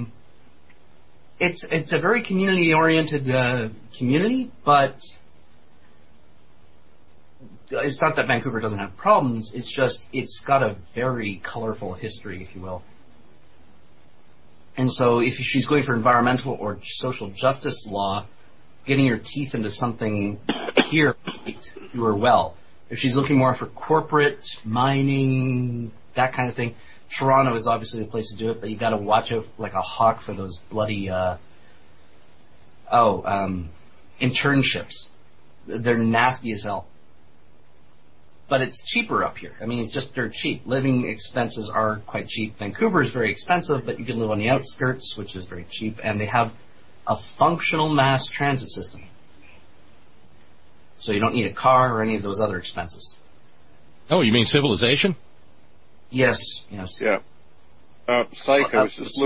It's a very community-oriented community, but it's not that Vancouver doesn't have problems. It's just it's got a very colorful history, if you will. And so if she's going for environmental or social justice law, getting your teeth into something here might do her well. If she's looking more for corporate, mining, that kind of thing, Toronto is obviously the place to do it, but you got to watch out like a hawk for those bloody internships. They're nasty as hell. But it's cheaper up here. I mean, it's just dirt cheap. Living expenses are quite cheap. Vancouver is very expensive, but you can live on the outskirts, which is very cheap, and they have a functional mass transit system. So you don't need a car or any of those other expenses. Oh, you mean civilization? Yes. Yeah. Psych, I was just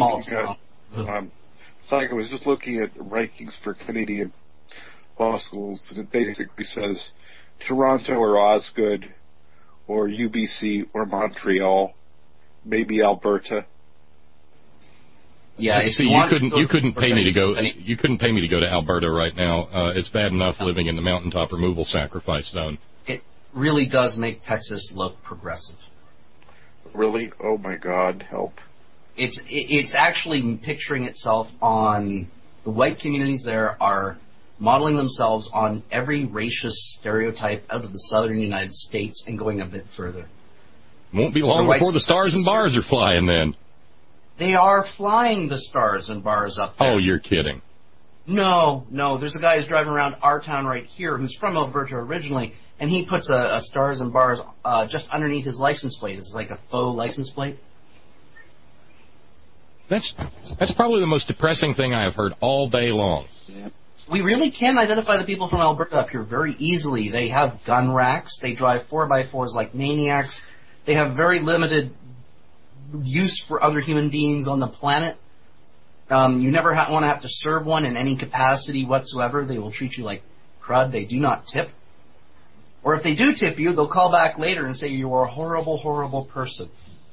looking at rankings for Canadian law schools, and it basically says Toronto or Osgood or UBC or Montreal, maybe Alberta. Yeah, see, you couldn't pay me to go. You couldn't pay me to go to Alberta right now. It's bad enough living in the mountaintop removal sacrifice zone. It really does make Texas look progressive. Really? Oh my God! Help! It's actually picturing itself on the white communities there are modeling themselves on every racist stereotype out of the southern United States and going a bit further. Won't be long before the stars and bars are flying then. They are flying the stars and bars up there. Oh, you're kidding. No. There's a guy who's driving around our town right here who's from Alberta originally, and he puts a stars and bars just underneath his license plate. It's like a faux license plate. That's probably the most depressing thing I have heard all day long. Yeah. We really can identify the people from Alberta up here very easily. They have gun racks. They drive 4x4s like maniacs. They have very limited use for other human beings on the planet. You never want to have to serve one in any capacity whatsoever. They will treat you like crud. They do not tip. Or if they do tip you, they'll call back later and say you are a horrible, horrible person.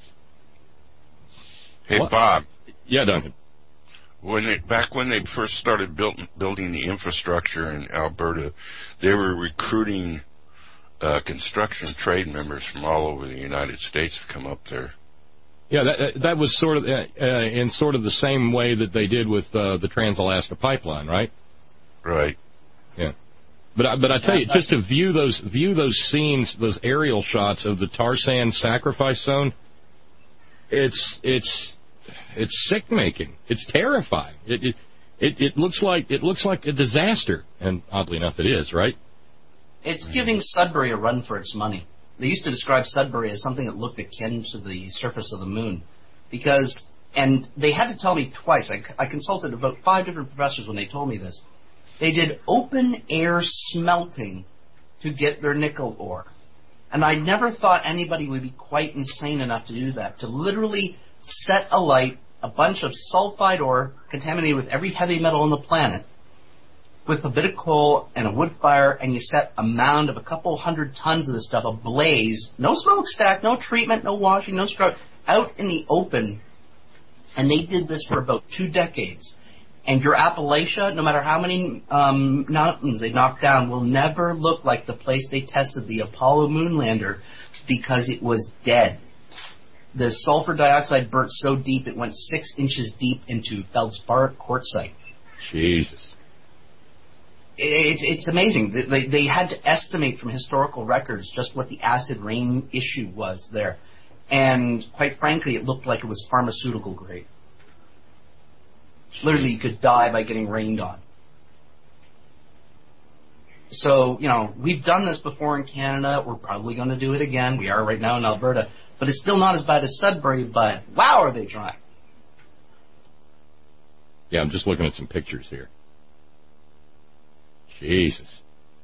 Hey, Bob. Yeah, Duncan. Back when they first started building the infrastructure in Alberta, they were recruiting construction trade members from all over the United States to come up there. Yeah, that was sort of in sort of the same way that they did with the Trans-Alaska Pipeline, right? Right. Yeah. But I tell you, just to view those scenes, those aerial shots of the tar sand sacrifice zone, it's sick making. It's terrifying. It looks like a disaster, and oddly enough, it is, right? It's giving Sudbury a run for its money. They used to describe Sudbury as something that looked akin to the surface of the moon, and they had to tell me twice. I consulted about 5 different professors when they told me this. They did open air smelting to get their nickel ore, and I never thought anybody would be quite insane enough to do that, to literally set alight a bunch of sulfide ore contaminated with every heavy metal on the planet with a bit of coal and a wood fire, and you set a mound of a couple 100 tons of this stuff ablaze, no smokestack, no treatment, no washing, no scrub, out in the open. And they did this for about 2 decades. And your Appalachia, no matter how many mountains they knock down, will never look like the place they tested the Apollo moon lander because it was dead. The sulfur dioxide burnt so deep it went 6 inches deep into feldspar quartzite. Jesus. It's amazing. They had to estimate from historical records just what the acid rain issue was there. And quite frankly, it looked like it was pharmaceutical grade. Literally, you could die by getting rained on. So, we've done this before in Canada. We're probably going to do it again. We are right now in Alberta. But it's still not as bad as Sudbury, but wow, are they trying. Yeah, I'm just looking at some pictures here. Jesus.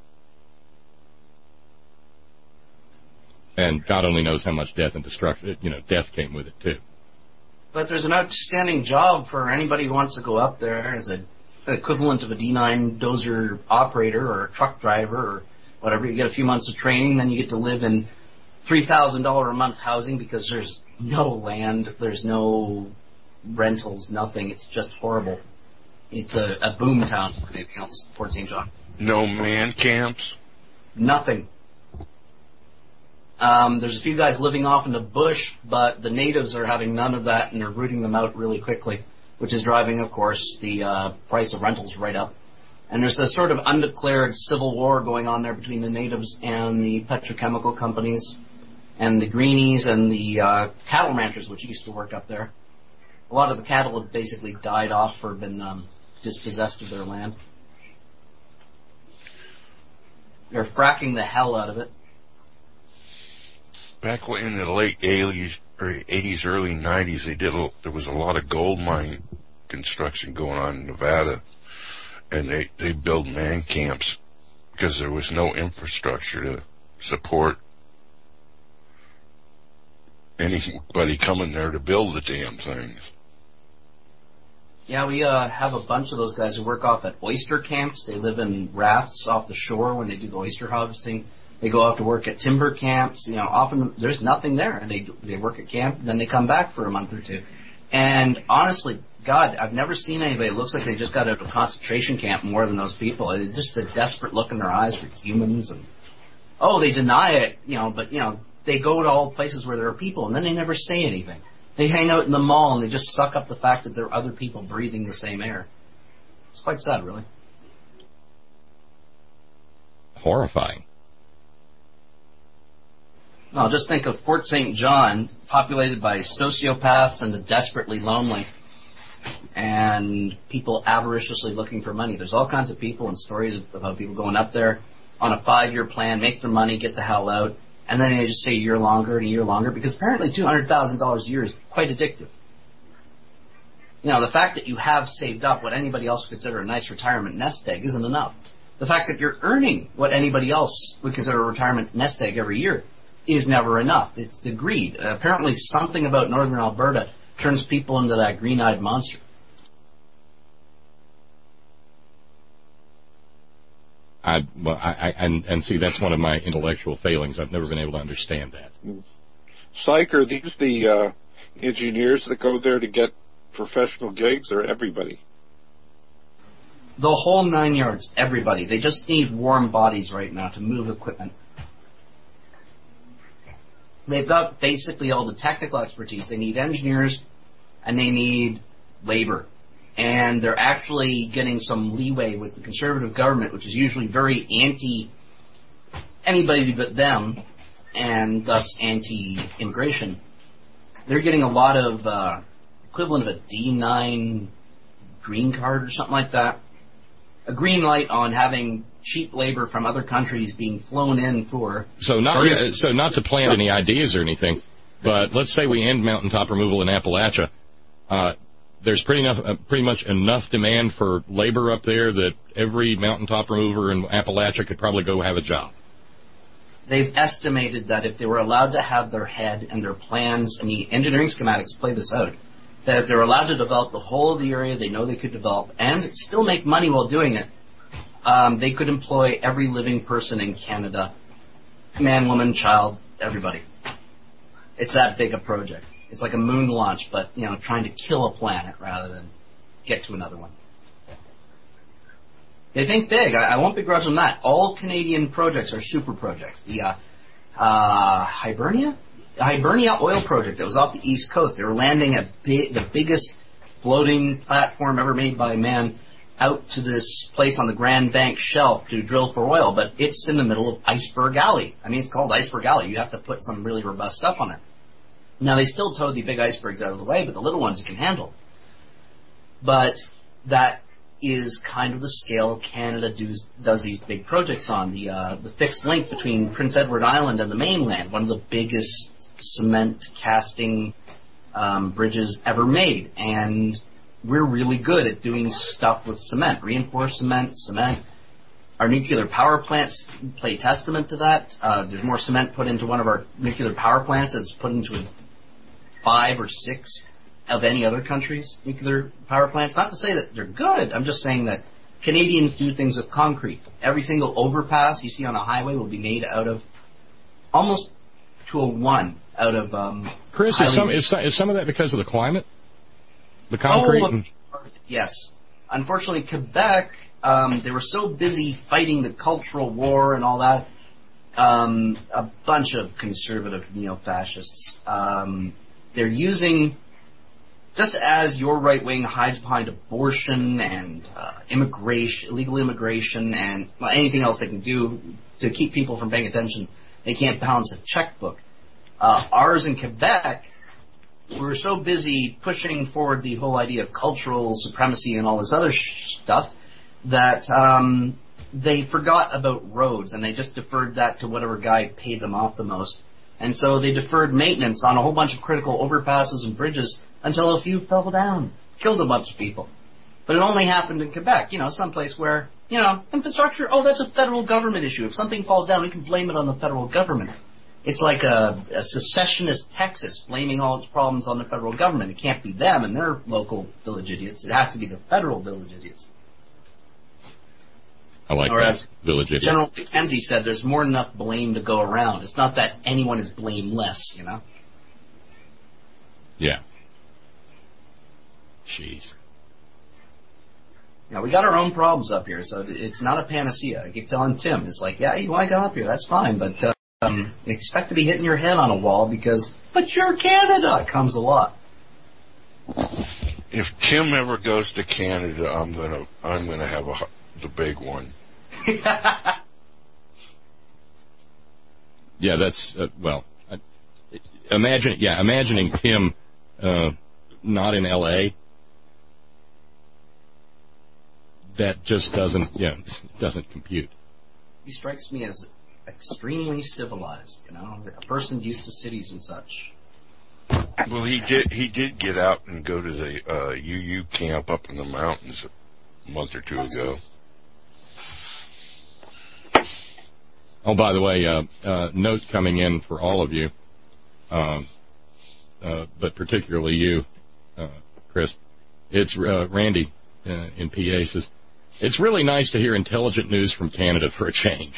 And God only knows how much death and destruction, death came with it, too. But there's an outstanding job for anybody who wants to go up there as an equivalent of a D9 dozer operator or a truck driver or whatever. You get a few months of training, then you get to live in $3,000 a month housing because there's no land, there's no rentals, nothing. It's just horrible. It's a boom town for anything else, Fort St. John. No man camps? Nothing. There's a few guys living off in the bush, but the natives are having none of that, and they're rooting them out really quickly, which is driving, of course, the price of rentals right up. And there's a sort of undeclared civil war going on there between the natives and the petrochemical companies and the greenies and the cattle ranchers, which used to work up there. A lot of the cattle have basically died off or been dispossessed of their land. They're fracking the hell out of it. Back in the late 80s, early 90s, there was a lot of gold mine construction going on in Nevada, and they built man camps because there was no infrastructure to support anybody coming there to build the damn things. Yeah, we have a bunch of those guys who work off at oyster camps. They live in rafts off the shore when they do the oyster harvesting. They go off to work at timber camps. You know, often there's nothing there, and they work at camp, and then they come back for a month or two. And honestly, God, I've never seen anybody that looks like they just got out of a concentration camp more than those people. It's just a desperate look in their eyes for humans. And they deny it, but they go to all places where there are people, and then they never say anything. They hang out in the mall, and they just suck up the fact that there are other people breathing the same air. It's quite sad, really. Horrifying. Well, just think of Fort St. John, populated by sociopaths and the desperately lonely, and people avariciously looking for money. There's all kinds of people and stories about people going up there on a 5-year plan, make their money, get the hell out, and then they just say a year longer and a year longer, because apparently $200,000 a year is quite addictive. The fact that you have saved up what anybody else would consider a nice retirement nest egg isn't enough. The fact that you're earning what anybody else would consider a retirement nest egg every year is never enough. It's the greed. Apparently something about northern Alberta turns people into that green-eyed monster. And see, that's one of my intellectual failings. I've never been able to understand that. Psych, are these the engineers that go there to get professional gigs, or everybody? The whole 9 yards, everybody. They just need warm bodies right now to move equipment. They've got basically all the technical expertise. They need engineers, and they need labor. And they're actually getting some leeway with the Conservative government, which is usually very anti-anybody but them, and thus anti-immigration. They're getting a lot of equivalent of a D9 green card or something like that. A green light on having cheap labor from other countries being flown in for... So not to plant any ideas or anything, but let's say we end mountaintop removal in Appalachia. There's pretty much enough demand for labor up there that every mountaintop remover in Appalachia could probably go have a job. They've estimated that if they were allowed to have their head and their plans, and the engineering schematics play this out, that if they're allowed to develop the whole of the area they know they could develop and still make money while doing it, they could employ every living person in Canada, man, woman, child, everybody. It's that big a project. It's like a moon launch, but, trying to kill a planet rather than get to another one. They think big. I won't begrudge them that. All Canadian projects are super projects. The Hibernia oil project that was off the East Coast. They were landing the biggest floating platform ever made by man out to this place on the Grand Bank shelf to drill for oil, but it's in the middle of Iceberg Alley. I mean, it's called Iceberg Alley. You have to put some really robust stuff on there. Now, they still tow the big icebergs out of the way, but the little ones you can handle. But that is kind of the scale Canada does these big projects on. The fixed link between Prince Edward Island and the mainland, one of the biggest cement casting bridges ever made. And we're really good at doing stuff with cement, reinforced cement. Our nuclear power plants play testament to that. There's more cement put into one of our nuclear power plants than is put into 5 or 6 of any other country's nuclear power plants. Not to say that they're good. I'm just saying that Canadians do things with concrete. Every single overpass you see on a highway will be made out of almost to a 1 out of. Chris, is some of that because of the climate? The concrete? Yes. Unfortunately, Quebec, they were so busy fighting the cultural war and all that. A bunch of conservative neo-fascists. They're using just as your right wing hides behind abortion and immigration, illegal immigration, and anything else they can do to keep people from paying attention, they can't balance a checkbook. Ours in Quebec, we're so busy pushing forward the whole idea of cultural supremacy and all this other stuff that they forgot about roads, and they just deferred that to whatever guy paid them off the most. And so they deferred maintenance on a whole bunch of critical overpasses and bridges until a few fell down, killed a bunch of people. But it only happened in Quebec, someplace where, infrastructure, that's a federal government issue. If something falls down, we can blame it on the federal government. It's like a secessionist Texas blaming all its problems on the federal government. It can't be them and their local village idiots. It has to be the federal village idiots. I like that. Village idiots. General Mackenzie said there's more than enough blame to go around. It's not that anyone is blameless, Yeah. Jeez. Yeah, we got our own problems up here, so it's not a panacea. I keep telling Tim, it's like, yeah, you want to come up here, that's fine, but expect to be hitting your head on a wall because, but you're Canada, comes a lot. If Tim ever goes to Canada, I'm gonna have the big one. Yeah, that's imagining Tim not in L.A. That just doesn't compute. He strikes me as extremely civilized, a person used to cities and such. Well, he did get out and go to the UU camp up in the mountains a month or two ago. Oh, by the way, note coming in for all of you, but particularly you, Chris. It's Randy in PA says, it's really nice to hear intelligent news from Canada for a change.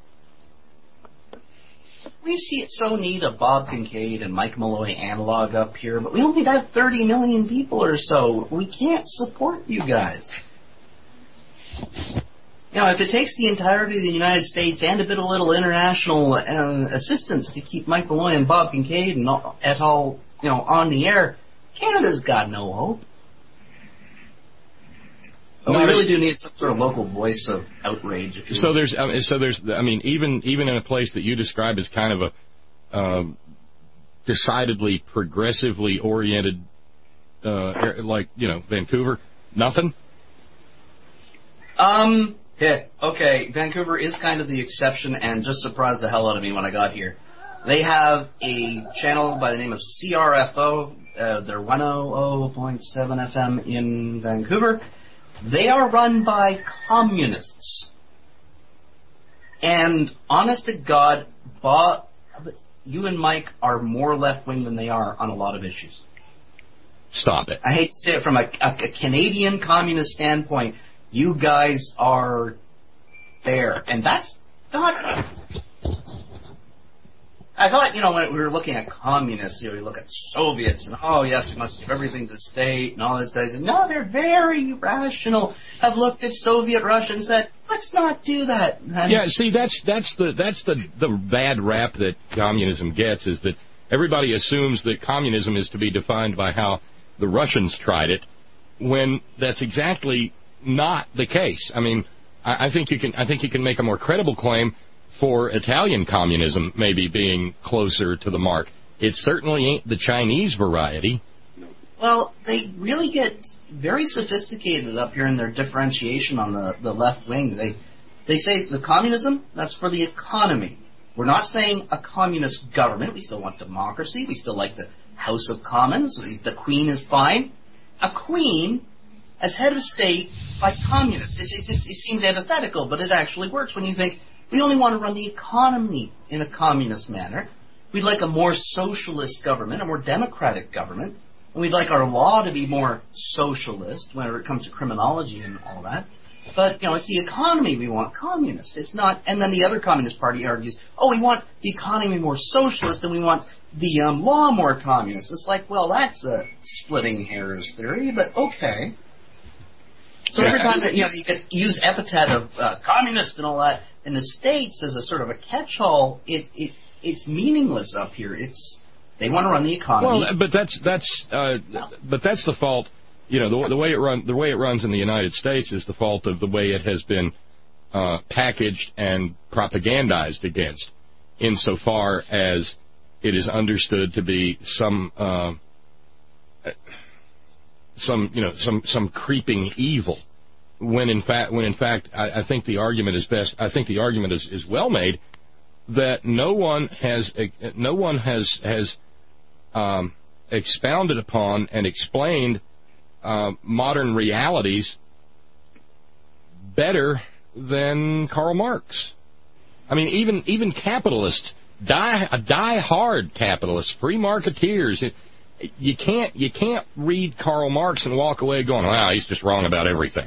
We see it so neat a Bob Kincaid and Mike Malloy analog up here, but we only got 30 million people or so. We can't support you guys. If it takes the entirety of the United States and a bit of little international assistance to keep Mike Malloy and Bob Kincaid and et al. On the air, Canada's got no hope. But we really do need some sort of local voice of outrage. Even in a place that you describe as kind of a decidedly progressively oriented, Vancouver, nothing. Okay, Vancouver is kind of the exception and just surprised the hell out of me when I got here. They have a channel by the name of CRFO. They're 100.7 FM in Vancouver. They are run by communists. And honest to God, Bob, you and Mike are more left-wing than they are on a lot of issues. Stop it. I hate to say it from a Canadian communist standpoint. You guys are there. And that's not... I thought, when we were looking at communists, we look at Soviets, and, yes, we must give everything to the state, and all this stuff. No, they're very rational. Have looked at Soviet Russia and said, let's not do that. And yeah, see, that's the bad rap that communism gets, is that everybody assumes that communism is to be defined by how the Russians tried it, when that's exactly not the case. I mean, I think you can make a more credible claim for Italian communism maybe being closer to the mark. It certainly ain't the Chinese variety. Well, they really get very sophisticated up here in their differentiation on the left wing. They say the communism, that's for the economy. We're not saying a communist government. We still want democracy. We still like the House of Commons. The Queen is fine. A queen as head of state by communists. It seems antithetical, but it actually works when you think, we only want to run the economy in a communist manner. We'd like a more socialist government, a more democratic government. And we'd like our law to be more socialist whenever it comes to criminology and all that. But, it's the economy we want communist. It's not, and then the other Communist Party argues, we want the economy more socialist and we want the law more communist. It's like, well, that's a splitting hairs theory, but okay. So every time that, you use epithet of communist and all that, in the States as a sort of a catch-all, it's meaningless up here. It's They want to run the economy. Well, but that's the fault. You know, the way it runs in the United States is the fault of the way it has been packaged and propagandized against, insofar as it is understood to be some creeping evil. When in fact, I think the argument is best. I think the argument is well made that no one has expounded upon and explained modern realities better than Karl Marx. I mean, even capitalists, die-hard capitalists, free marketeers. You can't read Karl Marx and walk away going, "Wow, he's just wrong about everything."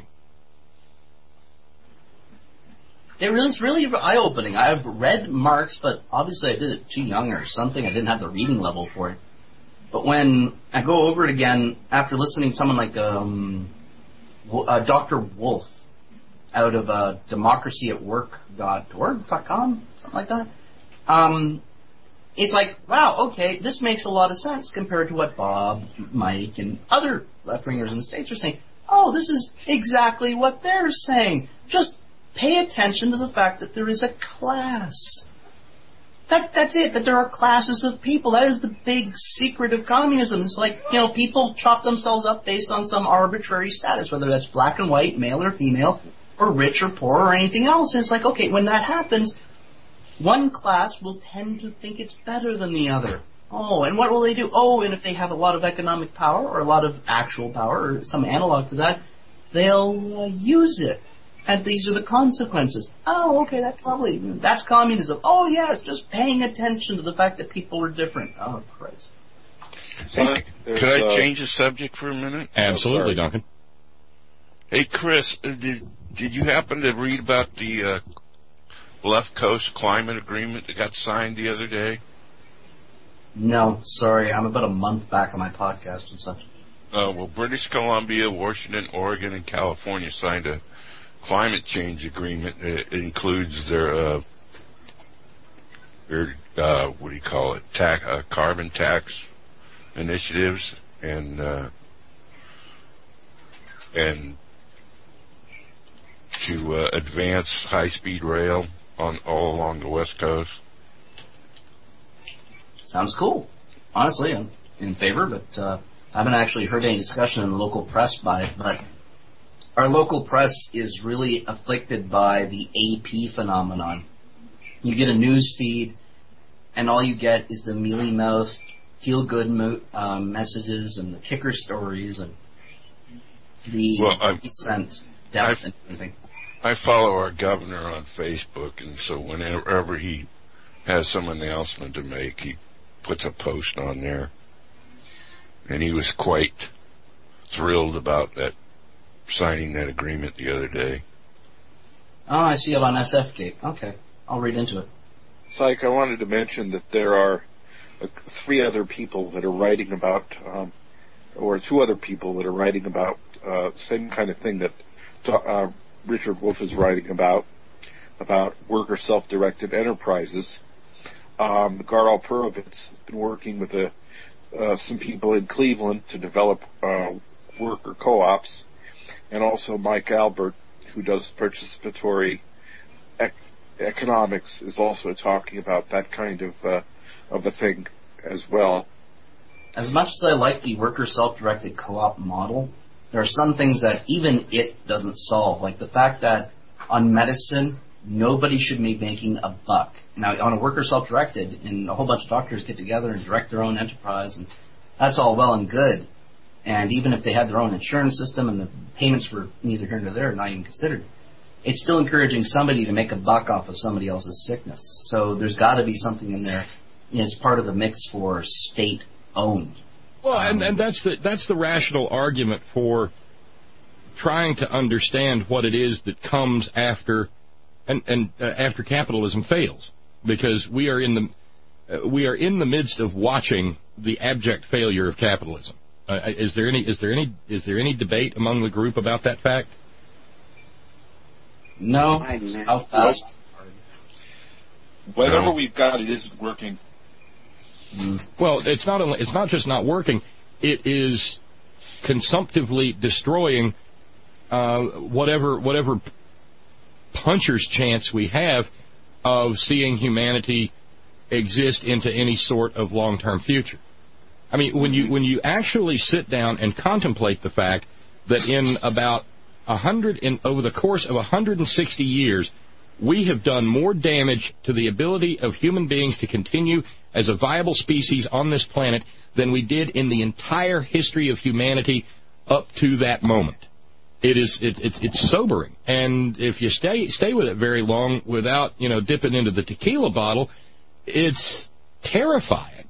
It was really eye-opening. I've read Marx, but obviously I did it too young or something. I didn't have the reading level for it. But when I go over it again after listening to someone like Dr. Wolf out of democracyatwork.org.com, something like that, it's like, wow, okay, this makes a lot of sense compared to what Bob, Mike, and other left-wingers in the States are saying. Oh, this is exactly what they're saying. Just pay attention to the fact that there is a class. That's it, that there are classes of people. That is the big secret of communism. It's like, people chop themselves up based on some arbitrary status, whether that's black and white, male or female, or rich or poor or anything else. And it's like, okay, when that happens, one class will tend to think it's better than the other. Oh, and what will they do? Oh, and if they have a lot of economic power or a lot of actual power or some analog to that, they'll use it. And these are the consequences. Oh, okay, that's lovely. That's communism. Oh, yes, just paying attention to the fact that people are different. Oh, Christ. Hey, could I change the subject for a minute? Absolutely, Duncan. Hey, Chris, did you happen to read about the Left Coast Climate Agreement that got signed the other day? No, sorry. I'm about a month back on my podcast and such. Well, British Columbia, Washington, Oregon, and California signed a climate change agreement. It includes their what do you call it, carbon tax initiatives and to advance high-speed rail all along the West Coast. Sounds cool. Honestly, I'm in favor, but I haven't actually heard any discussion in the local press by it. But our local press is really afflicted by the AP phenomenon. You get a news feed, and all you get is the mealy-mouthed, feel-good messages and the kicker stories and the recent death and everything. I follow our governor on Facebook, and so whenever he has some announcement to make, he puts a post on there. And he was quite thrilled about that, signing that agreement the other day. Oh, I see it on SFgate. Okay, I'll read into it. Psych, I wanted to mention that there are 3 other people that are writing about, or 2 other people that are writing about the same kind of thing that Richard Wolff is writing about worker self-directed enterprises. Garl Purovitz has been working with some people in Cleveland to develop worker co-ops, and also Mike Albert, who does participatory economics, is also talking about that kind of a thing as well. As much as I like the worker self-directed co-op model, there are some things that even it doesn't solve, like the fact that on medicine, nobody should be making a buck. Now, on a worker self-directed, and a whole bunch of doctors get together and direct their own enterprise, and that's all well and good. And even if they had their own insurance system and the payments were neither here nor there, not even considered, it's still encouraging somebody to make a buck off of somebody else's sickness. So there's got to be something in there as part of the mix for state-owned. Well, and that's the rational argument for trying to understand what it is that comes after after capitalism fails, because we are in the midst of watching the abject failure of capitalism. Is there any debate among the group about that fact? No. How fast? Whatever we've got, it isn't working. Well, it's not just not working. It is consumptively destroying whatever puncher's chance we have of seeing humanity exist into any sort of long-term future. I mean, when you actually sit down and contemplate the fact that in about over the course of 160 years, we have done more damage to the ability of human beings to continue as a viable species on this planet than we did in the entire history of humanity up to that moment. It's sobering, and if you stay with it very long without dipping into the tequila bottle, it's terrifying.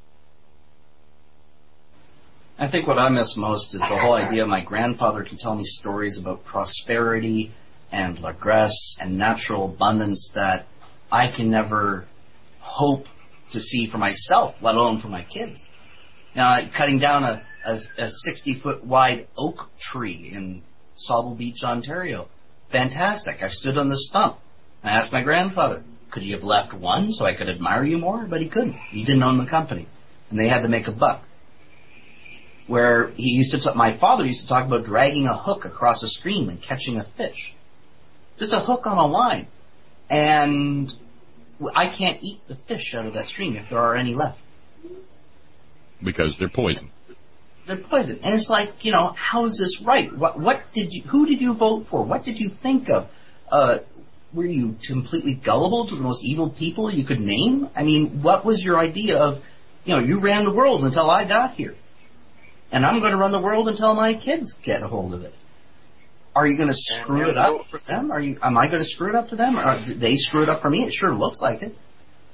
I think what I miss most is the whole idea my grandfather could tell me stories about prosperity and regress and natural abundance that I can never hope to see for myself, let alone for my kids. Cutting down a 60-foot wide oak tree in Sauble Beach, Ontario. Fantastic. I stood on the stump. I asked my grandfather, could he have left one so I could admire you more? But he couldn't. He didn't own the company. And they had to make a buck. Where my father used to talk about dragging a hook across a stream and catching a fish. Just a hook on a line. And I can't eat the fish out of that stream if there are any left. Because they're poison. They're poison. And it's like, how is this right? Who did you vote for? What did you think of? Were you completely gullible to the most evil people you could name? I mean, what was your idea of, you ran the world until I got here. And I'm going to run the world until my kids get a hold of it. Are you going to screw it up for them? Am I going to screw it up for them? Or they screw it up for me? It sure looks like it.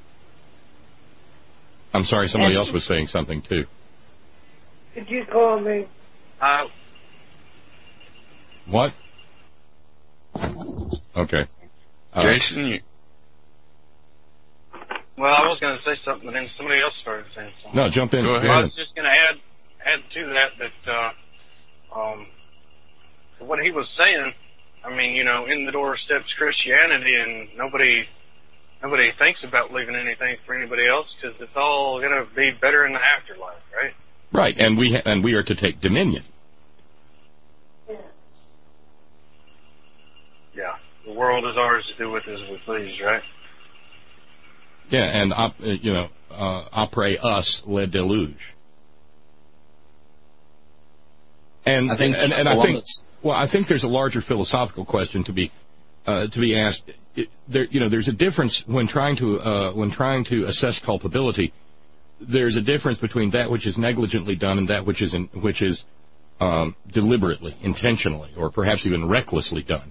I'm sorry, somebody else was saying something, too. Did you call me? What? Okay. Jason, Well, I was going to say something, but then somebody else started saying something. No, jump in. Go ahead. I was just going to add to that what he was saying, I mean, in the door steps Christianity, and nobody thinks about leaving anything for anybody else because it's all going to be better in the afterlife, right? Right, and we are to take dominion. Yeah, the world is ours to do with as we please, right? Yeah, and après us le déluge. And I think there's a larger philosophical question to be asked. There's a difference when trying to assess culpability. There's a difference between that which is negligently done and that which is deliberately, intentionally, or perhaps even recklessly done.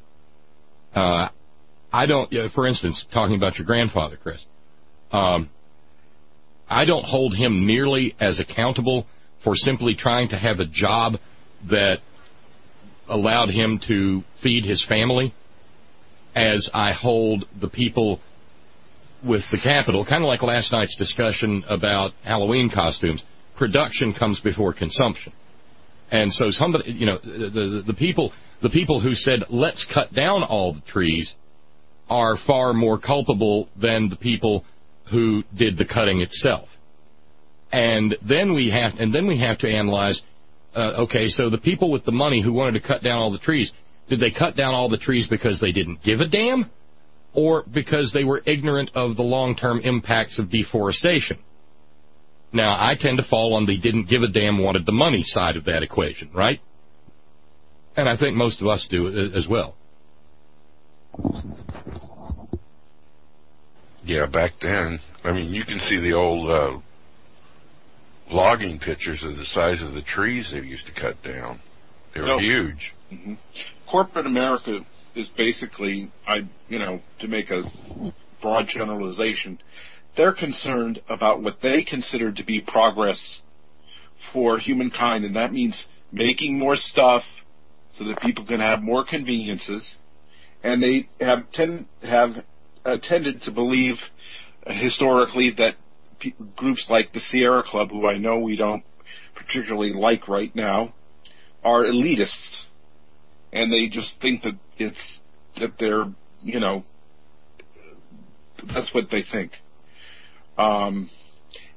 I don't, for instance, talking about your grandfather, Chris. I don't hold him nearly as accountable for simply trying to have a job that allowed him to feed his family as I hold the people with the Capitol, kind of like last night's discussion about Halloween costumes. Production comes before consumption. And so somebody, the people who said, let's cut down all the trees are far more culpable than the people who did the cutting itself. And then we have to analyze, okay, so the people with the money who wanted to cut down all the trees, did they cut down all the trees because they didn't give a damn, or because they were ignorant of the long-term impacts of deforestation? Now, I tend to fall on the didn't give a damn, wanted the money side of that equation, right? And I think most of us do as well. Yeah, back then, I mean, you can see the old logging pictures of the size of the trees they used to cut down. They were huge. Mm-hmm. Corporate America is basically, to make a broad generalization, they're concerned about what they consider to be progress for humankind, and that means making more stuff so that people can have more conveniences. And they have tended to believe historically that groups like the Sierra Club, who I know we don't particularly like right now, are elitists, and they just think that they're that's what they think. And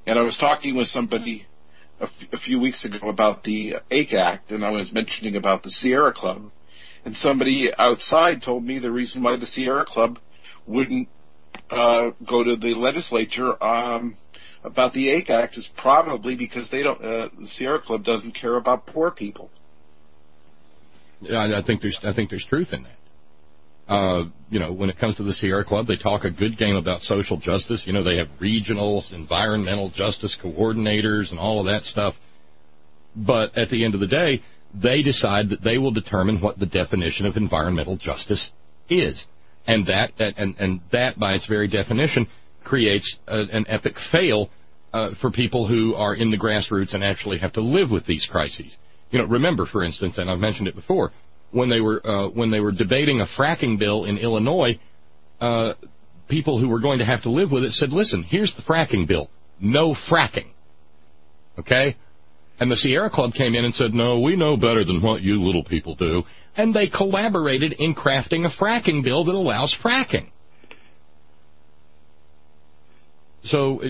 And I was talking with somebody a few weeks ago about the AIC Act, and I was mentioning about the Sierra Club. And somebody outside told me the reason why the Sierra Club wouldn't go to the legislature about the AIC Act is probably because they don't. The Sierra Club doesn't care about poor people. Yeah, I think there's truth in that. When it comes to the Sierra Club, they talk a good game about social justice. They have regionals, environmental justice coordinators, and all of that stuff. But at the end of the day, they decide that they will determine what the definition of environmental justice is. And that, by its very definition, creates an epic fail for people who are in the grassroots and actually have to live with these crises. Remember, for instance, and I've mentioned it before, when they were debating a fracking bill in Illinois, people who were going to have to live with it said, listen, here's the fracking bill. No fracking. Okay? And the Sierra Club came in and said, no, we know better than what you little people do. And they collaborated in crafting a fracking bill that allows fracking. So,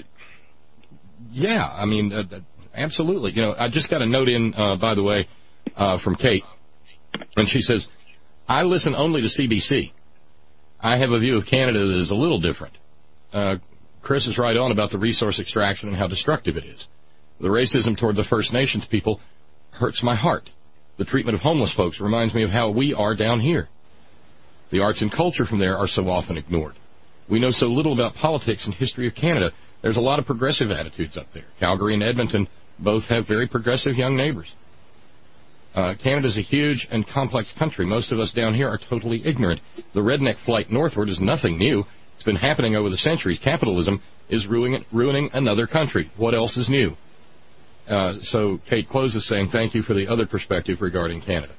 absolutely. I just got a note in, by the way, from Kate. And she says, I listen only to CBC. I have a view of Canada that is a little different. Chris is right on about the resource extraction and how destructive it is. The racism toward the First Nations people hurts my heart. The treatment of homeless folks reminds me of how we are down here. The arts and culture from there are so often ignored. We know so little about politics and history of Canada. There's a lot of progressive attitudes up there. Calgary and Edmonton both have very progressive young neighbors. Canada's a huge and complex country. Most of us down here are totally ignorant. The redneck flight northward is nothing new. It's been happening over the centuries. Capitalism is ruining another country. What else is new? So Kate closes saying, thank you for the other perspective regarding Canada.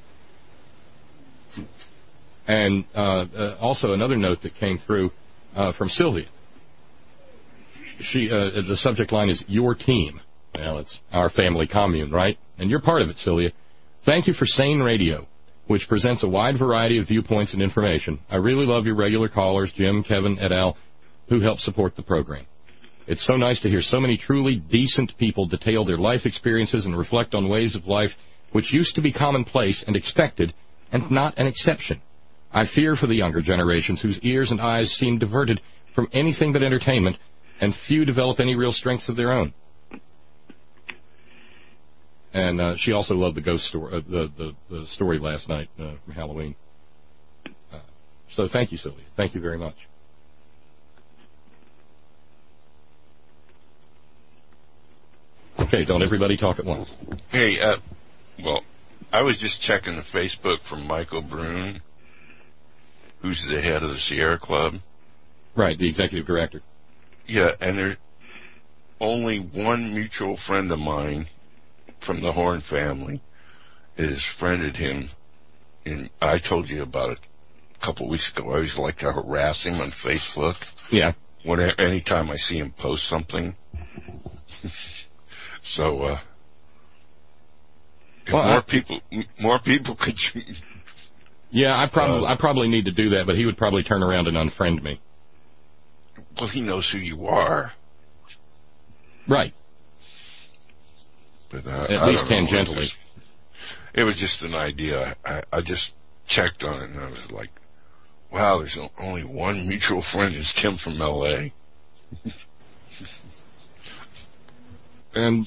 And also another note that came through from Sylvia. The subject line is your team. Well, it's our family commune, right? And you're part of it, Sylvia. Thank you for Sane Radio, which presents a wide variety of viewpoints and information. I really love your regular callers, Jim, Kevin, et al., who help support the program. It's so nice to hear so many truly decent people detail their life experiences and reflect on ways of life which used to be commonplace and expected and not an exception. I fear for the younger generations whose ears and eyes seem diverted from anything but entertainment, and few develop any real strengths of their own. And she also loved the ghost story, the story last night from Halloween. So thank you, Sylvia. Thank you very much. Okay, don't everybody talk at once. Hey, I was just checking the Facebook from Michael Brune, who's the head of the Sierra Club. Right, the executive director. Yeah, and there's only one mutual friend of mine from the Horn family has friended him. And I told you about it a couple of weeks ago. I always like to harass him on Facebook. Yeah. Anytime I see him post something. So, more people could. Yeah, I probably need to do that, but he would probably turn around and unfriend me. Well, he knows who you are. Right. But at least tangentially. It was just an idea. I just checked on it, and I was like, wow, there's only one mutual friend. It's Tim from L.A. And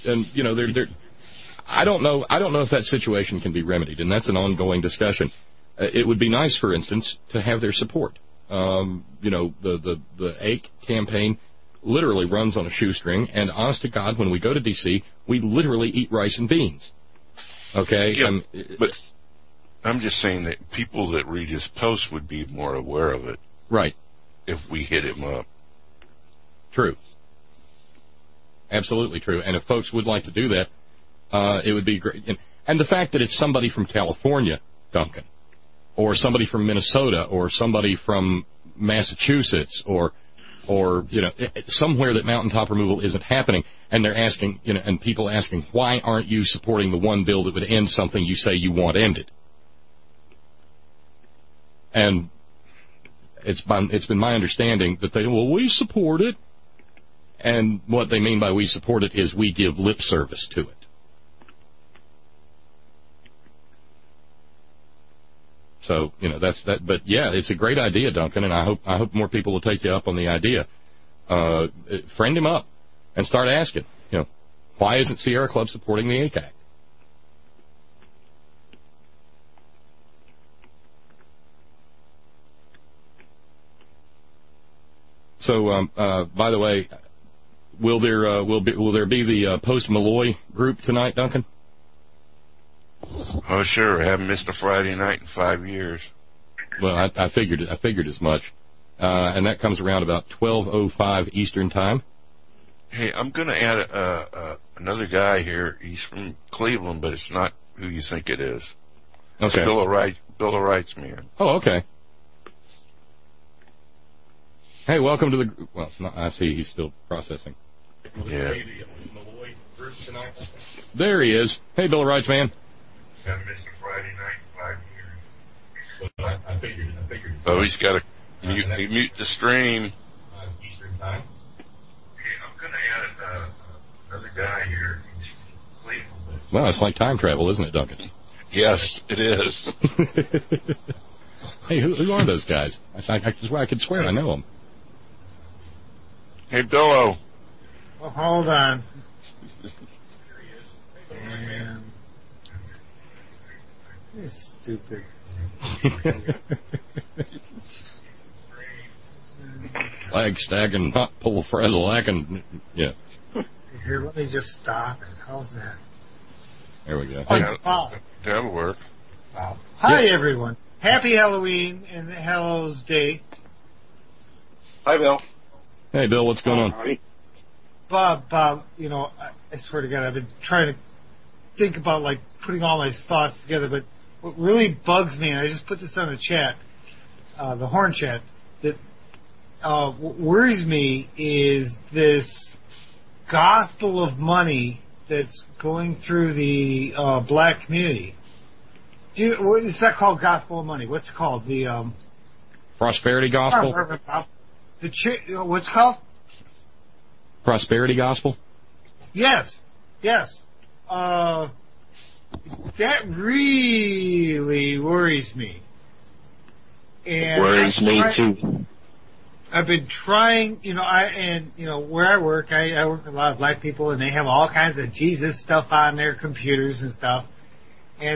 I don't know if that situation can be remedied, and that's an ongoing discussion. It would be nice, for instance, to have their support. The AIC campaign literally runs on a shoestring, and honest to God, when we go to D.C., we literally eat rice and beans. Okay? Yeah, but I'm just saying that people that read his posts would be more aware of it. Right. If we hit him up. True. Absolutely true. And if folks would like to do that, it would be great. And the fact that it's somebody from California, Duncan, or somebody from Minnesota, or somebody from Massachusetts, or somewhere that mountaintop removal isn't happening, and they're asking, and people asking, why aren't you supporting the one bill that would end something you say you want ended? And it's been my understanding that we support it. And what they mean by we support it is we give lip service to it. So, that's that. But, yeah, it's a great idea, Duncan, and I hope more people will take you up on the idea. Friend him up and start asking, why isn't Sierra Club supporting the ACAC? So, by the way, will there be the post Malloy group tonight, Duncan? Oh, sure. I haven't missed a Friday night in 5 years. Well, I figured as much, and that comes around about 12:05 Eastern time. Hey, I'm going to add another guy here. He's from Cleveland, but it's not who you think it is. Okay. It's Bill O'Reilly's man. Oh, okay. Hey, welcome to the... Well, I see he's still processing. Yeah. There he is. Hey, Bill O'Reilly's man. Haven't missed a Friday night in 5 years. I figured. Oh, he's got to mute the stream. Eastern time. Okay, I'm going to add another guy here. Well, it's like time travel, isn't it, Duncan? Yes, it is. Hey, who are those guys? I could swear I know them. Hey, Billo. Well, hold on. And it's stupid. Flagstaff and not pull Freselac and yeah. Here, let me just stop it. How's that? There we go. That'll work. Wow. Hi, everyone. Happy Halloween and Hallows Day. Hi, Bill. Hey, Bill, what's going on? Bob, I swear to God, I've been trying to think about, putting all my thoughts together, but what really bugs me, and I just put this on the chat, the Horn chat, that what worries me is this gospel of money that's going through the black community. It's not called gospel of money. What's it called? The prosperity gospel? What's it called? Prosperity gospel? Yes. That really worries me. And worries me too. I've been trying, where I work with a lot of black people, and they have all kinds of Jesus stuff on their computers and stuff. And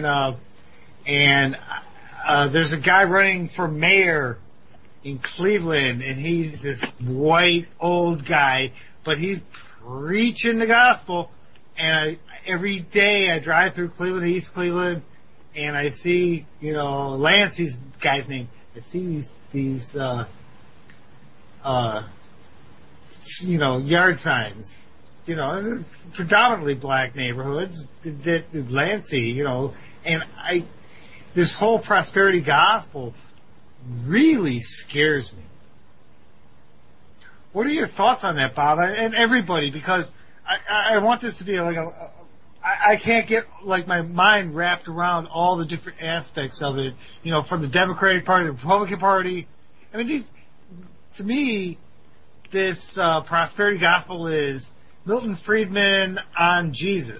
there's a guy running for mayor in Cleveland, and he's this white old guy, but he's preaching the gospel. And every day I drive through Cleveland, East Cleveland, and I see, Lance's guy's name. I see these yard signs, predominantly black neighborhoods that Lancey, and this whole prosperity gospel really scares me. What are your thoughts on that, Bob, and everybody? Because I want this to be I can't get my mind wrapped around all the different aspects of it, from the Democratic Party, the Republican Party. I mean, to me, this prosperity gospel is Milton Friedman on Jesus.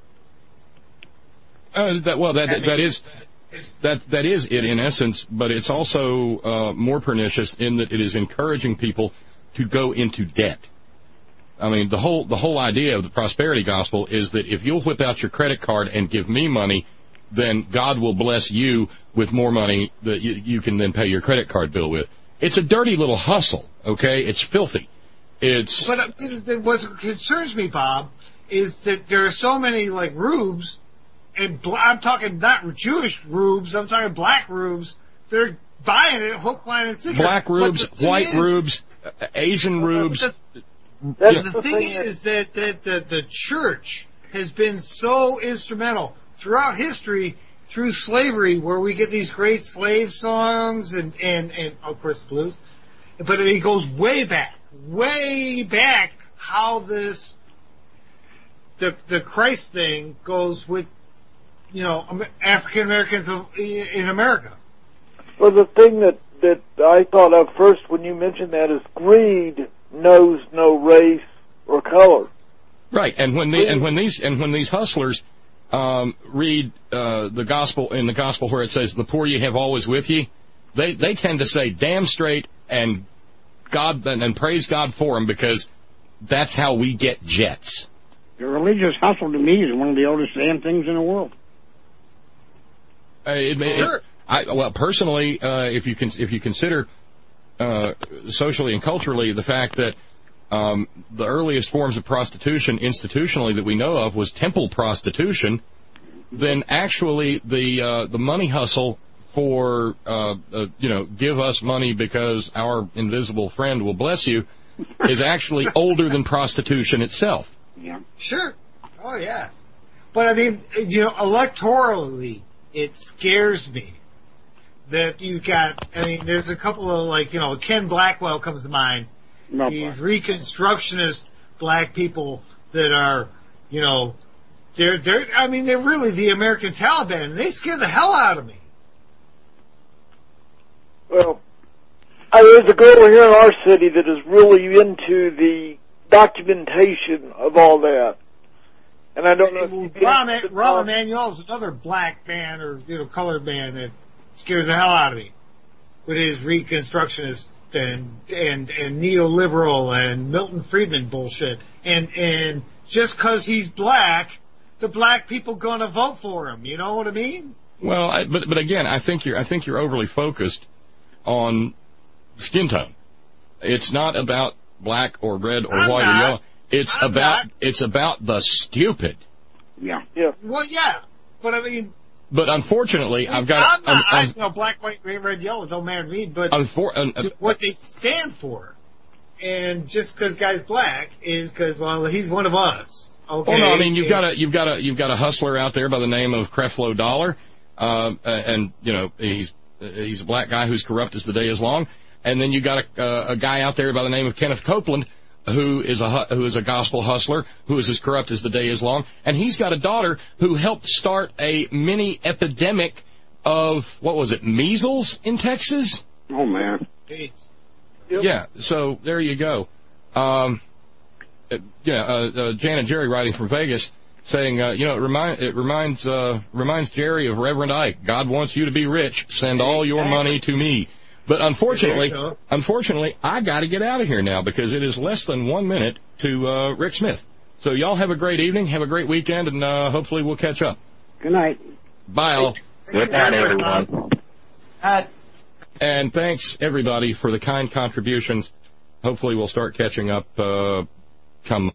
That is it in essence, but it's also more pernicious in that it is encouraging people to go into debt. I mean, the whole idea of the prosperity gospel is that if you'll whip out your credit card and give me money, then God will bless you with more money that you can then pay your credit card bill with. It's a dirty little hustle, okay? It's filthy. But what concerns me, Bob, is that there are so many rubes, and I'm talking not Jewish rubes, I'm talking black rubes. They're buying it hook, line, and sinker. Black rubes, white rubes, Asian rubes. The thing is that the church has been so instrumental throughout history, through slavery, where we get these great slave songs and of course the blues, but it goes way back how this the Christ thing goes with African Americans in America. Well, the thing that I thought of first when you mentioned that is greed knows no race, or color. Right, and when these hustlers read the gospel in the gospel where it says the poor ye have always with ye, they tend to say damn straight and God and praise God for them, because that's how we get jets. The religious hustle to me is one of the oldest damn things in the world. Well, personally, if you consider socially and culturally the fact that the earliest forms of prostitution institutionally that we know of was temple prostitution, then actually the money hustle for give us money because our invisible friend will bless you is actually older than prostitution itself. Yeah. Sure. Oh yeah. But I mean, electorally, it scares me that you got. I mean, there's a couple of Ken Blackwell comes to mind. These Reconstructionist black people that are, they're really the American Taliban, and they scare the hell out of me. Well, there's a girl here in our city that is really into the documentation of all that. And I don't know if Rahm Emanuel is another black man or colored man that scares the hell out of me with his Reconstructionist and neoliberal and Milton Friedman bullshit. And just because he's black, the black people gonna vote for him. You know what I mean? Well, but again, I think you're overly focused on skin tone. It's not about black or red or white or yellow. It's about the stupid. Yeah. Yeah. Well, yeah, but I mean. But unfortunately, I've got. Black, white, green, red, yellow don't matter to me. But what they stand for, and just because guy's black is because he's one of us. Okay. Well, no, I mean you've got a hustler out there by the name of Creflo Dollar, and he's a black guy who's corrupt as the day is long, and then you got a guy out there by the name of Kenneth Copeland, who is a gospel hustler, who is as corrupt as the day is long, and he's got a daughter who helped start a mini epidemic of measles in Texas. Oh man. Yeah. So there you go. Janet Jerry writing from Vegas saying, it reminds Jerry of Reverend Ike. God wants you to be rich. Send all your money to me. But unfortunately, I got to get out of here now because it is less than 1 minute to Rick Smith. So y'all have a great evening, have a great weekend, and hopefully we'll catch up. Good night. Bye, all. Good night, everyone. And thanks, everybody, for the kind contributions. Hopefully we'll start catching up come